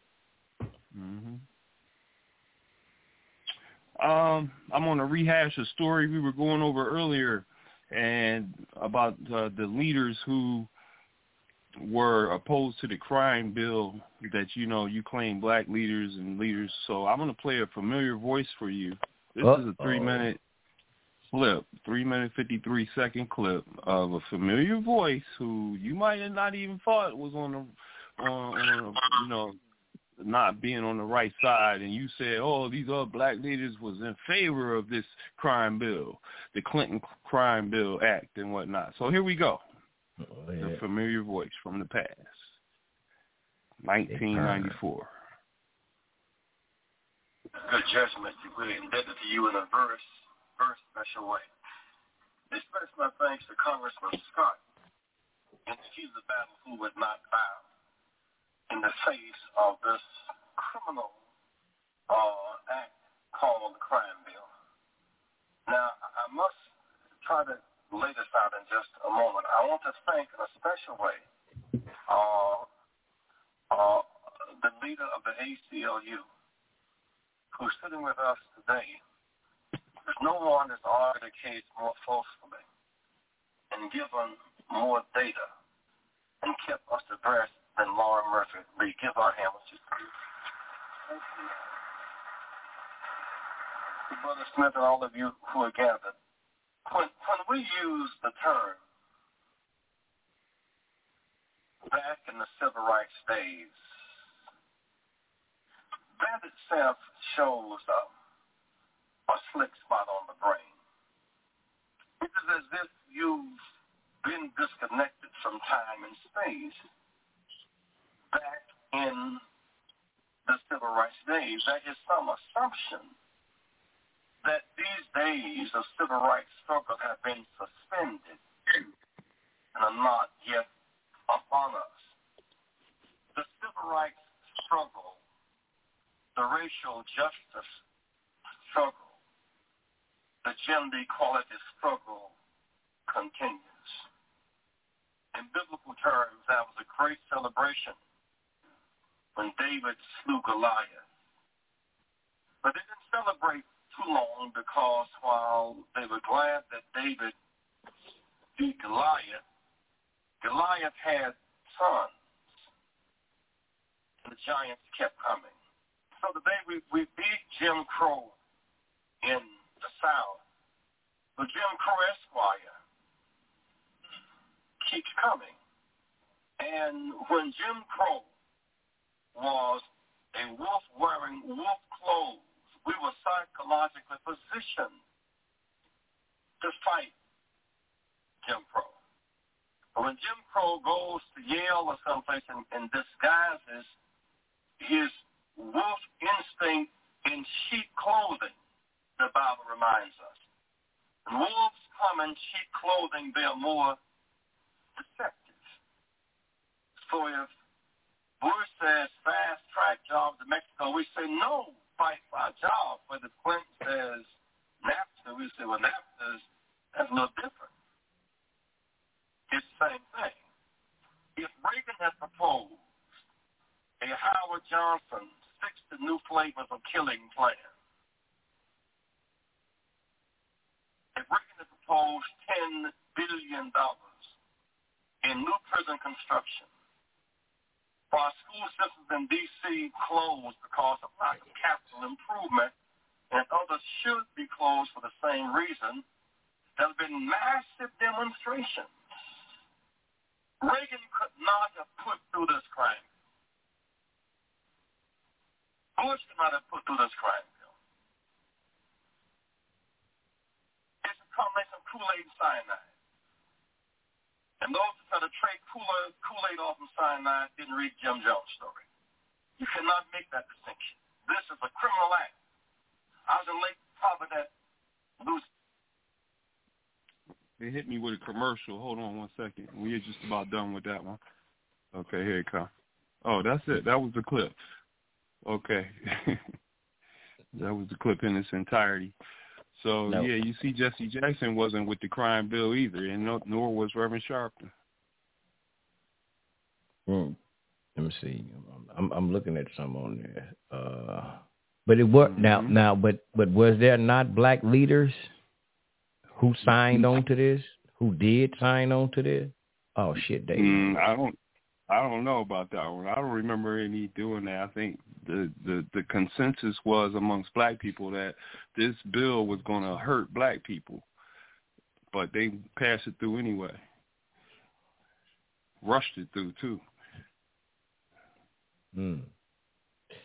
I'm going to rehash a story we were going over earlier and about the leaders who were opposed to the crime bill that, you claim black leaders and leaders. So I'm going to play a familiar voice for you. This is a 3-minute clip, 3-minute, 53-second clip of a familiar voice who you might have not even thought was on not being on the right side, and you said, oh, these other black leaders was in favor of this crime bill, the Clinton Crime Bill Act and whatnot. So here we go. Oh, yeah. The familiar voice from the past. 1994.
Good judgment. We're indebted to you in a very special way. Express my thanks to Congressman Scott in the heat of the battle who would not bow in the face of this criminal act called the crime bill. Now, I must try to lay this out in just a moment. I want to thank in a special way the leader of the ACLU who's sitting with us today. There's no one that's argued the case more forcefully and given more data and kept us abreast than Laura Murphy. We give our homage to Brother Smith and all of you who are gathered. When we use the term back in the civil rights days, that itself shows a slick spot on the brain. It is as if you've been disconnected from time and space back in the civil rights days. There is some assumption that these days of civil rights struggle have been suspended and are not yet upon us. The civil rights struggle, the racial justice struggle, the gender equality struggle continues. In biblical terms, that was a great celebration when David slew Goliath. But they didn't celebrate too long because while they were glad that David beat Goliath, Goliath had sons. And the giants kept coming. So today we beat Jim Crow in the South. But Jim Crow Esquire keeps coming. And when Jim Crow was a wolf wearing wolf clothes, we were psychologically positioned to fight Jim Crow. But when Jim Crow goes to Yale or someplace and disguises his wolf instinct in sheep clothing, the Bible reminds us. And wolves come in sheep clothing, they're more deceptive. So if Bush says fast-track jobs in Mexico, we say no, fight for our job. But if Clinton says NAFTA, we say, well, that's a little different. It's the same thing. If Reagan had proposed a Howard Johnson 60 new flavors of killing plan, if Reagan had proposed $10 billion in new prison construction, for our school systems in D.C. closed because of lack of capital improvement, and others should be closed for the same reason, there have been massive demonstrations. Reagan could not have put through this crime. Bush could not have put through this crime bill. It's a combination of Kool-Aid and cyanide. And those who try to trade Kool-Aid off from cyanide didn't read Jim Jones' story. You cannot make that distinction. This is a criminal act. I was in Lake Providence, Louisiana.
They hit me with a commercial. Hold on 1 second. We're just about done with that one. Okay, here it comes. Oh, that's it. That was the clip. Okay. That was the clip in its entirety. So, yeah, you see Jesse Jackson wasn't with the crime bill either, and nor was Reverend Sharpton.
Let me see. I'm looking at some on there. But it was now. But was there not black leaders who signed on to this? Who did sign on to this? Oh shit, Dave.
I don't know about that one. I don't remember any doing that. I think the consensus was amongst black people that this bill was going to hurt black people, but they passed it through anyway. Rushed it through too.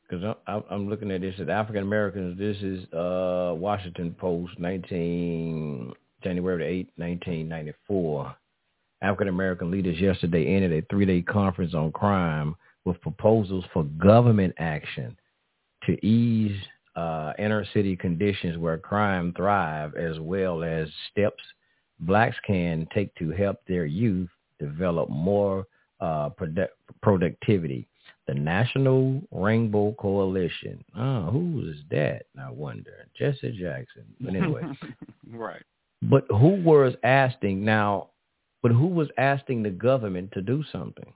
because I'm looking at this at African Americans. This is Washington Post, January 8, 1994. African American leaders yesterday ended a 3-day conference on crime with proposals for government action to ease inner city conditions where crime thrive, as well as steps blacks can take to help their youth develop more productivity. The National Rainbow Coalition. Oh, who is that? I wonder. Jesse Jackson. But anyway.
Right.
But who was asking the government to do something?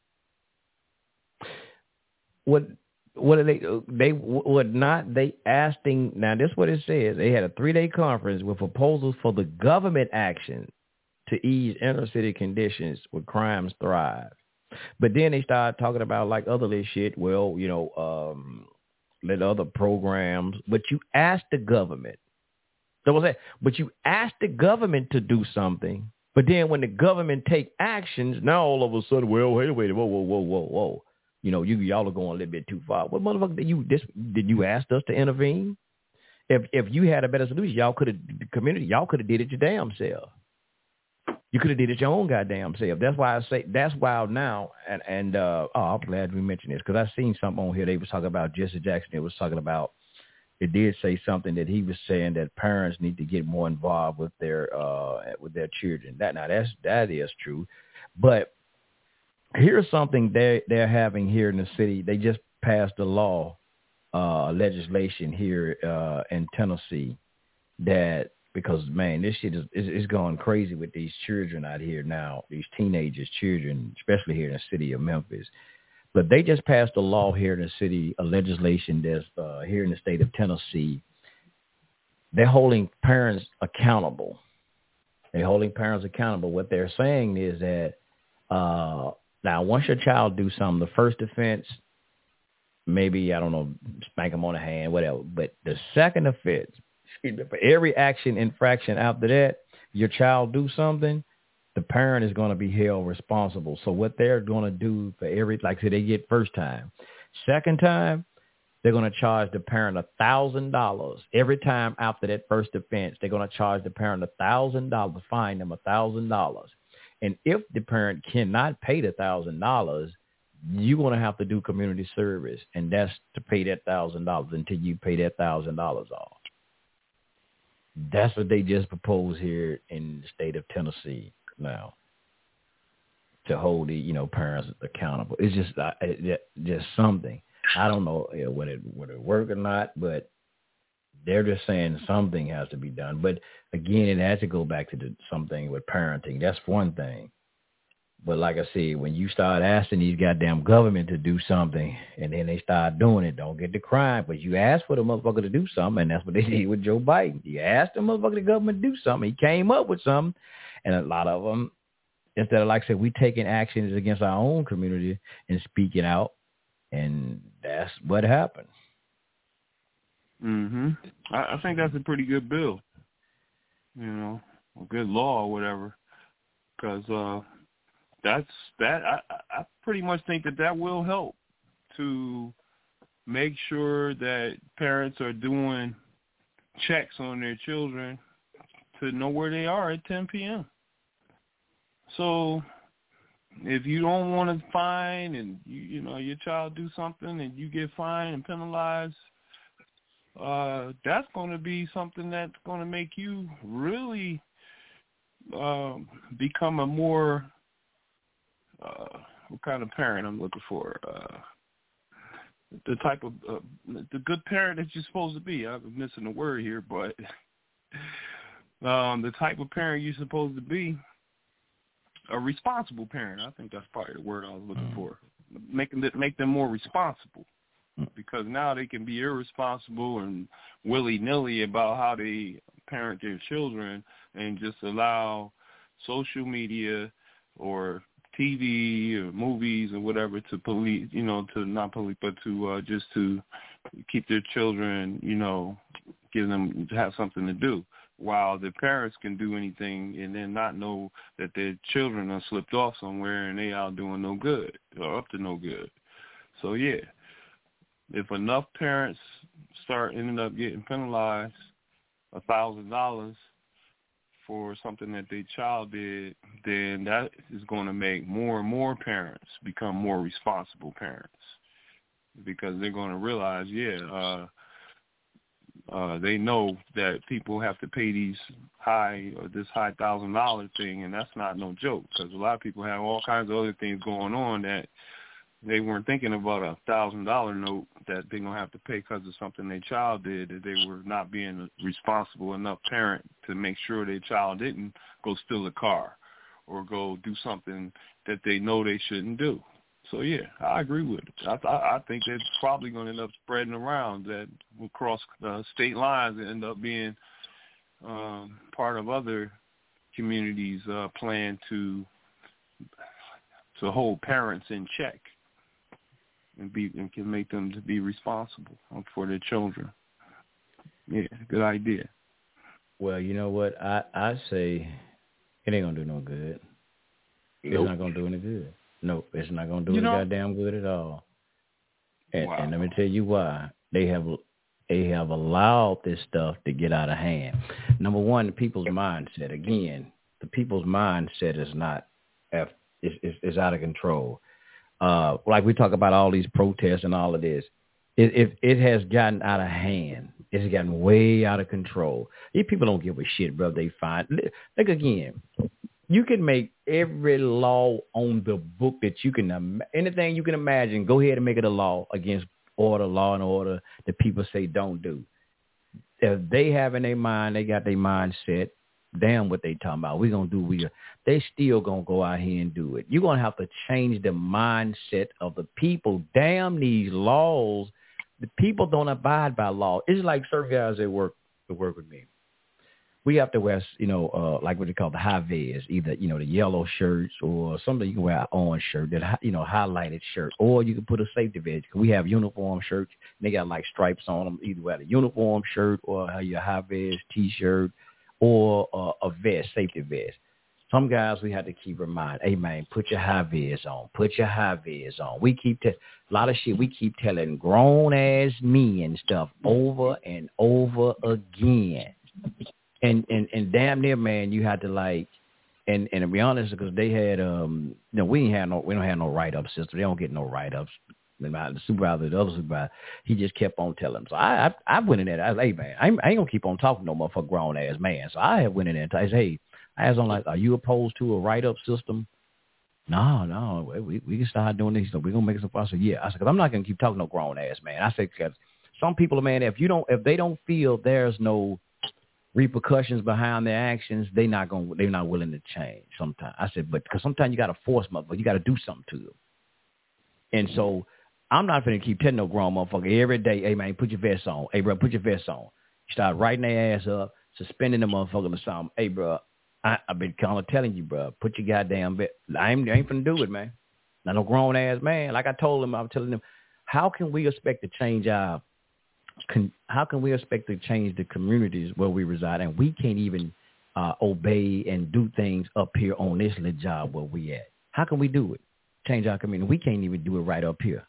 What are they would not they asking now? This is what it says. They had a 3-day conference with proposals for the government action to ease inner city conditions where crimes thrive. But then they started talking about like other little shit. Well, let other programs. But you asked the government. But you asked the government to do something. But then when the government take actions, now all of a sudden, well, wait, whoa. Y'all are going a little bit too far. What motherfucker did you ask us to intervene? If you had a better solution, y'all could have did it your damn self. You could have did it your own goddamn self. That's why I say that's wild now. And I'm glad we mentioned this because I seen something on here. They was talking about Jesse Jackson. It was talking about. It did say something that he was saying that parents need to get more involved with their children. That is true, but here's something they're having here in the city. They just passed a law, legislation here in Tennessee that. Because, man, this shit is going crazy with these children out here now, these teenagers, children, especially here in the city of Memphis. But they just passed a law here in the city, a legislation that's here in the state of Tennessee. They're holding parents accountable. What they're saying is that now once your child do something, the first offense, maybe, I don't know, spank them on the hand, whatever. But the second offense, for every infraction after that, your child do something, the parent is going to be held responsible. So what they're going to do for like say they get first time, second time, they're going to charge the parent $1,000 every time after that first offense. They're going to charge the parent $1,000, fine them $1,000, and if the parent cannot pay the $1,000, you're going to have to do community service, and that's to pay that $1,000 until you pay that $1,000 off. That's what they just proposed here in the state of Tennessee now to hold the parents accountable. It's just something. I don't know would it work or not, but they're just saying something has to be done. But again, it has to go back to something with parenting. That's one thing. But like I said, when you start asking these goddamn government to do something and then they start doing it, don't get the crime. But you ask for the motherfucker to do something, and that's what they did with Joe Biden. You asked the motherfucker, the government to do something. He came up with something. And a lot of them, instead of, like I said, we taking actions against our own community and speaking out. And that's what happened.
I think that's a pretty good bill. A good law or whatever. Because... I pretty much think that will help to make sure that parents are doing checks on their children to know where they are at 10 p.m. So if you don't want to fine and your child do something and you get fined and penalized, that's going to be something that's going to make you really become a more what kind of parent I'm looking for? The type of the good parent that you're supposed to be. I'm missing a word here, but the type of parent you're supposed to be, a responsible parent. I think that's probably the word I was looking for. Make them more responsible, because now they can be irresponsible and willy-nilly about how they parent their children and just allow social media or TV or movies or whatever to police, to not police, but to just to keep their children, give them to have something to do, while the parents can do anything and then not know that their children are slipped off somewhere and they out doing no good or up to no good. So yeah, if enough parents ending up getting penalized $1,000 for something that their child did, then that is going to make more and more parents become more responsible parents, because they're going to realize, they know that people have to pay this high $1,000 thing, and that's not no joke, because a lot of people have all kinds of other things going on that they weren't thinking about a $1,000 note that they're going to have to pay because of something their child did, that they were not being a responsible enough parent to make sure their child didn't go steal a car or go do something that they know they shouldn't do. So, yeah, I agree with it. I think that's probably going to end up spreading around, that will cross state lines and end up being part of other communities' plan to hold parents in check and can make them to be responsible for their children. Yeah, good idea.
Well, you know what? I say it ain't going to do no good. Nope. It's not going to do any good. No, it's not going to do any goddamn good at all. And let me tell you why. They have allowed this stuff to get out of hand. Number one, the people's mindset. Again, the people's mindset is not is out of control. Like we talk about all these protests and all of this. It has gotten out of hand. It's gotten way out of control. These people don't give a shit, bro. They find. Look again. You can make every law on the book that you can, anything you can imagine, go ahead and make it a law against law and order that people say don't do. If they have in their mind, they got their mind set, damn what they talking about. We're going to do, they still going to go out here and do it. You're going to have to change the mindset of the people. Damn these laws. The people don't abide by law. It's like certain guys that work with me. We have to wear, like what they call the high vis, either, the yellow shirts or something. You can wear an orange shirt, that, highlighted shirt, or you can put a safety vest. We have uniform shirts, and they got like stripes on them. Either wear the uniform shirt or have your high vis T-shirt or a vest, safety vest. Some guys we have to keep reminding, hey, man, put your high vis on. Put your high vis on. We keep a lot of shit. We keep telling grown-ass men stuff over and over again. And damn near, man, you had to and to be honest, because they had, we don't have no write-up system. They don't get no write-ups. The supervisor, the other supervisor, he just kept on telling them. So I went in there. I was like, hey, man, I ain't gonna keep on talking no more for grown-ass man. So I went in there and I said, hey, I asked him, are you opposed to a write-up system? No, we can start doing this. So we're gonna make some process. Yeah, I said, because I'm not gonna keep talking no grown-ass man. I said, because some people, man, if they don't feel there's no repercussions behind their actions, they're not willing to change sometimes. I said, but because sometimes you got to force motherfucker, you got to do something to them. And so I'm not going to keep telling no grown motherfucker every day, hey, man, put your vest on. Hey, bro, put your vest on. You start writing their ass up, suspending the motherfucker or something. Hey, bro, I've been kind of telling you, bro, put your goddamn vest. I ain't finna do it, man. Not no grown ass man. Like I told him, I'm telling them, how can we expect to change the communities where we reside, and we can't even obey and do things up here on this little job where we at? How can we do it? Change our community. We can't even do it right up here.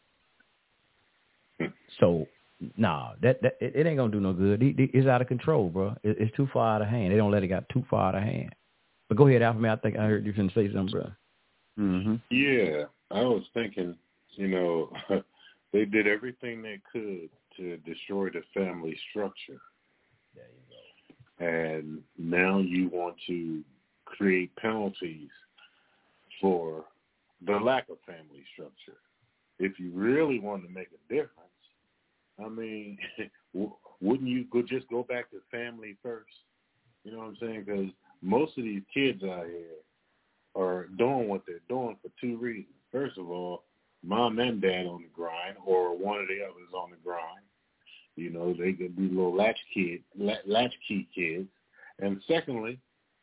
So, it ain't gonna do no good. It's out of control, bro. It's too far out of hand. They don't let it get too far out of hand. But go ahead, Alpha Man. I think I heard you finna say something, bro. Mm-hmm.
Yeah, I was thinking, they did everything they could to destroy the family structure.
There you go.
And now you want to create penalties for the lack of family structure. If you really want to make a difference, I mean, wouldn't you just go back to family first? You know what I'm saying? Because most of these kids out here are doing what they're doing for two reasons. First of all, mom and dad on the grind, or one of the others on the grind. They could be little latchkey kids. And secondly,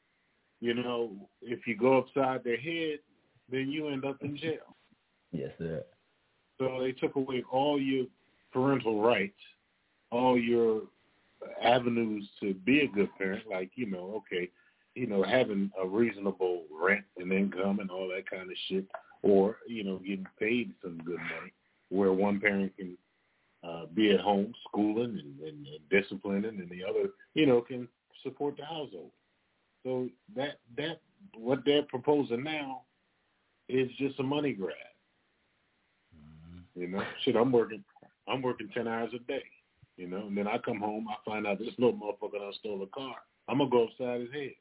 if you go upside their head, then you end up in jail.
Yes, sir. So
they took away all your parental rights, all your avenues to be a good parent, like, having a reasonable rent and income and all that kind of shit, or, getting paid some good money where one parent can be at home schooling and disciplining, and the other, can support the household. So that what they're proposing now is just a money grab. Shit, I'm working 10 hours a day, and then I come home, I find out this little motherfucker done stole a car. I'm gonna go upside his head.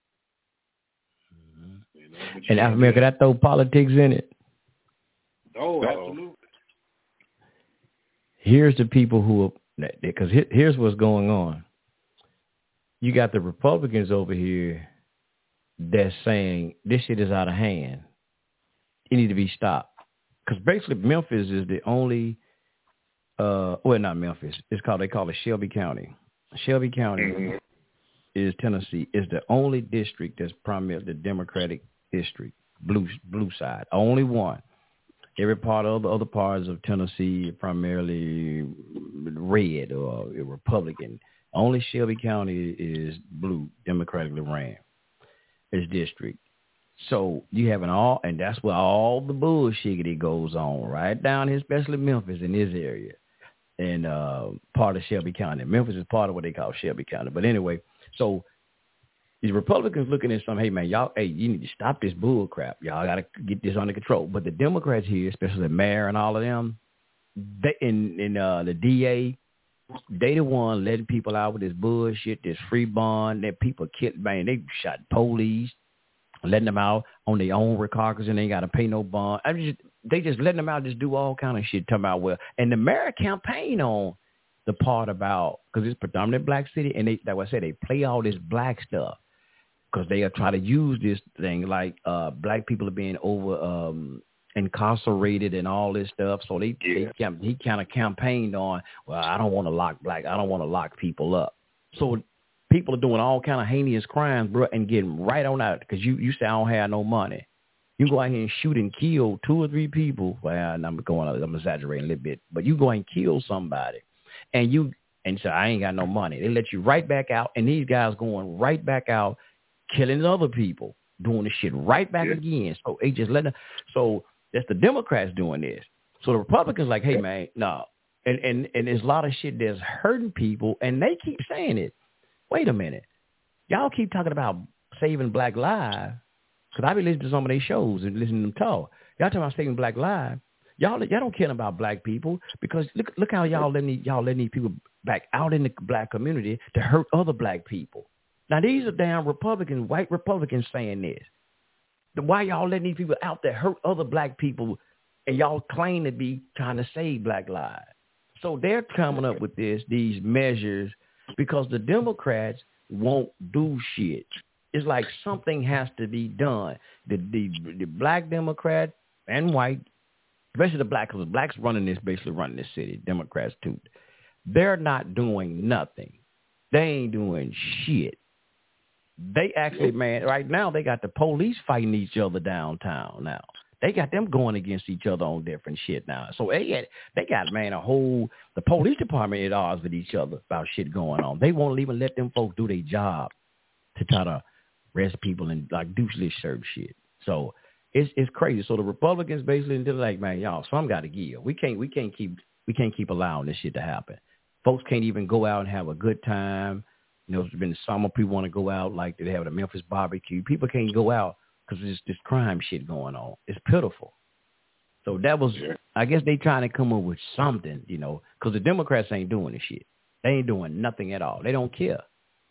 And America, that throw politics in it.
Oh, absolutely.
Here's the people who, because here's what's going on. You got the Republicans over here that's saying this shit is out of hand. It needs to be stopped. Because basically Memphis is the only, not Memphis. They call it Shelby County. Shelby County is Tennessee, is the only district that's primarily the Democratic district, blue side. Only one. Every part of the other parts of Tennessee primarily red or Republican. Only Shelby County is blue, democratically ran. It's district. So you have and that's where all the bullshit goes on, right down here, especially Memphis in this area, and part of Shelby County. Memphis is part of what they call Shelby County. But anyway, so these Republicans looking at hey man, y'all, you need to stop this bull crap. Y'all got to get this under control. But the Democrats here, especially the mayor and all of them, they the DA, they the one letting people out with this bullshit, this free bond, that people killed, man. They shot police, letting them out on their own recards and they ain't got to pay no bond. They just letting them out, just do all kind of shit, talking about, and the mayor campaign on the part about, because it's predominant black city, and like I said, they play all this black stuff because they are trying to use this thing like black people are being over incarcerated and all this stuff. So he kind of campaigned on, well, I don't want to lock people up. So people are doing all kind of heinous crimes, bro, and getting right on out because you say I don't have no money. You go out here and shoot and kill 2 or 3 people. Well, I'm exaggerating a little bit, but you go and kill somebody, and say I ain't got no money. They let you right back out, and these guys going right back out, killing other people, doing the shit right back again. So they just so that's the Democrats doing this. So the Republicans like, hey man, no, and there's a lot of shit that's hurting people, and they keep saying it. Wait a minute, y'all keep talking about saving black lives. Because I be listening to some of their shows and listening to them talk. Y'all talking about saving black lives. Y'all don't care about black people because look how y'all letting these people back out in the black community to hurt other black people. Now these are damn Republicans, white Republicans saying this. Why y'all letting these people out that hurt other black people and y'all claim to be trying to save black lives? So they're coming up with these measures because the Democrats won't do shit. It's like something has to be done. The black Democrat and white, especially the black, because the blacks basically running this city, Democrats too. They're not doing nothing. They ain't doing shit. They actually, man, right now they got the police fighting each other downtown now. They got them going against each other on different shit now. So they got, man, the police department at odds with each other about shit going on. They won't even let them folks do their job to try to arrest people and like do this certain shit. So it's crazy. So the Republicans basically they're like, man, y'all, some got to give. We can't keep allowing this shit to happen. Folks can't even go out and have a good time. There's been summer people want to go out like they have the Memphis barbecue. People can't go out because there's this crime shit going on. It's pitiful. So that was, I guess they trying to come up with something, because the Democrats ain't doing this shit. They ain't doing nothing at all. They don't care.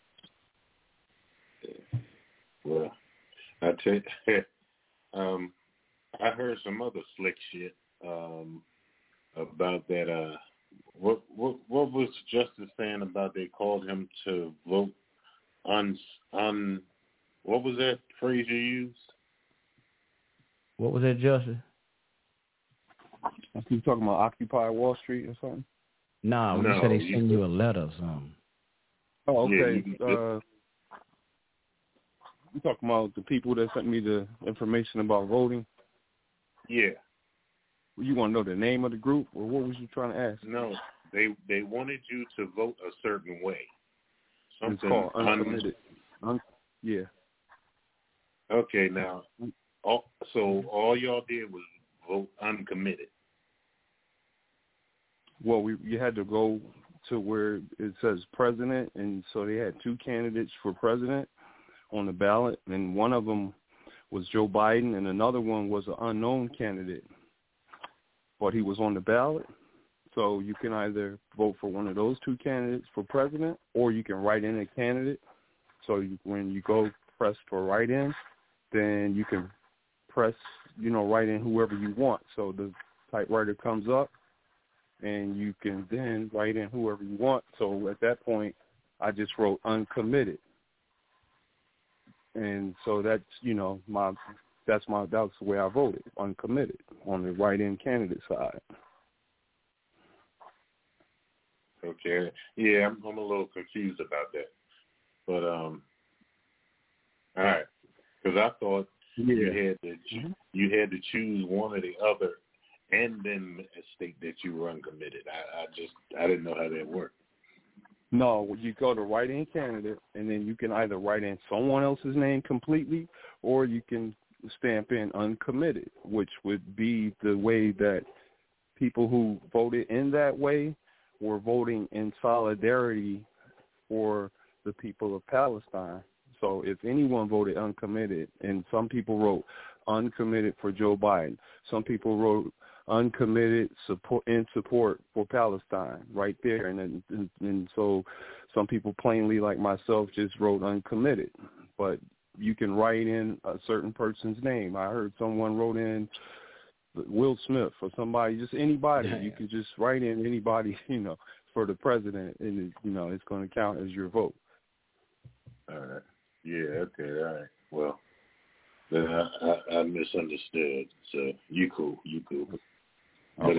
Well, I tell you, I heard some other slick shit about that. What was Justice saying about they called him to vote on what was that phrase you used?
What was that, Justice?
I think talking about Occupy Wall Street or something.
No, you said they send you a letter or something.
Oh, okay. You talking about the people that sent me the information about voting?
Yeah.
You want to know the name of the group, or what was you trying to ask?
No, they wanted you to vote a certain way. Something
it's called uncommitted. Yeah.
Okay, now, so all y'all did was vote uncommitted.
you had to go to where it says president, and so they had 2 candidates for president on the ballot, and one of them was Joe Biden, and another one was an unknown candidate, but he was on the ballot. So you can either vote for one of those 2 candidates for president, or you can write in a candidate. So when you go press for write-in, then you can press, write in whoever you want. So the typewriter comes up, and you can then write in whoever you want. So at that point, I just wrote uncommitted. And so that's, that's the way I voted, uncommitted, on the write-in candidate side.
Okay. Yeah, I'm a little confused about that. But, all right. Because I thought you had to choose one or the other and then state that you were uncommitted. I didn't know how that worked.
No, you go to write-in candidate, and then you can either write in someone else's name completely, or you can stamp in uncommitted, which would be the way that people who voted in that way were voting in solidarity for the people of Palestine. So if anyone voted uncommitted, and some people wrote uncommitted for Joe Biden, some people wrote uncommitted support for Palestine right there, and so some people plainly, like myself, just wrote uncommitted. But you can write in a certain person's name. I heard someone wrote in Will Smith or somebody, just anybody. Yeah. You can just write in anybody, for the president, and it's going to count as your vote.
All right. Yeah. Okay. All right. Well, then I misunderstood. So you cool. But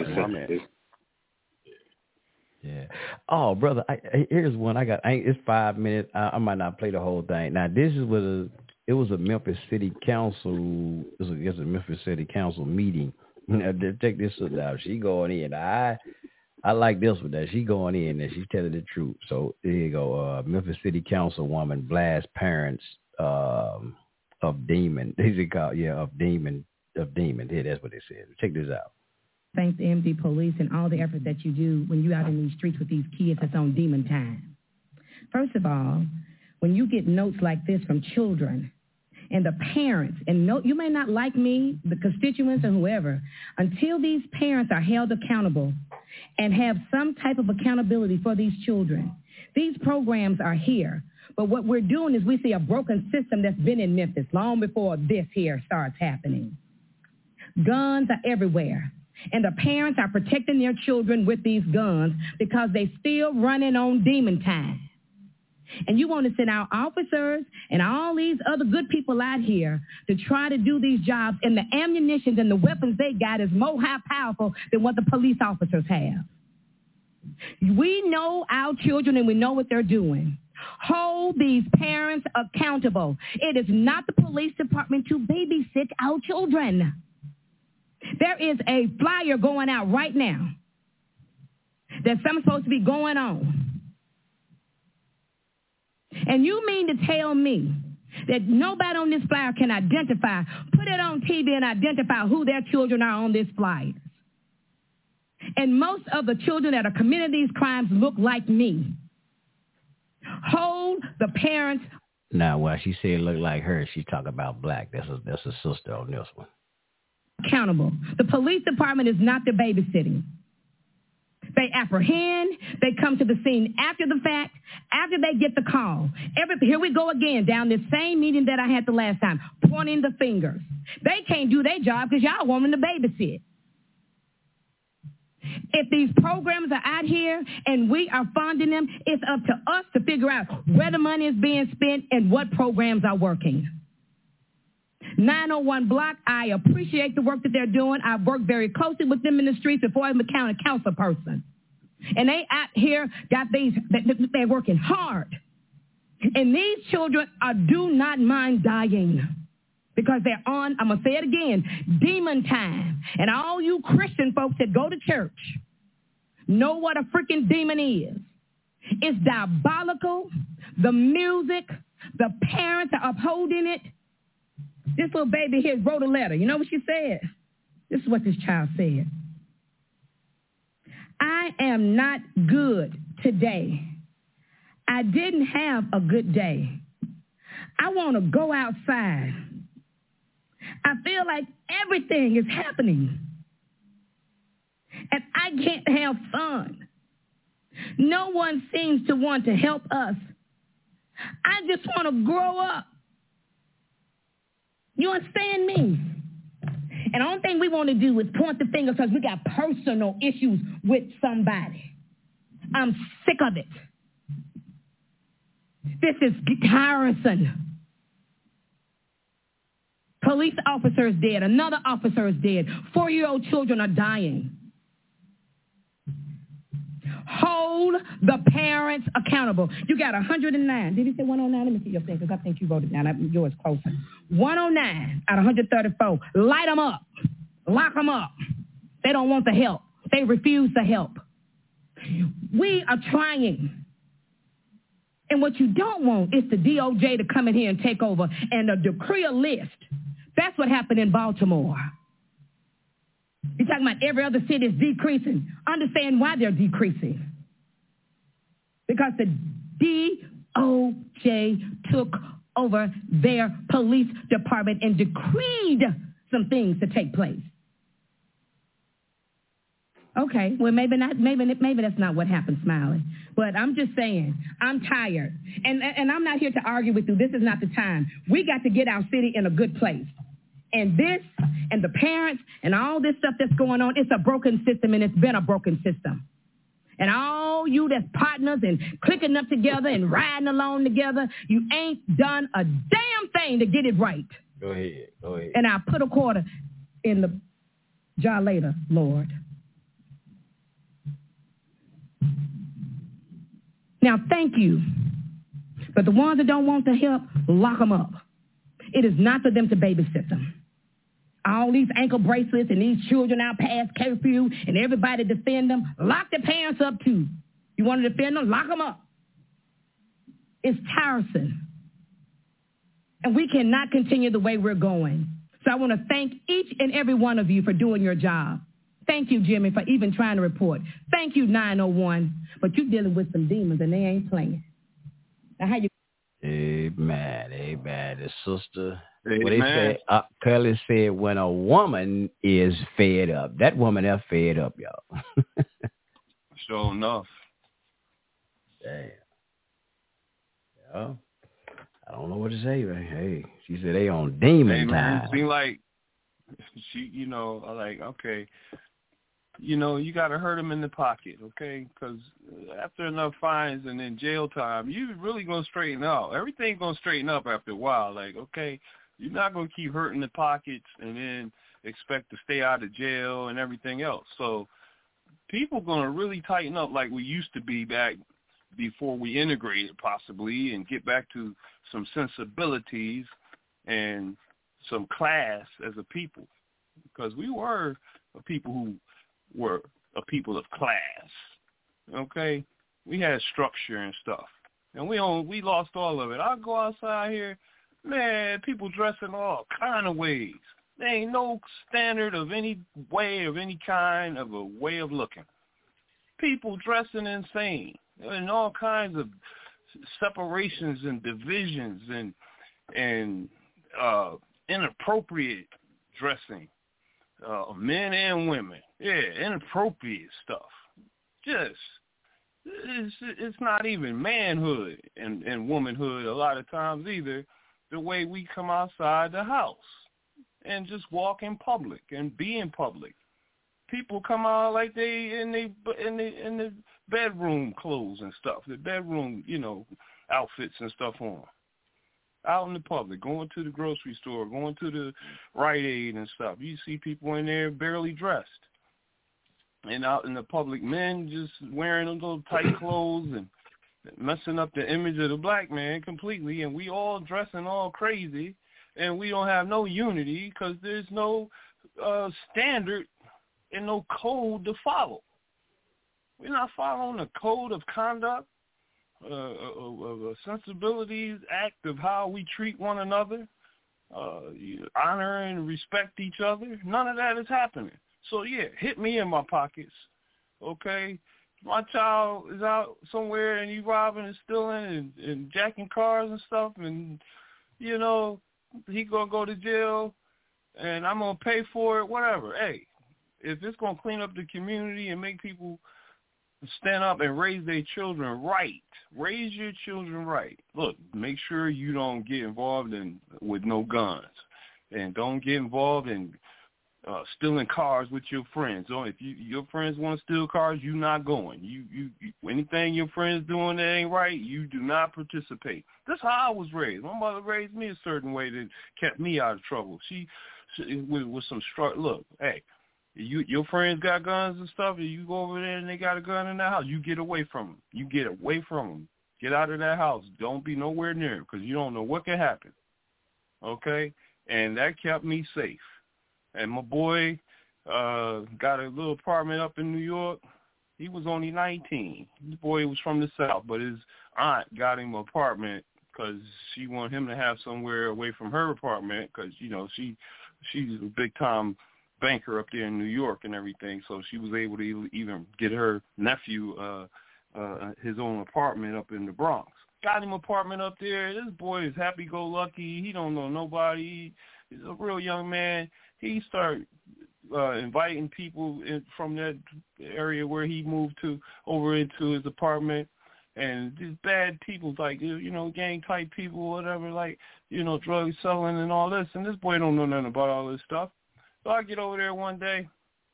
yeah. Oh, brother, here's one I got. It's 5 minutes. I might not play the whole thing. Now, this is it was a Memphis City Council. It was a Memphis City Council meeting. Check this out. She going in. I like this one. That she going in and she's telling the truth. So there you go. Memphis City Councilwoman blasts parents of demon. Of demon. Yeah, that's what they said. Check this out.
Thanks to MD Police and all the effort that you do when you're out in these streets with these kids that's on demon time. First of all, when you get notes like this from children and the parents, and you may not like me, the constituents, or whoever, until these parents are held accountable and have some type of accountability for these children. These programs are here, but what we're doing is we see a broken system that's been in Memphis long before this here starts happening. Guns are everywhere. And the parents are protecting their children with these guns because they still running on demon time. And you want to send our officers and all these other good people out here to try to do these jobs, and the ammunition and the weapons they got is more high powerful than what the police officers have. We know our children and we know what they're doing. Hold these parents accountable. It is not the police department to babysit our children. There is a flyer going out right now that something's supposed to be going on. And you mean to tell me that nobody on this flyer can identify, put it on TV and identify who their children are on this flyer? And most of the children that are committing these crimes look like me. Hold the parents.
Now, while she said look like her, she's talking about black. That's a sister on this one.
Accountable. The police department is not the babysitting. They apprehend. They come to the scene after the fact, after they get the call. Here we go again down this same meeting that I had the last time, pointing the fingers. They can't do their job because y'all want them to babysit. If these programs are out here and we are funding them, it's up to us to figure out where the money is being spent and what programs are working. 901 Block, I appreciate the work that they're doing. I've worked very closely with them in the streets before I became a council person. And they out here they're working hard. And these children do not mind dying because they're on, I'm going to say it again, demon time. And all you Christian folks that go to church know what a freaking demon is. It's diabolical. The music, the parents are upholding it. This little baby here wrote a letter. You know what she said? This is what this child said. I am not good today. I didn't have a good day. I want to go outside. I feel like everything is happening, and I can't have fun. No one seems to want to help us. I just want to grow up. You understand me? And the only thing we want to do is point the finger because we got personal issues with somebody. I'm sick of it. This is tiresome. Police officer is dead. Another officer is dead. 4-year-old children are dying. Hold the parents accountable. You got 109. Did he say 109? Let me see your thing because I think you wrote it down. Yours closer. 109 out of 134. Light them up. Lock them up. They don't want the help. They refuse to help. We are trying. And what you don't want is the DOJ to come in here and take over and decree a list. That's what happened in Baltimore. You're talking about every other city is decreasing. Understand why they're decreasing. Because the DOJ took over their police department and decreed some things to take place. Okay, well, maybe not. Maybe that's not what happened, Smiley. But I'm just saying, I'm tired. And I'm not here to argue with you. This is not the time. We got to get our city in a good place. And this and the parents and all this stuff that's going on, it's a broken system, and it's been a broken system. And all you that's partners and clicking up together and riding along together, you ain't done a damn thing to get it right.
Go ahead.
And I'll put a quarter in the jar later, Lord. Now, thank you. But the ones that don't want to help, lock them up. It is not for them to babysit them. All these ankle bracelets and these children out past curfew and everybody defend them, lock their parents up too. You want to defend them? Lock them up. It's tiresome. And we cannot continue the way we're going. So I want to thank each and every one of you for doing your job. Thank you, Jimmy, for even trying to report. Thank you, 901. But you're dealing with some demons and they ain't playing. Now, how you?
Amen. The sister. Amen. What they said, Curly said, when a woman is fed up, that woman is fed up, y'all.
Sure enough.
Damn. Yeah. I don't know what to say, man. Hey, she said they on demon time.
Seem like she, okay. You got to hurt them in the pocket, okay? Because after enough fines and then jail time, you really going to straighten out. Everything's going to straighten up after a while. Like, okay, you're not going to keep hurting the pockets and then expect to stay out of jail and everything else. So people going to really tighten up like we used to be back before we integrated possibly and get back to some sensibilities and some class as a people. Because we were a people who were a people of class, okay? We had structure and stuff, and we lost all of it. I go outside here, man, people dressing all kind of ways. There ain't no standard of any way of any kind of a way of looking. People dressing insane and all kinds of separations and divisions and inappropriate dressing. Men and women, inappropriate stuff. It's not even manhood and womanhood a lot of times either. The way we come outside the house and just walk in public and be in public, people come out like they in the bedroom clothes and stuff, the bedroom outfits and stuff on. Out in the public, going to the grocery store, going to the Rite Aid and stuff. You see people in there barely dressed. And out in the public, men just wearing them little tight clothes and messing up the image of the black man completely. And we all dressing all crazy, and we don't have no unity because there's no standard and no code to follow. We're not following a code of conduct. A sensibilities act of how we treat one another, honor and respect each other. None of that is happening. So, hit me in my pockets
okay? My child is out somewhere and you robbing and stealing and jacking cars and stuff, and, you know, he going to go to jail and I'm going to pay for it, whatever. Hey, if it's going to clean up the community and make people stand up and raise their children right, raise your children right. Look, make sure you don't get involved with no guns, and don't get involved in stealing cars with your friends. So if your friends want to steal cars, you not going. You anything your friends doing that ain't right, you do not participate. That's how I was raised. My mother raised me a certain way that kept me out of trouble. She with some look, hey, your friends got guns and stuff, and you go over there and they got a gun in the house, you get away from them. You get away from them. Get out of that house. Don't be nowhere near them, because you don't know what can happen. Okay? And that kept me safe. And my boy got a little apartment up in New York. He was only 19. The boy was from the South, but his aunt got him an apartment because she wanted him to have somewhere away from her apartment, because, you know, she's a big-time banker up there in New York and everything, so she was able to even get her nephew his own apartment up in the Bronx. Got him an apartment up there. This boy is happy-go-lucky. He don't know nobody. He's a real young man. He started inviting people from that area where he moved to over into his apartment, and these bad people, like, you know, gang-type people, whatever, like, you know, drug selling and all this, and this boy don't know nothing about all this stuff. So I get over there one day.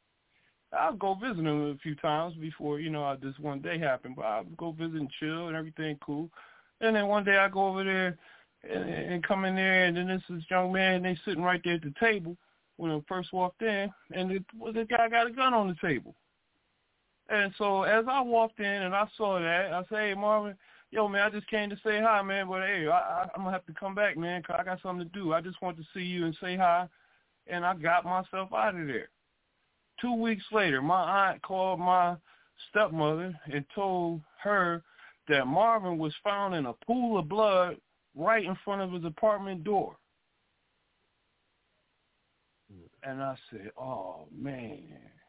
I'll go visit him a few times before, you know, this one day happened, but I'll go visit and chill and everything cool. And then one day I go over there and come in there, and then this young man, they sitting right there at the table when I first walked in, and the guy got a gun on the table. And so as I walked in and I saw that, I said, hey, Marvin, yo, man, I just came to say hi, man, but, hey, I'm going to have to come back, man, because I got something to do. I just want to see you and say hi, and I got myself out of there. 2 weeks later, my aunt called my stepmother and told her that Marvin was found in a pool of blood right in front of his apartment door. And I said, oh, man,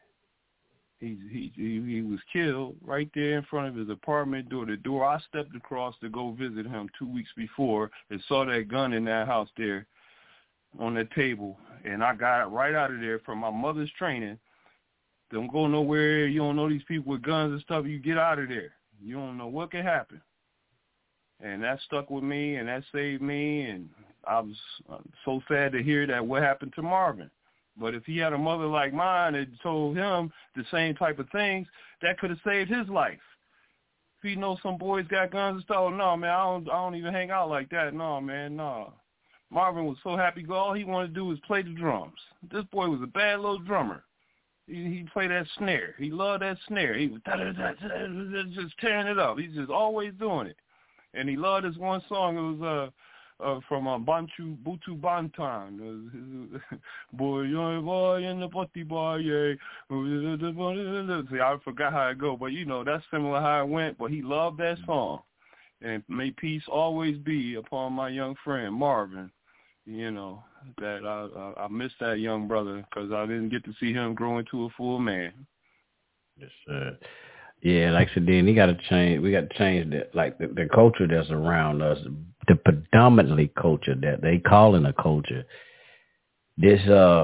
he was killed right there in front of his apartment door. The door I stepped across to go visit him 2 weeks before, and saw that gun in that house there on that table. And I got right out of there from my mother's training. Don't go nowhere. You don't know these people with guns and stuff. You get out of there. You don't know what can happen. And that stuck with me, and that saved me. And I was so sad to hear that what happened to Marvin. But if he had a mother like mine that told him the same type of things, that could have saved his life. If he knows some boys got guns and stuff, no, man, I don't even hang out like that. No, man, no. Marvin was so happy. All he wanted to do was play the drums. This boy was a bad little drummer. He played that snare. He loved that snare. He was just tearing it up. He's just always doing it. And he loved this one song. It was from Butu Banton. Boy, young boy in the butty boy, yeah. See, I forgot how it go, but you know, that's similar how it went. But he loved that song. And may peace always be upon my young friend, Marvin. You know, that I miss that young brother because I didn't get to see him grow into a full man.
Yes, yeah, like I said, then we got to change the culture that's around us, the predominantly culture that they calling a culture. This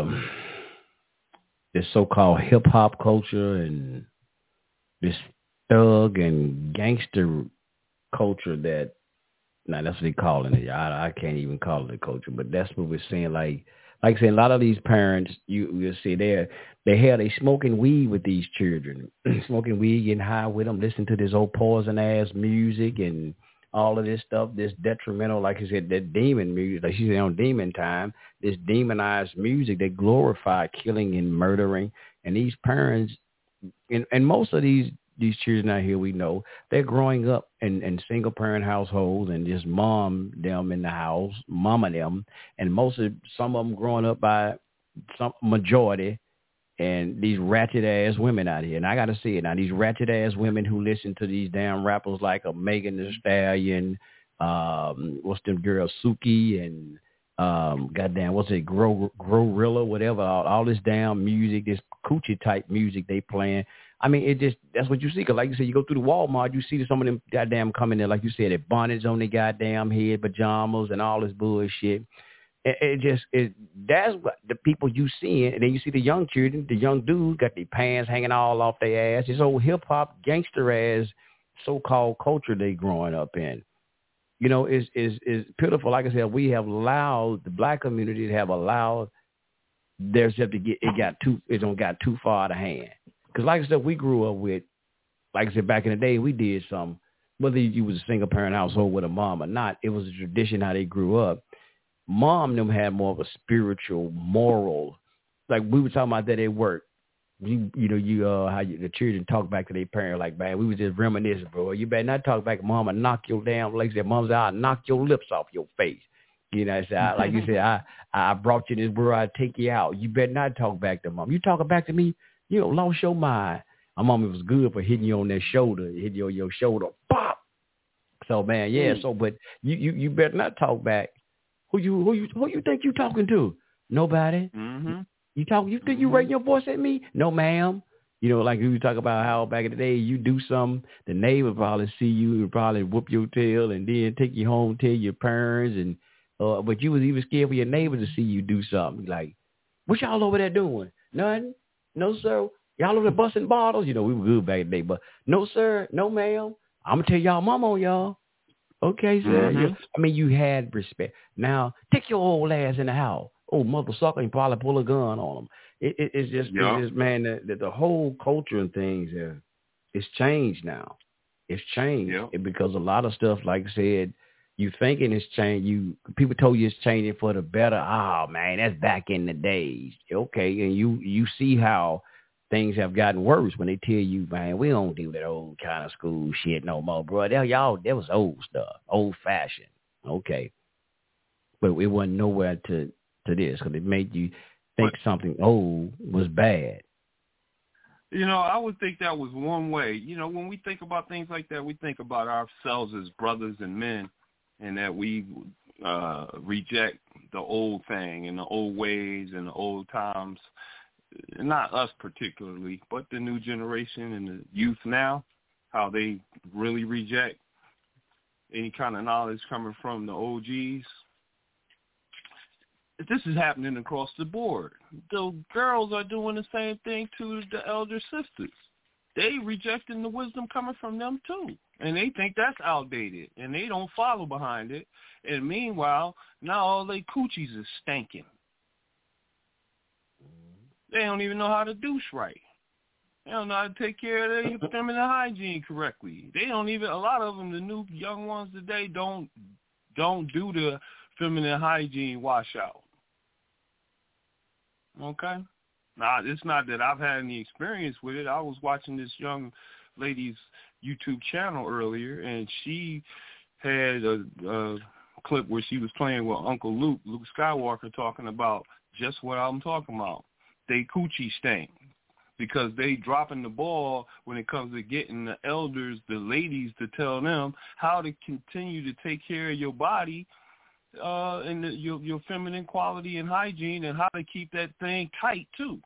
so-called hip hop culture and this thug and gangster culture that. Now, that's what they calling it. I can't even call it a culture, but that's what we're saying. Like I said, a lot of these parents, you'll see they smoking weed with these children, smoking weed, getting high with them, listening to this old poison-ass music and all of this stuff, this detrimental, like I said, that demon music, like she said on Demon Time, this demonized music that glorify killing and murdering. And these parents, and most of these children out here, we know they're growing up in single parent households and just mom them in the house, mama them, and some of them growing up by some majority and these ratchet ass women out here. And I gotta see it now. These ratchet ass women who listen to these damn rappers like a Megan Thee Stallion, what's them girls, Suki, and goddamn, what's it, Glorilla, whatever, all this damn music, this coochie type music they playing. I mean, that's what you see. Cause like you said, you go through the Walmart, you see some of them goddamn coming in, like you said, at bonnets on their goddamn head, pajamas, and all this bullshit. That's what the people you see, and then you see the young children, the young dudes got their pants hanging all off their ass. This old hip hop gangster ass so-called culture they growing up in. You know, is pitiful. Like I said, we have allowed the black community to have allowed themselves to get it got too far out of hand. Because like I said, we grew up with, like I said, back in the day, we did some. Whether you was a single parent household with a mom or not, it was a tradition how they grew up. Mom them had more of a spiritual, moral, like we were talking about that at work. How the children talk back to their parents like, man, we was just reminiscing, bro. You better not talk back to mom and knock your damn legs. Mom's out, knock your lips off your face. You know, like you said, I brought you in this world, I take you out. You better not talk back to mom. You talking back to me, you know, lost your mind. My mom was good for hitting you on that shoulder, hitting you on your shoulder, pop. So man, yeah. So, but you better not talk back. Who you think you talking to? Nobody. Mm-hmm. You think you raising your voice at me? No, ma'am. You know, like we talk about how back in the day you do something, the neighbor probably see you and probably whoop your tail and then take you home, tell your parents, and but you was even scared for your neighbor to see you do something. Like, what y'all over there doing? Nothing. No, sir. Y'all over there busting bottles? You know, we were good back in the day, but no, sir. No, ma'am. I'm gonna tell y'all mama on y'all. Okay, sir. Mm-hmm. I mean, you had respect. Now, take your old ass in the house. Oh, mother sucker, and probably pull a gun on them. It's just, man, the whole culture and things, it's changed now. It's changed because a lot of stuff, like I said, you thinking it's changed. People told you it's changing for the better. Oh, man, that's back in the days. Okay, and you see how things have gotten worse when they tell you, man, we don't do that old kind of school shit no more, bro. That was old stuff, old fashioned. Okay. But it wasn't nowhere to this because it made you think something old was bad.
You know, I would think that was one way. You know, when we think about things like that, we think about ourselves as brothers and men, and that we reject the old thing and the old ways and the old times. Not us particularly, but the new generation and the youth now, how they really reject any kind of knowledge coming from the OGs. This is happening across the board. The girls are doing the same thing to the elder sisters. They rejecting the wisdom coming from them too. And they think that's outdated, and they don't follow behind it. And meanwhile, now all they coochies is stinking. They don't even know how to douche right. They don't know how to take care of their feminine hygiene correctly. They don't even, a lot of them, the new young ones today, don't do the feminine hygiene washout. Okay? Now, it's not that I've had any experience with it. I was watching this young lady's YouTube channel earlier, and she had a clip where she was playing with Uncle Luke Skywalker, talking about just what I'm talking about. They coochie stink because they dropping the ball when it comes to getting the elders, the ladies, to tell them how to continue to take care of your body and your feminine quality and hygiene, and how to keep that thing tight too.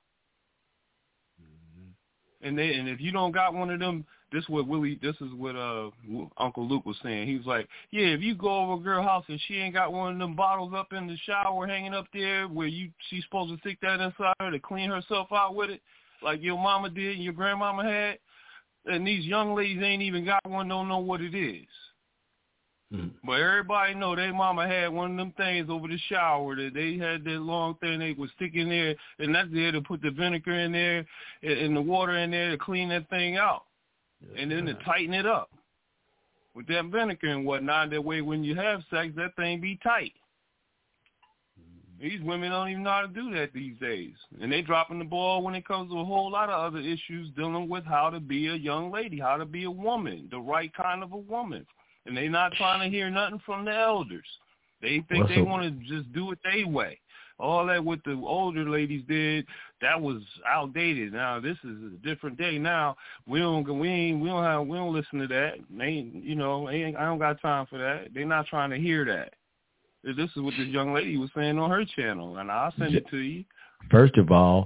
Mm-hmm. And if you don't got one of them, this is what Uncle Luke was saying. He was like, yeah, if you go over a girl house and she ain't got one of them bottles up in the shower hanging up there where she's supposed to stick that inside her to clean herself out with it, like your mama did and your grandmama had, and these young ladies ain't even got one, don't know what it is. Mm. But everybody know their mama had one of them things over the shower that they had that long thing they would stick in there, and that's there to put the vinegar in there and the water in there to clean that thing out. And then to tighten it up with that vinegar and whatnot. That way when you have sex, that thing be tight. These women don't even know how to do that these days. And they dropping the ball when it comes to a whole lot of other issues dealing with how to be a young lady, how to be a woman, the right kind of a woman. And they not trying to hear nothing from the elders. They think they want to just do it their way. All that what the older ladies did, that was outdated. Now this is a different day. Now we don't listen to that. I don't got time for that. They're not trying to hear that. This is what this young lady was saying on her channel, and I'll send it to you.
First of all,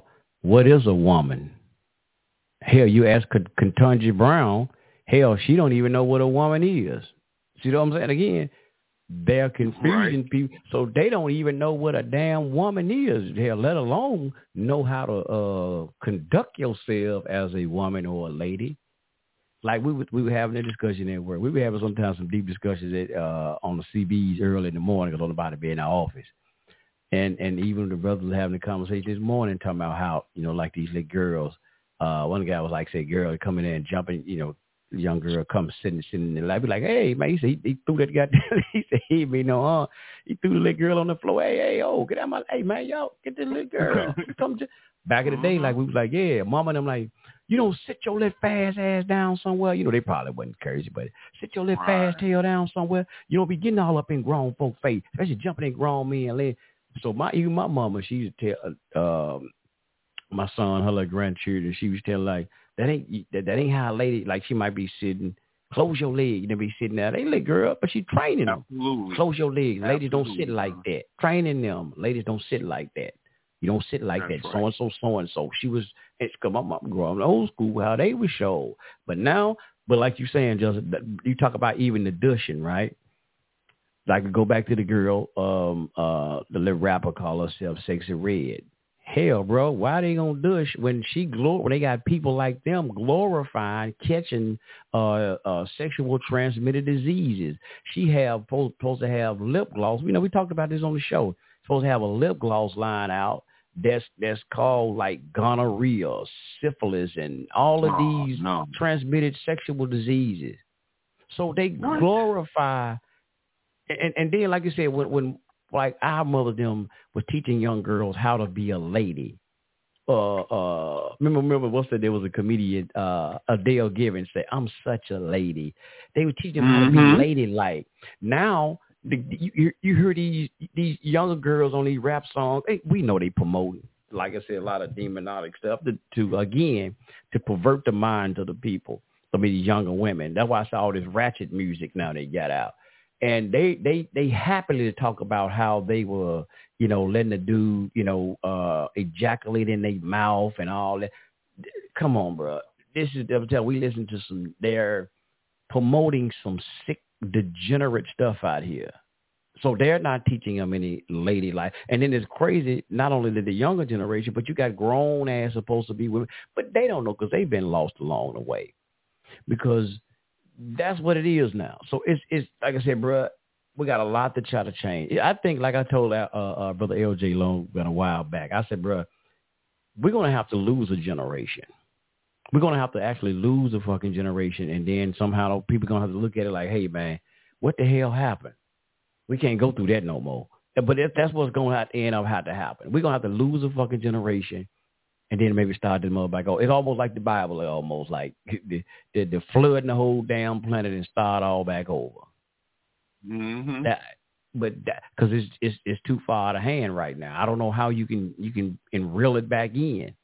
what is a woman? Hell, you ask Ketanji Brown, hell, she don't even know what a woman is. See what I'm saying? Again, they're confusing people, so they don't even know what a damn woman is, hell, let alone know how to conduct yourself as a woman or a lady. Like we were having a discussion at work. We were having sometimes some deep discussions on the CBs early in the morning because nobody be in our office. And even the brothers were having a conversation this morning talking about how, like these little girls, one guy was like, say, girl coming in and jumping, young girl comes sitting in the lap, be like, hey, man, he threw that goddamn, he said, he be no, he threw the little girl on the floor, hey, get out my, hey, man, y'all, get this little girl. Come back in the day, like, we was like, yeah, mama and them like, you don't sit your little fast ass down somewhere. They probably wasn't crazy, but sit your little fast tail down somewhere. You don't be getting all up in grown folk face, especially jumping in grown men. So even my mama, she used to tell my son, her little grandchildren, she was telling like, that ain't how a lady, like she might be sitting, close your leg, be sitting there. They little girl, but she training them.
Absolutely.
Close your legs. Ladies don't sit like that. Training them. Ladies don't sit like that. You don't sit like that. Right. So-and-so. She was, it's because my mom grew up in old school, how they were showed. But now, like you saying, Justin, you talk about even the dushing, right? Like go back to the girl, the little rapper called herself Sexy Red. Hell, bro, why they gonna dush when when they got people like them glorifying catching sexual transmitted diseases? She supposed to have lip gloss. We talked about this on the show. Supposed to have a lip gloss line out that's called like gonorrhea, syphilis, and all of these transmitted sexual diseases. So they glorify, and then like you said, when like our mother them was teaching young girls how to be a lady. Remember there was a comedian, Adele Givens said, I'm such a lady. They would teach them how to be ladylike. Now you hear these younger girls on these rap songs. We know they promote, like I said, a lot of demonic stuff to pervert the minds of the people. I mean, these younger women. That's why I saw all this ratchet music now they got out. And they happily talk about how they were, letting the dude, ejaculate in their mouth and all that. Come on, bro. This is we listen to they're promoting some sick, degenerate stuff out here. So they're not teaching them any lady life. And then it's crazy, not only the younger generation, but you got grown ass supposed to be women, but they don't know because they've been lost along the way. Because that's what it is now. So it's like I said, bro, we got a lot to try to change. I think, like I told Brother LJ Long a while back, I said, bro, we're going to have to lose a generation. We're going to have to actually lose a fucking generation. And then somehow people going to have to look at it like, hey, man, what the hell happened? We can't go through that no more. But if that's what's going to have to end up have to happen, we're going to have to lose a fucking generation. And then maybe start this mother back over. It's almost like the Bible, almost like the flooding the whole damn planet and start all back over. Mm-hmm. Because it's too far out of hand right now. I don't know how you can reel it back in.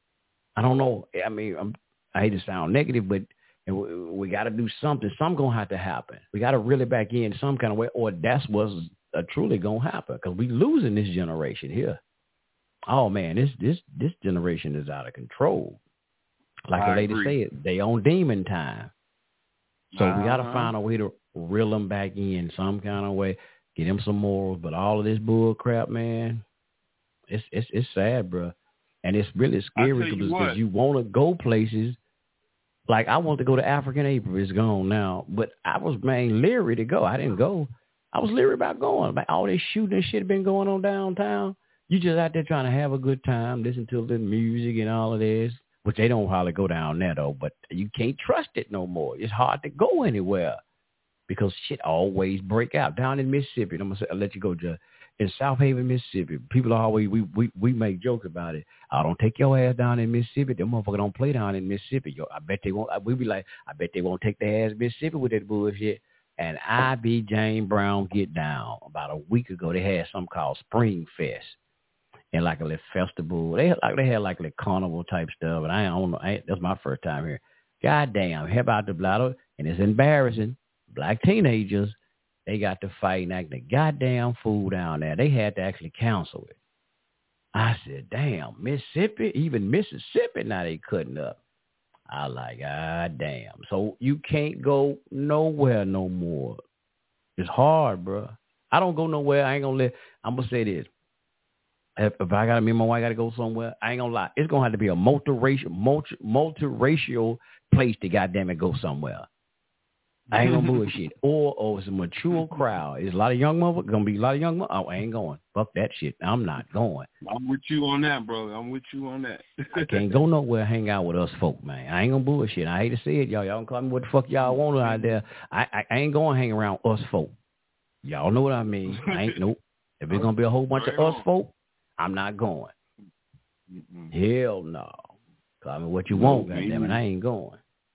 I don't know. I mean, I hate to sound negative, but we got to do something. Something gonna have to happen. We got to reel it back in some kind of way, or that's what's truly gonna happen. Because we losing this generation here. Oh man, this generation is out of control. Like the lady said, they on demon time. So we got to find a way to reel them back in some kind of way, get them some morals. But all of this bull crap, man, it's sad, bro. And it's really scary because you want to go places. Like I want to go to African April. It's gone now. But I was, leery to go. I didn't go. I was leery about going. Like all this shooting and shit been going on downtown. You just out there trying to have a good time, listen to the music and all of this, which they don't hardly go down there, though. But you can't trust it no more. It's hard to go anywhere because shit always break out. Down in Mississippi, I'm going to let you go, Joe. In South Haven, Mississippi, people are always, we make jokes about it. I don't take your ass down in Mississippi. Them motherfuckers don't play down in Mississippi. I bet they won't. We be like, I bet they won't take their ass to Mississippi with that bullshit. And I.B. James Brown get down. About a week ago, they had something called Spring Fest. And like a little festival, they had like a carnival type stuff, and I don't know. That's my first time here. Goddamn, how about the blotto? And it's embarrassing. Black teenagers, they got to fight and act the goddamn fool down there. They had to actually counsel it. I said, damn, Mississippi, even Mississippi now they cutting up. I like, damn. So you can't go nowhere no more. It's hard, bro. I don't go nowhere. I ain't gonna let. I'm gonna say this. If I gotta, me and my wife gotta go somewhere, I ain't gonna lie. It's gonna have to be a multiracial place to goddamn it go somewhere. I ain't gonna bullshit. Or it's a mature crowd. It's a lot of young motherfuckers. Gonna be a lot of young motherfuckers. Oh, I ain't going. Fuck that shit. I'm not going.
I'm with you on that, brother. I'm with you on that.
I can't go nowhere hang out with us folk, man. I ain't gonna bullshit. I hate to say it, y'all. Y'all can call me what the fuck y'all want out there. I ain't gonna hang around us folk. Y'all know what I mean. I ain't nope. If it's gonna be a whole bunch of us folk, I'm not going. Hell no. Call me what you want, goddammit. I ain't going.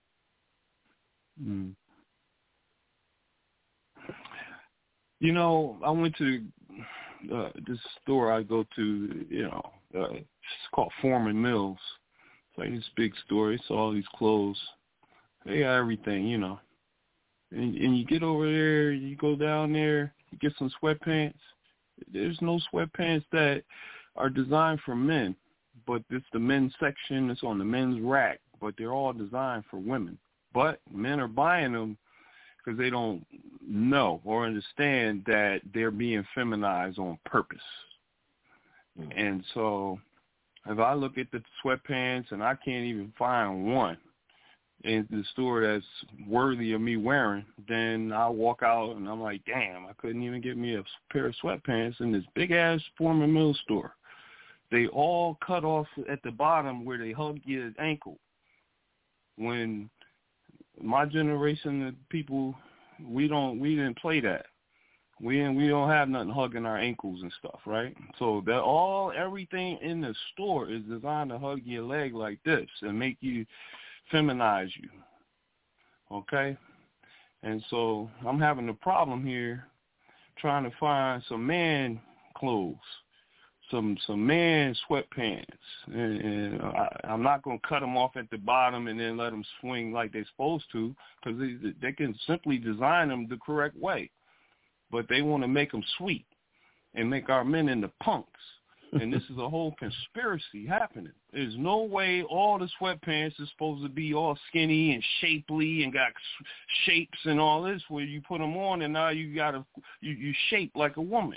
You know, I went to this store I go to, it's called Foreman Mills. It's like this big store. It's all these clothes. They got everything, And you get over there, you go down there, you get some sweatpants. There's no sweatpants that are designed for men, but it's the men's section. It's on the men's rack, but they're all designed for women. But men are buying them because they don't know or understand that they're being feminized on purpose. And so if I look at the sweatpants and I can't even find one in the store that's worthy of me wearing, then I'll walk out and I'm like, damn, I couldn't even get me a pair of sweatpants in this big-ass Foreman Mills store. They all cut off at the bottom where they hug your ankle. When my generation of people, we didn't play that. We don't have nothing hugging our ankles and stuff, right? So that everything in the store is designed to hug your leg like this and make you feminize you. Okay? And so I'm having a problem here trying to find some man clothes, some man sweatpants, and I'm not going to cut them off at the bottom and then let them swing like they're supposed to, because they can simply design them the correct way, but they want to make them sweet and make our men into punks, and this is a whole conspiracy happening. There's no way all the sweatpants is supposed to be all skinny and shapely and got shapes and all this, where you put them on and now you shape like a woman.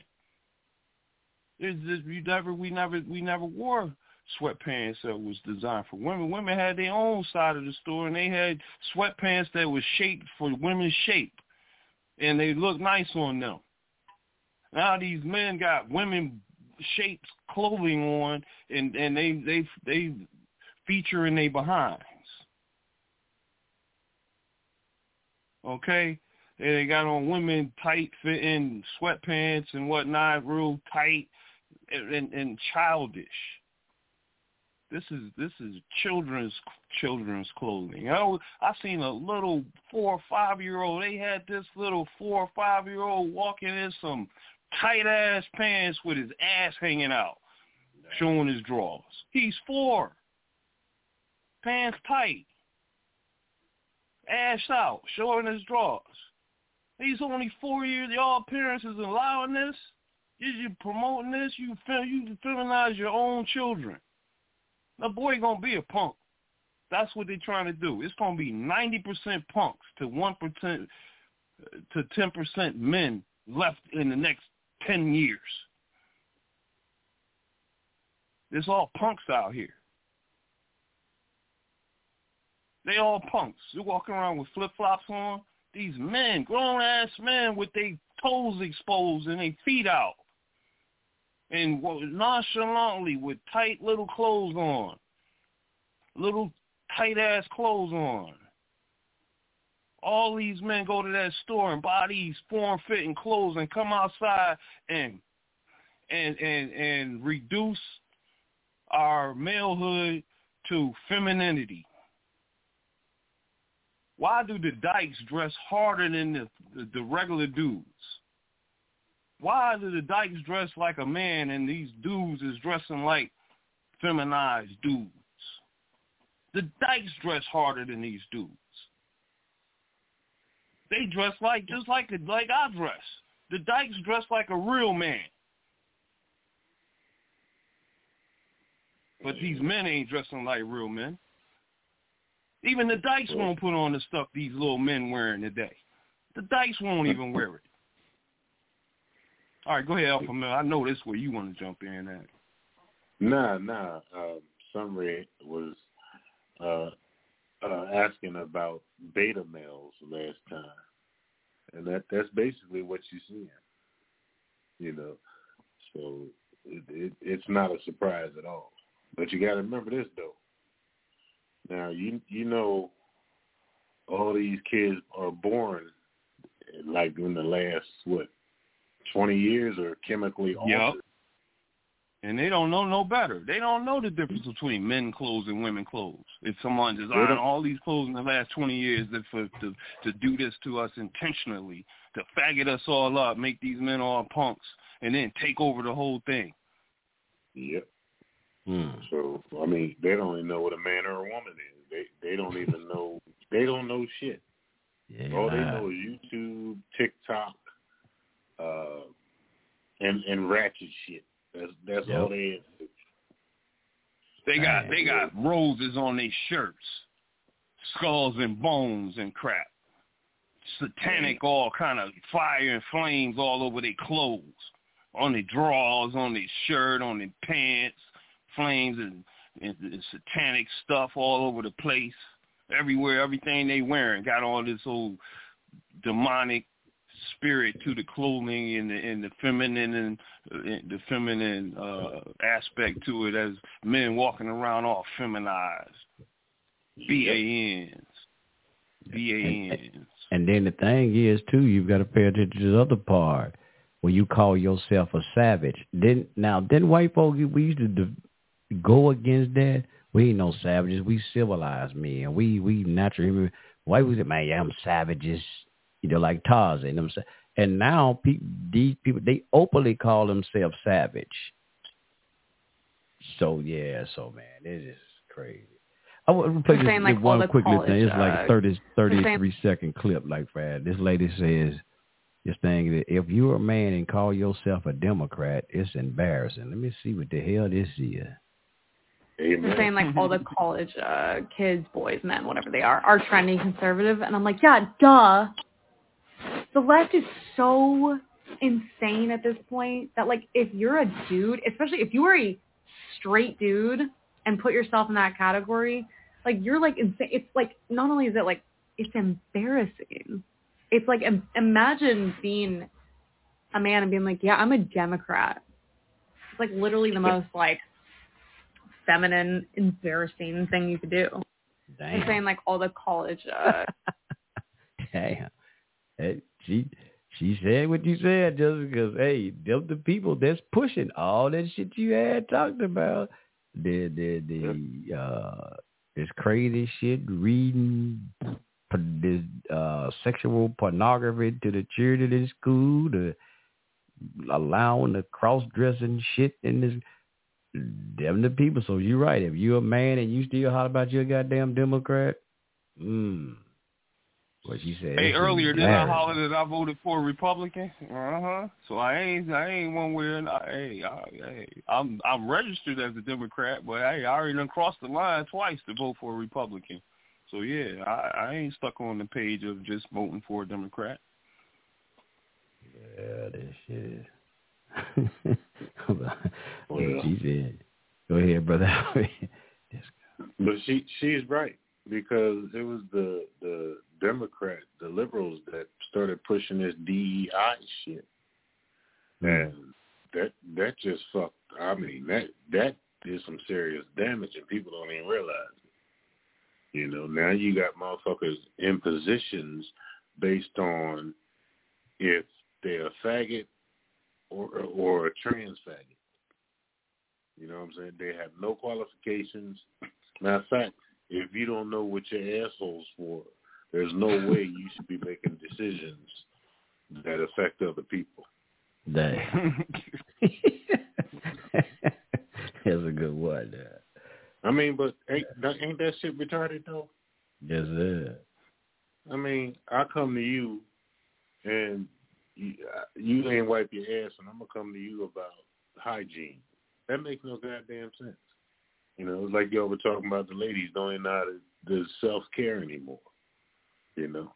We never wore sweatpants that was designed for women. Women had their own side of the store, and they had sweatpants that was shaped for women's shape, and they looked nice on them. Now these men got women shaped clothing on, and they feature in their behinds. Okay? And they got on women tight fitting sweatpants and whatnot, real tight and childish. This is children's clothing. I seen a little 4 or 5-year-old. They had this little 4 or 5-year-old walking in some tight ass pants with his ass hanging out, showing his drawers. He's 4. Pants tight, ass out, showing his drawers. He's only 4 years. Y'all parents is allowing this. You promoting this. You feminize your own children. That boy gonna be a punk. That's what they're trying to do. It's gonna be 90% punks to 1% to 10% men left in the next 10 years. There's all punks out here. They all punks. They're walking around with flip-flops on. These men, grown-ass men with their toes exposed and their feet out. And nonchalantly with tight little clothes on. Little tight-ass clothes on. All these men go to that store and buy these form-fitting clothes and come outside and reduce our malehood to femininity. Why do the dykes dress harder than the regular dudes? Why do the dykes dress like a man and these dudes is dressing like feminized dudes? The dykes dress harder than these dudes. They dress just like I dress. The dykes dress like a real man. but these men ain't dressing like real men. Even the dykes won't put on the stuff these little men wearing today. The dykes won't even wear it. All right, go ahead, Alpha Male. I know this is where you want to jump in at.
Nah. Sunray was asking about beta males last time, and that's basically what you're seeing. You know, so it's not a surprise at all. But you got to remember this though. Now you know, all these kids are born like in the last 20 years or chemically altered.
Yep. And they don't know no better. They don't know the difference between men clothes and women clothes. If someone designed all these clothes in the last 20 years to do this to us intentionally, to faggot us all up, make these men all punks, and then take over the whole thing.
Yep. So, I mean, they don't even know what a man or a woman is. They don't even know. They don't know shit.
Yeah,
all they know is YouTube, TikTok, and ratchet shit. That's all they have.
They got roses on their shirts, skulls and bones and crap. Satanic, all kind of fire and flames all over their clothes, on their drawers, on their shirt, on their pants, flames and satanic stuff all over the place. Everywhere, everything they wearing got all this old demonic spirit to the clothing and the feminine aspect to it, as men walking around all feminized. BANs.
And then the thing is too, you've got to pay attention to the other part when you call yourself a savage. Then white folks, we used to go against that. We ain't no savages. We civilized men. We naturally. White was it, man? Yeah, I'm savages. You know, like Tarzan. And now these people, they openly call themselves savage. So man, it is crazy. I want to play this one quick little thing. It's like 33-second clip. Like, this lady says this thing that if you're a man and call yourself a Democrat, it's embarrassing. Let me see what the hell this is.
They're saying like all the college kids, boys, men, whatever they are trending conservative, and I'm like, yeah, duh. The left is so insane at this point that like if you're a dude, especially if you are a straight dude and put yourself in that category, like you're like insane. It's like not only is it like it's embarrassing. It's like imagine being a man and being like, yeah, I'm a Democrat. It's like literally the most like feminine, embarrassing thing you could do.
Damn.
I'm saying like all the college.
Damn. Hey, she said what you said just because, hey, them the people that's pushing all that shit you had talked about. This crazy shit, reading this sexual pornography to the children in school, to allowing the cross-dressing shit in this. Them the people. So you're right. If you're a man and you still holler about you're a goddamn Democrat, what she said.
Hey, earlier did I holler that I voted for a Republican? So I ain't one where. I'm registered as a Democrat, but hey, I already done crossed the line twice to vote for a Republican. So yeah, I ain't stuck on the page of just voting for a Democrat.
Yeah, this shit. She said, "Go ahead, brother."
But she's right, because it was the Democrats, the liberals, that started pushing this DEI shit, and that just fucked. I mean, that did some serious damage, and people don't even realize it. You know, now you got motherfuckers in positions based on if they're a faggot or a trans faggot. You know what I'm saying? They have no qualifications. Matter of fact, if you don't know what your asshole's for, there's no way you should be making decisions that affect other people.
Damn. That's a good one.
I mean, but ain't that shit retarded though?
Yes, it is.
I mean, I come to you and you ain't wipe your ass, and I'm gonna come to you about hygiene. That makes no goddamn sense. You know, it's like y'all were talking about the ladies don't even know how to self-care anymore. You know,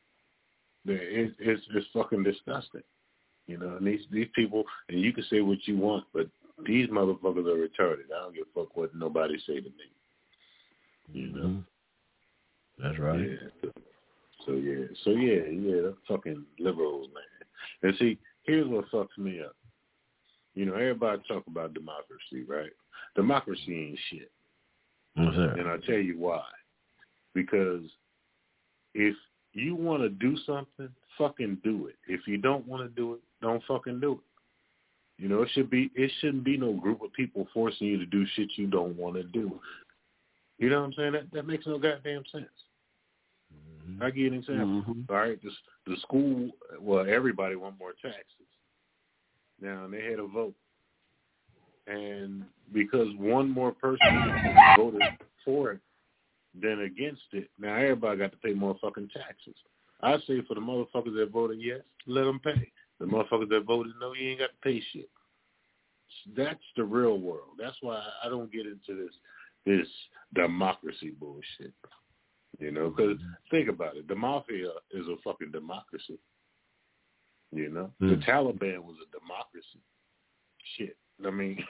it's fucking disgusting. You know, and these people, and you can say what you want, but these motherfuckers are retarded. I don't give a fuck what nobody say to me. You know?
Mm-hmm. That's right.
Yeah. So yeah, fucking liberals, man. And see, here's what fucks me up. You know, everybody talk about democracy, right? Democracy ain't shit.
Yes, sir.
And I'll tell you why. Because if you want to do something, fucking do it. If you don't want to do it, don't fucking do it. You know, it shouldn't be no group of people forcing you to do shit you don't want to do. You know what I'm saying? That makes no goddamn sense. Mm-hmm. I'll give you an example. Mm-hmm. All right, the school, well, everybody want more taxes. Now, they had a vote. And because one more person voted for it than against it, now everybody got to pay more fucking taxes. I say for the motherfuckers that voted yes, let them pay. The motherfuckers that voted no, you ain't got to pay shit. That's the real world. That's why I don't get into this democracy bullshit. You know, because think about it. The mafia is a fucking democracy. You know? The Taliban was a democracy. Shit. I mean,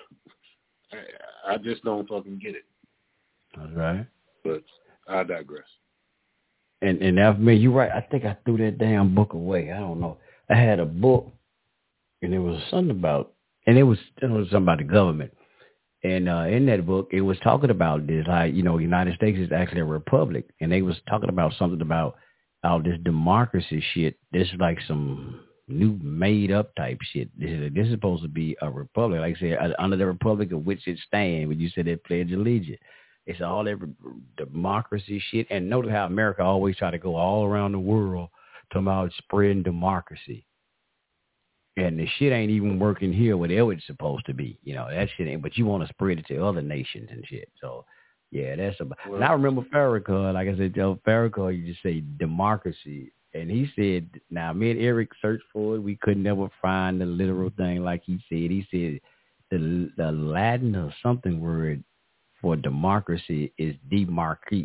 I just don't fucking get it.
That's right.
But I digress.
And now, man, you're right. I think I threw that damn book away. I don't know. I had a book, and it was something about, and it was something about the government. And in that book, it was talking about this, like, you know, United States is actually a republic. And they was talking about something about all this democracy shit. This is like some new made up type shit. This is supposed to be a republic. Like I said, under the republic of which it stands, when you said they pledge allegiance. It's all that democracy shit. And notice how America always try to go all around the world talking about spreading democracy. And the shit ain't even working here whatever it's supposed to be. You know, that shit ain't, but you want to spread it to other nations and shit. So, yeah, that's about. Well, and I remember Farrakhan, like I said, Farrakhan, you just say democracy. And he said, now, me and Eric searched for it. We could never find the literal thing like he said. He said the Latin or something word for democracy is democracy,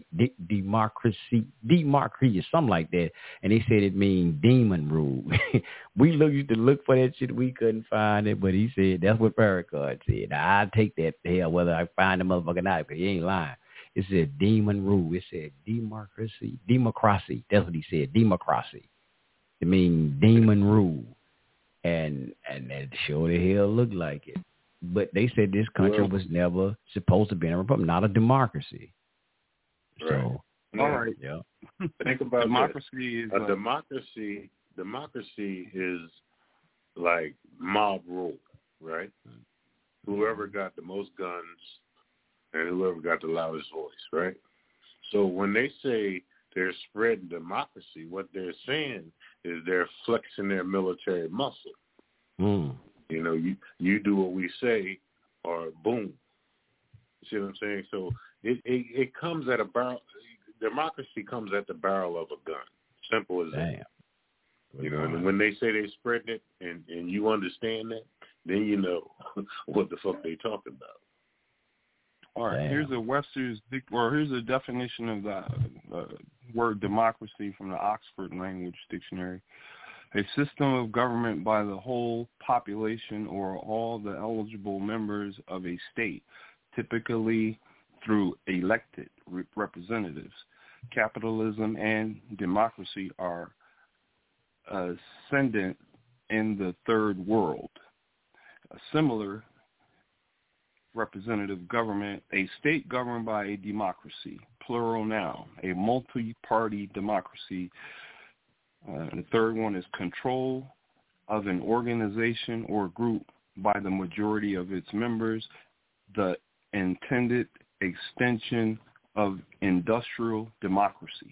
or something like that. And he said it means demon rule. We used to look for that shit. We couldn't find it, but he said that's what Farrakhan said. Now, I take that to hell whether I find the motherfucker or not, because he ain't lying. It said demon rule. It said democracy. That's what he said, democracy. It means demon rule. And that sure the hell looked like it. But they said this country was never supposed to be a republic, not a democracy.
Right.
So,
all right.
Yeah.
Think about
democracy
this. A democracy. Democracy is like mob rule, right? Whoever got the most guns and whoever got the loudest voice, right? So when they say they're spreading democracy, what they're saying is they're flexing their military muscle. You know, you do what we say, or boom. You see what I'm saying? So it comes at a barrel. Democracy comes at the barrel of a gun. Simple as that. You know, and when they say they're spreading it, and you understand that, then you know what the fuck they talking about.
All right. Here's a definition of the word democracy from the Oxford Language Dictionary. A system of government by the whole population or all the eligible members of a state, typically through elected representatives. Capitalism and democracy are ascendant in the third world. A similar representative government, a state governed by a democracy, plural noun, a multi-party democracy. The third one is control of an organization or group by the majority of its members, the intended extension of industrial democracy.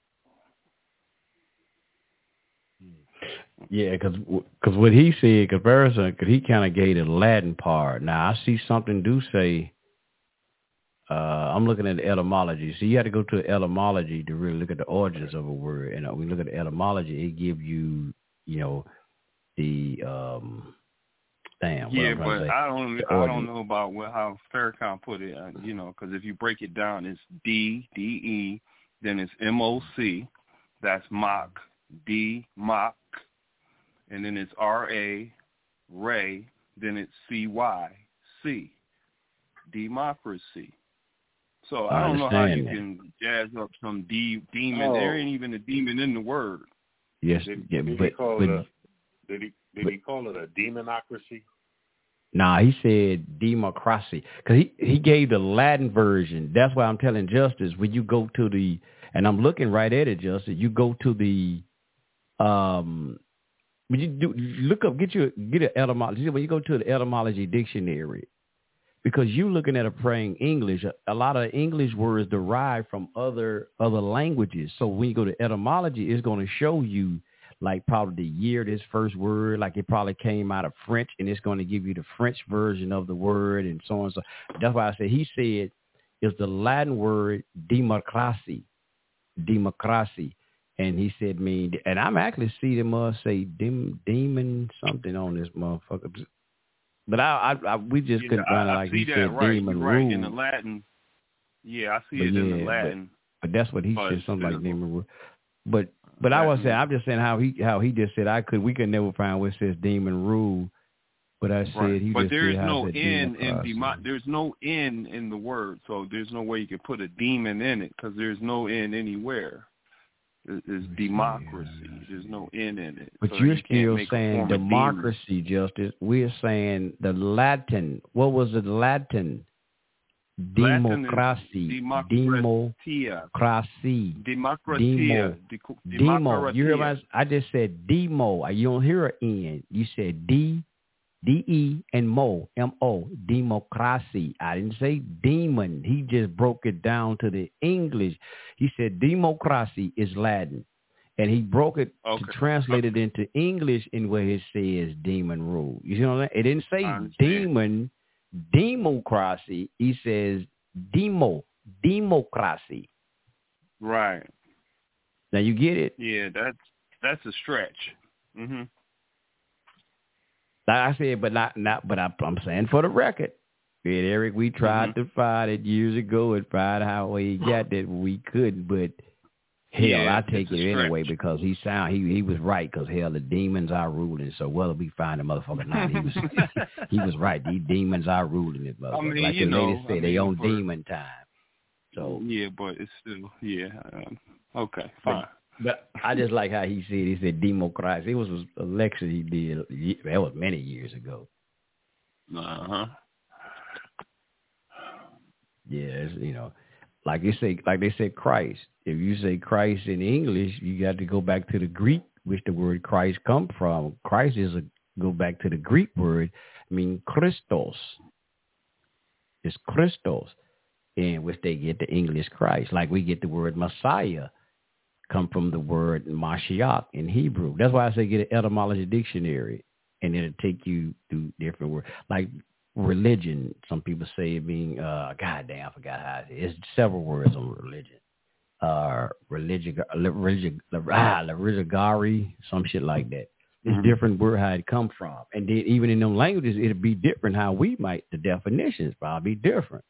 Yeah, because what he said, comparison, because he kind of gave the Latin part. Now, I see something do say, I'm looking at the etymology. So you have to go to the etymology to really look at the origins of a word. And when we look at the etymology, it gives you, you know, the Damn.
Yeah, but I don't know about how Farrakhan put it. Because if you break it down, it's D-E, then it's M-O-C. That's mock, D, mock, and then it's R-A, Ray, then it's C-Y, C, democracy. So I don't know how you can jazz up some demon. Oh. There ain't even a demon in the word.
Yes,
did he call it a demonocracy?
Nah, he said democracy because he gave the Latin version. That's why I'm telling Justice, when you go to the, and I'm looking right at it, Justice, you go to the, when you look up, get an etymology. When you go to the etymology dictionary, because you looking at a plain English, a lot of English words derive from other languages. So when you go to etymology, it's going to show you like probably the year this first word, like it probably came out of French, and it's going to give you the French version of the word and so on. So that's why I said he said it's the Latin word democracy, and he said mean, and I'm actually see them say demon something on this motherfucker. But we just couldn't find it like he said
right.
demon
right.
rule.
In the Latin. Yeah, I see it in the Latin.
But that's what he said, something like demon rule. But I was saying, I'm just saying how he just said we could never find where it says demon rule. But I said he
but
just
there's
said
no
N
in there's no N in the word, so there's no way you can put a demon in it because there's no N anywhere. It's democracy. There's no N in it.
But
so
you're
you
still saying democracy, Justice. We're saying the Latin. What was the Latin? Democracy. Democracy. Demo. You hear I just said demo. You don't hear an N. You said D-E and mo, M-O, democracy. I didn't say demon. He just broke it down to the English. He said democracy is Latin. And he broke it to translate it into English in where it says demon rule. You see what I'm saying? It didn't say demon, democracy. He says democracy.
Right.
Now you get it?
Yeah, that's a stretch. Mm-hmm.
Like I said, but I'm saying for the record, Eric, we tried to find it years ago and find how we got that we couldn't, but hell, I take it anyway because he was right because hell, the demons are ruling. So whether we find the motherfucker or not, he was right. These demons are ruling it, motherfucker.
I mean,
like the lady said, they on demon time. So
yeah, but it's still okay, fine.
But I just like how he said democracy. It was a lecture he did. That was many years ago.
Uh-huh.
Yes, like they said Christ. If you say Christ in English, you got to go back to the Greek, which the word Christ come from. Christ go back to the Greek word, Christos. It's Christos, in which they get the English Christ. Like we get the word Messiah. Come from the word Mashiach in Hebrew. That's why I say get an etymology dictionary, and it'll take you through different words. Like religion, some people say it being, goddamn, I forgot how it is. It's several words on religion. Religare, some shit like that. It's different word how it come from. And then even in them languages, it'll be different how we might, the definitions probably be different.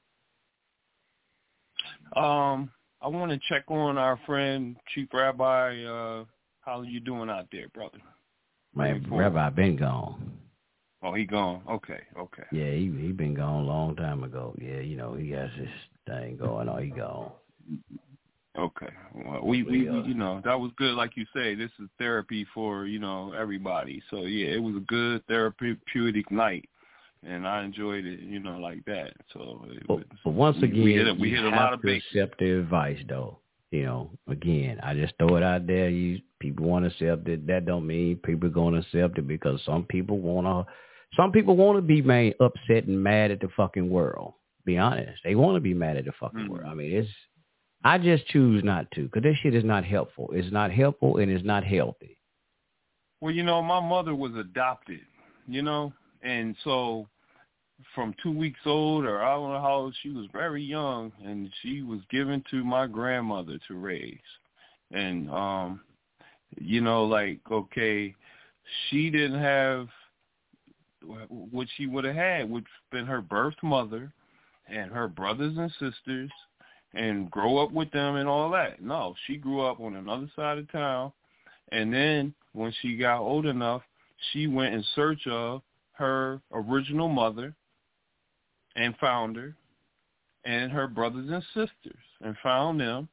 I want to check on our friend, Chief Rabbi. How are you doing out there, brother?
Man, Rabbi been gone.
Oh, he gone. Okay.
Yeah, he been gone a long time ago. Yeah, he got this thing going on. He gone.
Okay. Well, we that was good. Like you say, this is therapy for, everybody. So, yeah, it was a good therapeutic night. And I enjoyed it, like that. So,
but once again,
we hit a lot of bases.
Accept the advice, though. Again, I just throw it out there. People want to accept it. That don't mean people are going to accept it because some people want to be made upset and mad at the fucking world. Be honest, they want to be mad at the fucking world. I mean, I just choose not to because this shit is not helpful. It's not helpful and it's not healthy.
Well, my mother was adopted, and so from 2 weeks old, or I don't know how old, she was very young, and she was given to my grandmother to raise. And, okay, she didn't have what she would have had would have been her birth mother and her brothers and sisters and grow up with them and all that. No, she grew up on another side of town, and then when she got old enough, she went in search of her original mother and found her, and her brothers and sisters, and found them.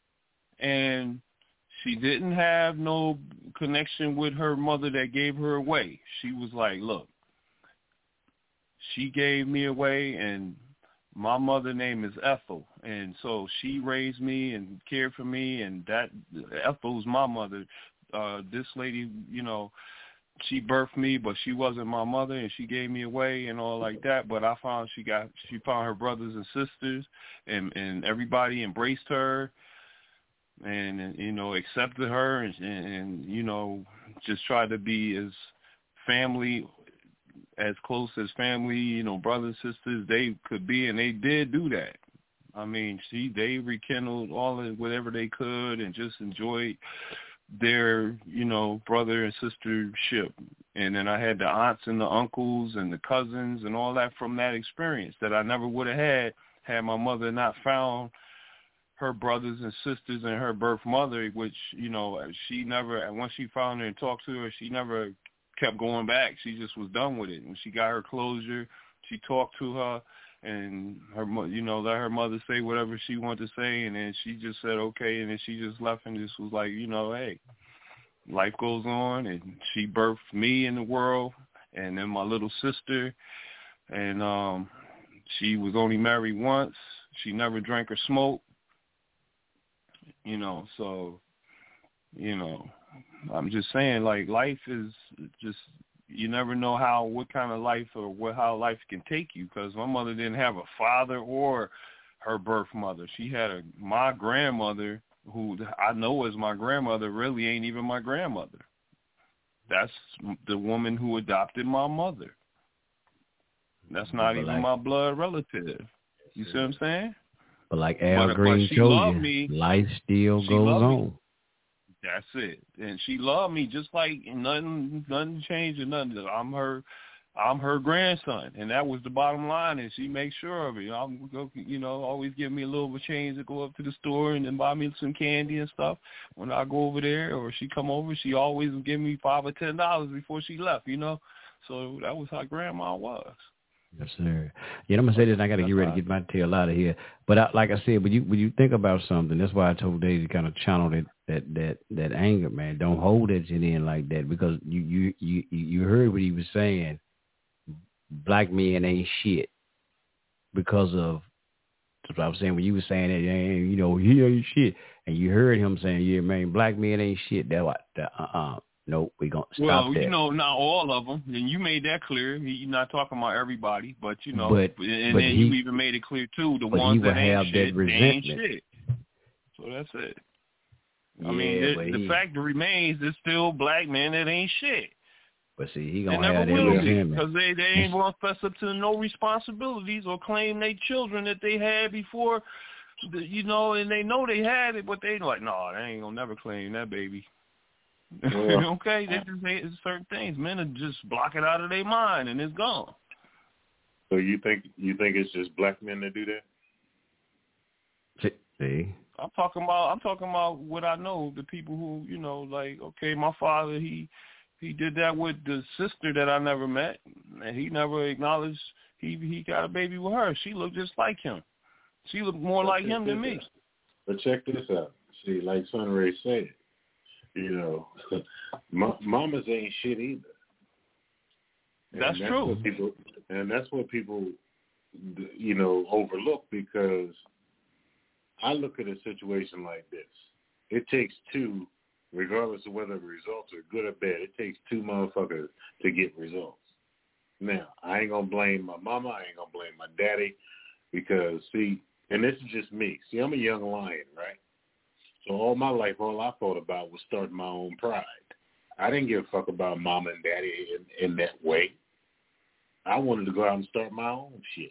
And she didn't have no connection with her mother that gave her away. She was like, look, she gave me away, and my mother's name is Ethel, and so she raised me and cared for me, and that Ethel's my mother. This lady, you know, she birthed me, but she wasn't my mother, and she gave me away and all like that. But I found she found her brothers and sisters, and everybody embraced her, and you know, accepted her, and you know, just tried to be as family, as close as family, you know, brothers and sisters they could be, and they did do that. I mean, they rekindled all of whatever they could, and just enjoyed their, you know, brother and sistership. And then I had the aunts and the uncles and the cousins and all that from that experience that I never would have had my mother not found her brothers and sisters and her birth mother, which, you know, she never, once she found her and talked to her, she never kept going back. She just was done with it. And she got her closure. She talked to her, and her, you know, let her mother say whatever she wanted to say, and then she just said okay, and then she just left and just was like, you know, hey, life goes on. And she birthed me in the world, and then my little sister, and she was only married once. She never drank or smoked, you know. So, you know, I'm just saying, like, life is just, you never know what kind of life or how life can take you, because my mother didn't have a father or her birth mother. She had my grandmother, who I know as my grandmother, really ain't even my grandmother. That's the woman who adopted my mother. That's not even my blood relative. You see what I'm saying?
But like Al Green told you, life still goes on.
That's it. And she loved me just like nothing changed or nothing. I'm her grandson, and that was the bottom line, and she makes sure of it. You know, always give me a little bit of change to go up to the store and then buy me some candy and stuff when I go over there, or she come over. She always would give me $5 or $10 before she left, you know. So that was how grandma was.
Yes, sir. Yeah, I'm gonna say this, and I got to get ready to get my tail out of here. But like I said, when you think about something, that's why I told Dave to kind of channel that anger, man. Don't hold it in like that, because you heard what he was saying. Black men ain't shit because of. That's what I was saying when you were saying that, you know, he ain't shit, and you heard him saying, yeah, man, black men ain't shit. That what? Nope, we're going to stop that.
Well, you know, not all of them. And you made that clear. You're not talking about everybody, but, you know.
But
you even made it clear, too, the ones that ain't shit, they ain't shit. So that's it.
Yeah,
I mean, the fact remains there's still black men that ain't shit.
But see, he going to have that resentment.
Because they ain't going to fess up to no responsibilities or claim they children that they had before, you know, and they know they had it, but they like, no, they ain't going to never claim that baby. Okay, they just say certain things. Men are just block it out of their mind and it's gone.
So you think it's just black men that do that?
See,
I'm talking about what I know. The people who, you know, like, okay, my father he did that with the sister that I never met, and he never acknowledged he got a baby with her. She looked just like him. She looked more like him than me.
But check this out. See, like Sunray said. You know, mamas ain't shit either.
That's true.
That's what people, you know, overlook, because I look at a situation like this. It takes two, regardless of whether the results are good or bad, it takes two motherfuckers to get results. Now, I ain't going to blame my mama. I ain't going to blame my daddy, because, see, and this is just me. See, I'm a young lion, right? So all my life, all I thought about was starting my own pride. I didn't give a fuck about mama and daddy in that way. I wanted to go out and start my own shit.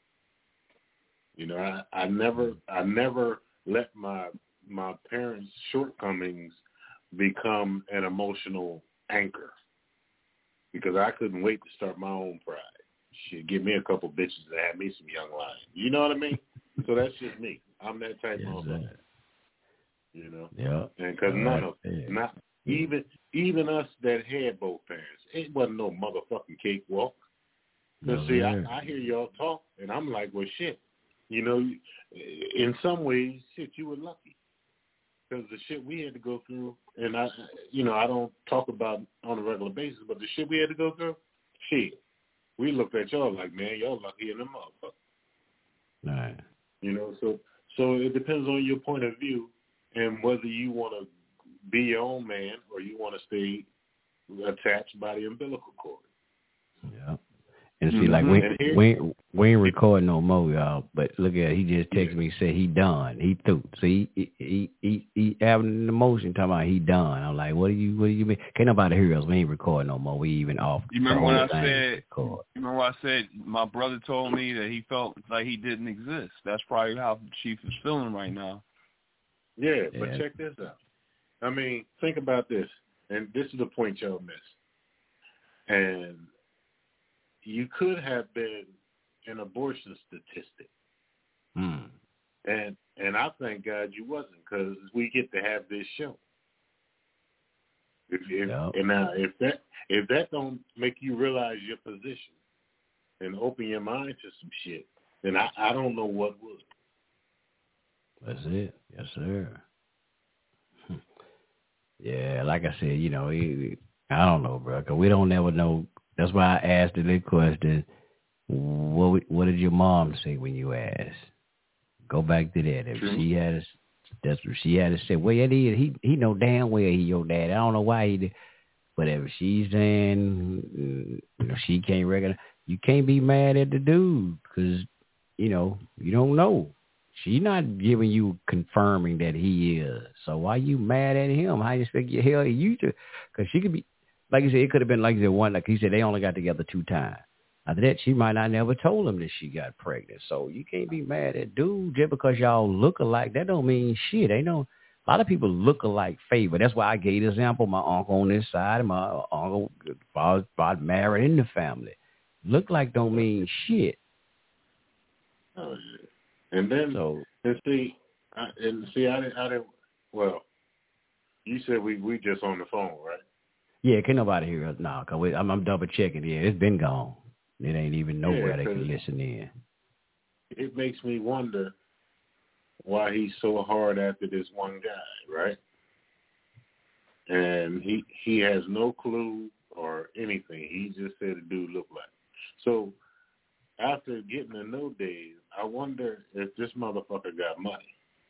You know, I never let my parents' shortcomings become an emotional anchor. because I couldn't wait to start my own pride. Shit, give me a couple bitches to have me some young lions. You know what I mean? So that's just me. I'm that type of motherfucker. You know?
Yeah.
And because none of not even us that had both parents, it wasn't no motherfucking cakewalk. Because see, I hear y'all talk, and I'm like, well, shit. You know, in some ways, shit, you were lucky. Because the shit we had to go through, and I don't talk about on a regular basis, but the shit we had to go through, shit, we looked at y'all like, man, y'all lucky in the motherfucker.
Right.
You know, so it depends on your point of view and whether you want to be your own man or you want to stay attached by the umbilical cord.
Yeah. And see, like, we ain't recording no more, y'all. But look at it. He just texted me and said he done. He through. So he having an emotion talking about he done. I'm like, what do you mean? Can't nobody hear us. We ain't recording no more. We even off.
You remember when I said my brother told me that he felt like he didn't exist? That's probably how Chief is feeling right now.
Yeah, but check this out. I mean, think about this. And this is the point y'all miss. And you could have been an abortion statistic. And I thank God you wasn't, because we get to have this show. And now, if that don't make you realize your position and open your mind to some shit, then I don't know what would.
That's it. Yes, sir. Yeah, like I said, you know, I don't know, bro, because we don't never know. That's why I asked the question, what did your mom say when you asked? Go back to that. If she had that's what she had to say. Well, yeah, he know damn well he your dad. I don't know why he did. But if she's saying, you know, she can't recognize, you can't be mad at the dude because, you know, you don't know. She's not giving you confirming that he is. So why you mad at him? How you expect your hell you to? Because she could be, like you said, it could have been like the one, like he said, they only got together 2 times. After that, she might not never told him that she got pregnant. So you can't be mad at dude just because y'all look alike. That don't mean shit. Ain't no, a lot of people look alike favor. That's why I gave the example. My uncle on this side, and my uncle was married in the family. Look like don't mean shit.
Oh, yeah. And then, I didn't. Well, you said we just on the phone, right?
Yeah, can't nobody hear us now. Cause I'm double checking. Yeah, it's been gone. It ain't even nowhere they can listen in.
It makes me wonder why he's so hard after this one guy, right? And he has no clue or anything. He just said the dude looked like. So after getting to know Dave, I wonder if this motherfucker got money.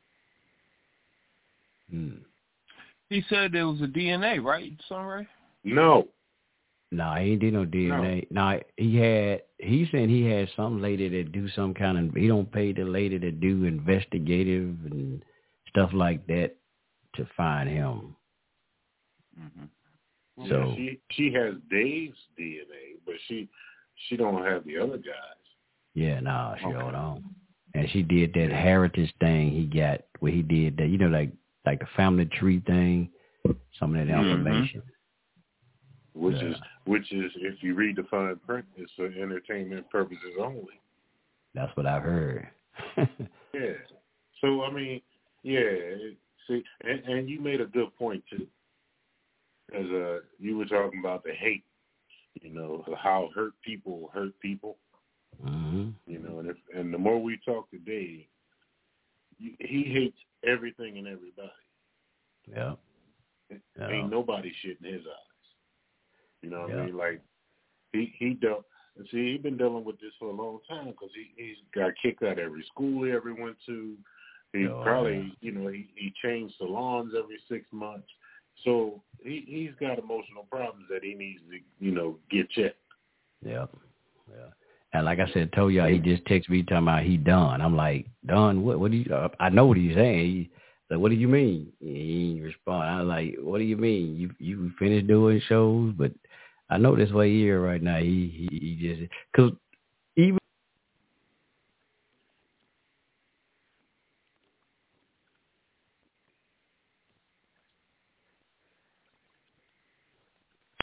He said there was a DNA, right, Sunray?
No.
No, he ain't did no DNA. No, he said he had some lady that do some kind of, he don't pay the lady to do investigative and stuff like that to find him.
Mm-hmm.
So
yeah, she has Dave's DNA, but she don't have the other guys.
Yeah, no, she don't. And she did that heritage thing he got, where he did that, you know, like the family tree thing, some of that information.
Which is, if you read the fine print, it's for entertainment purposes only.
That's what I've heard.
Yeah. So, I mean, yeah. See, and you made a good point, too. As you were talking about the hate, you know, how hurt people.
Mm-hmm.
You know, and the more we talk today, he hates everything and everybody.
Yeah.
Ain't nobody shit in his eyes. You know what I mean? Like, he dealt. See, he's been dealing with this for a long time because he's got kicked out of every school he ever went to. He you know, he changed salons every 6 months. So he's got emotional problems that he needs to, you know, get checked.
Yeah. And like I said, told y'all, he just texted me talking about he done. I'm like, done? What do you? I know what he's saying. He's like, what do you mean? He didn't respond. I was like, what do you mean? You finished doing shows, but I know this way here right now. He just, because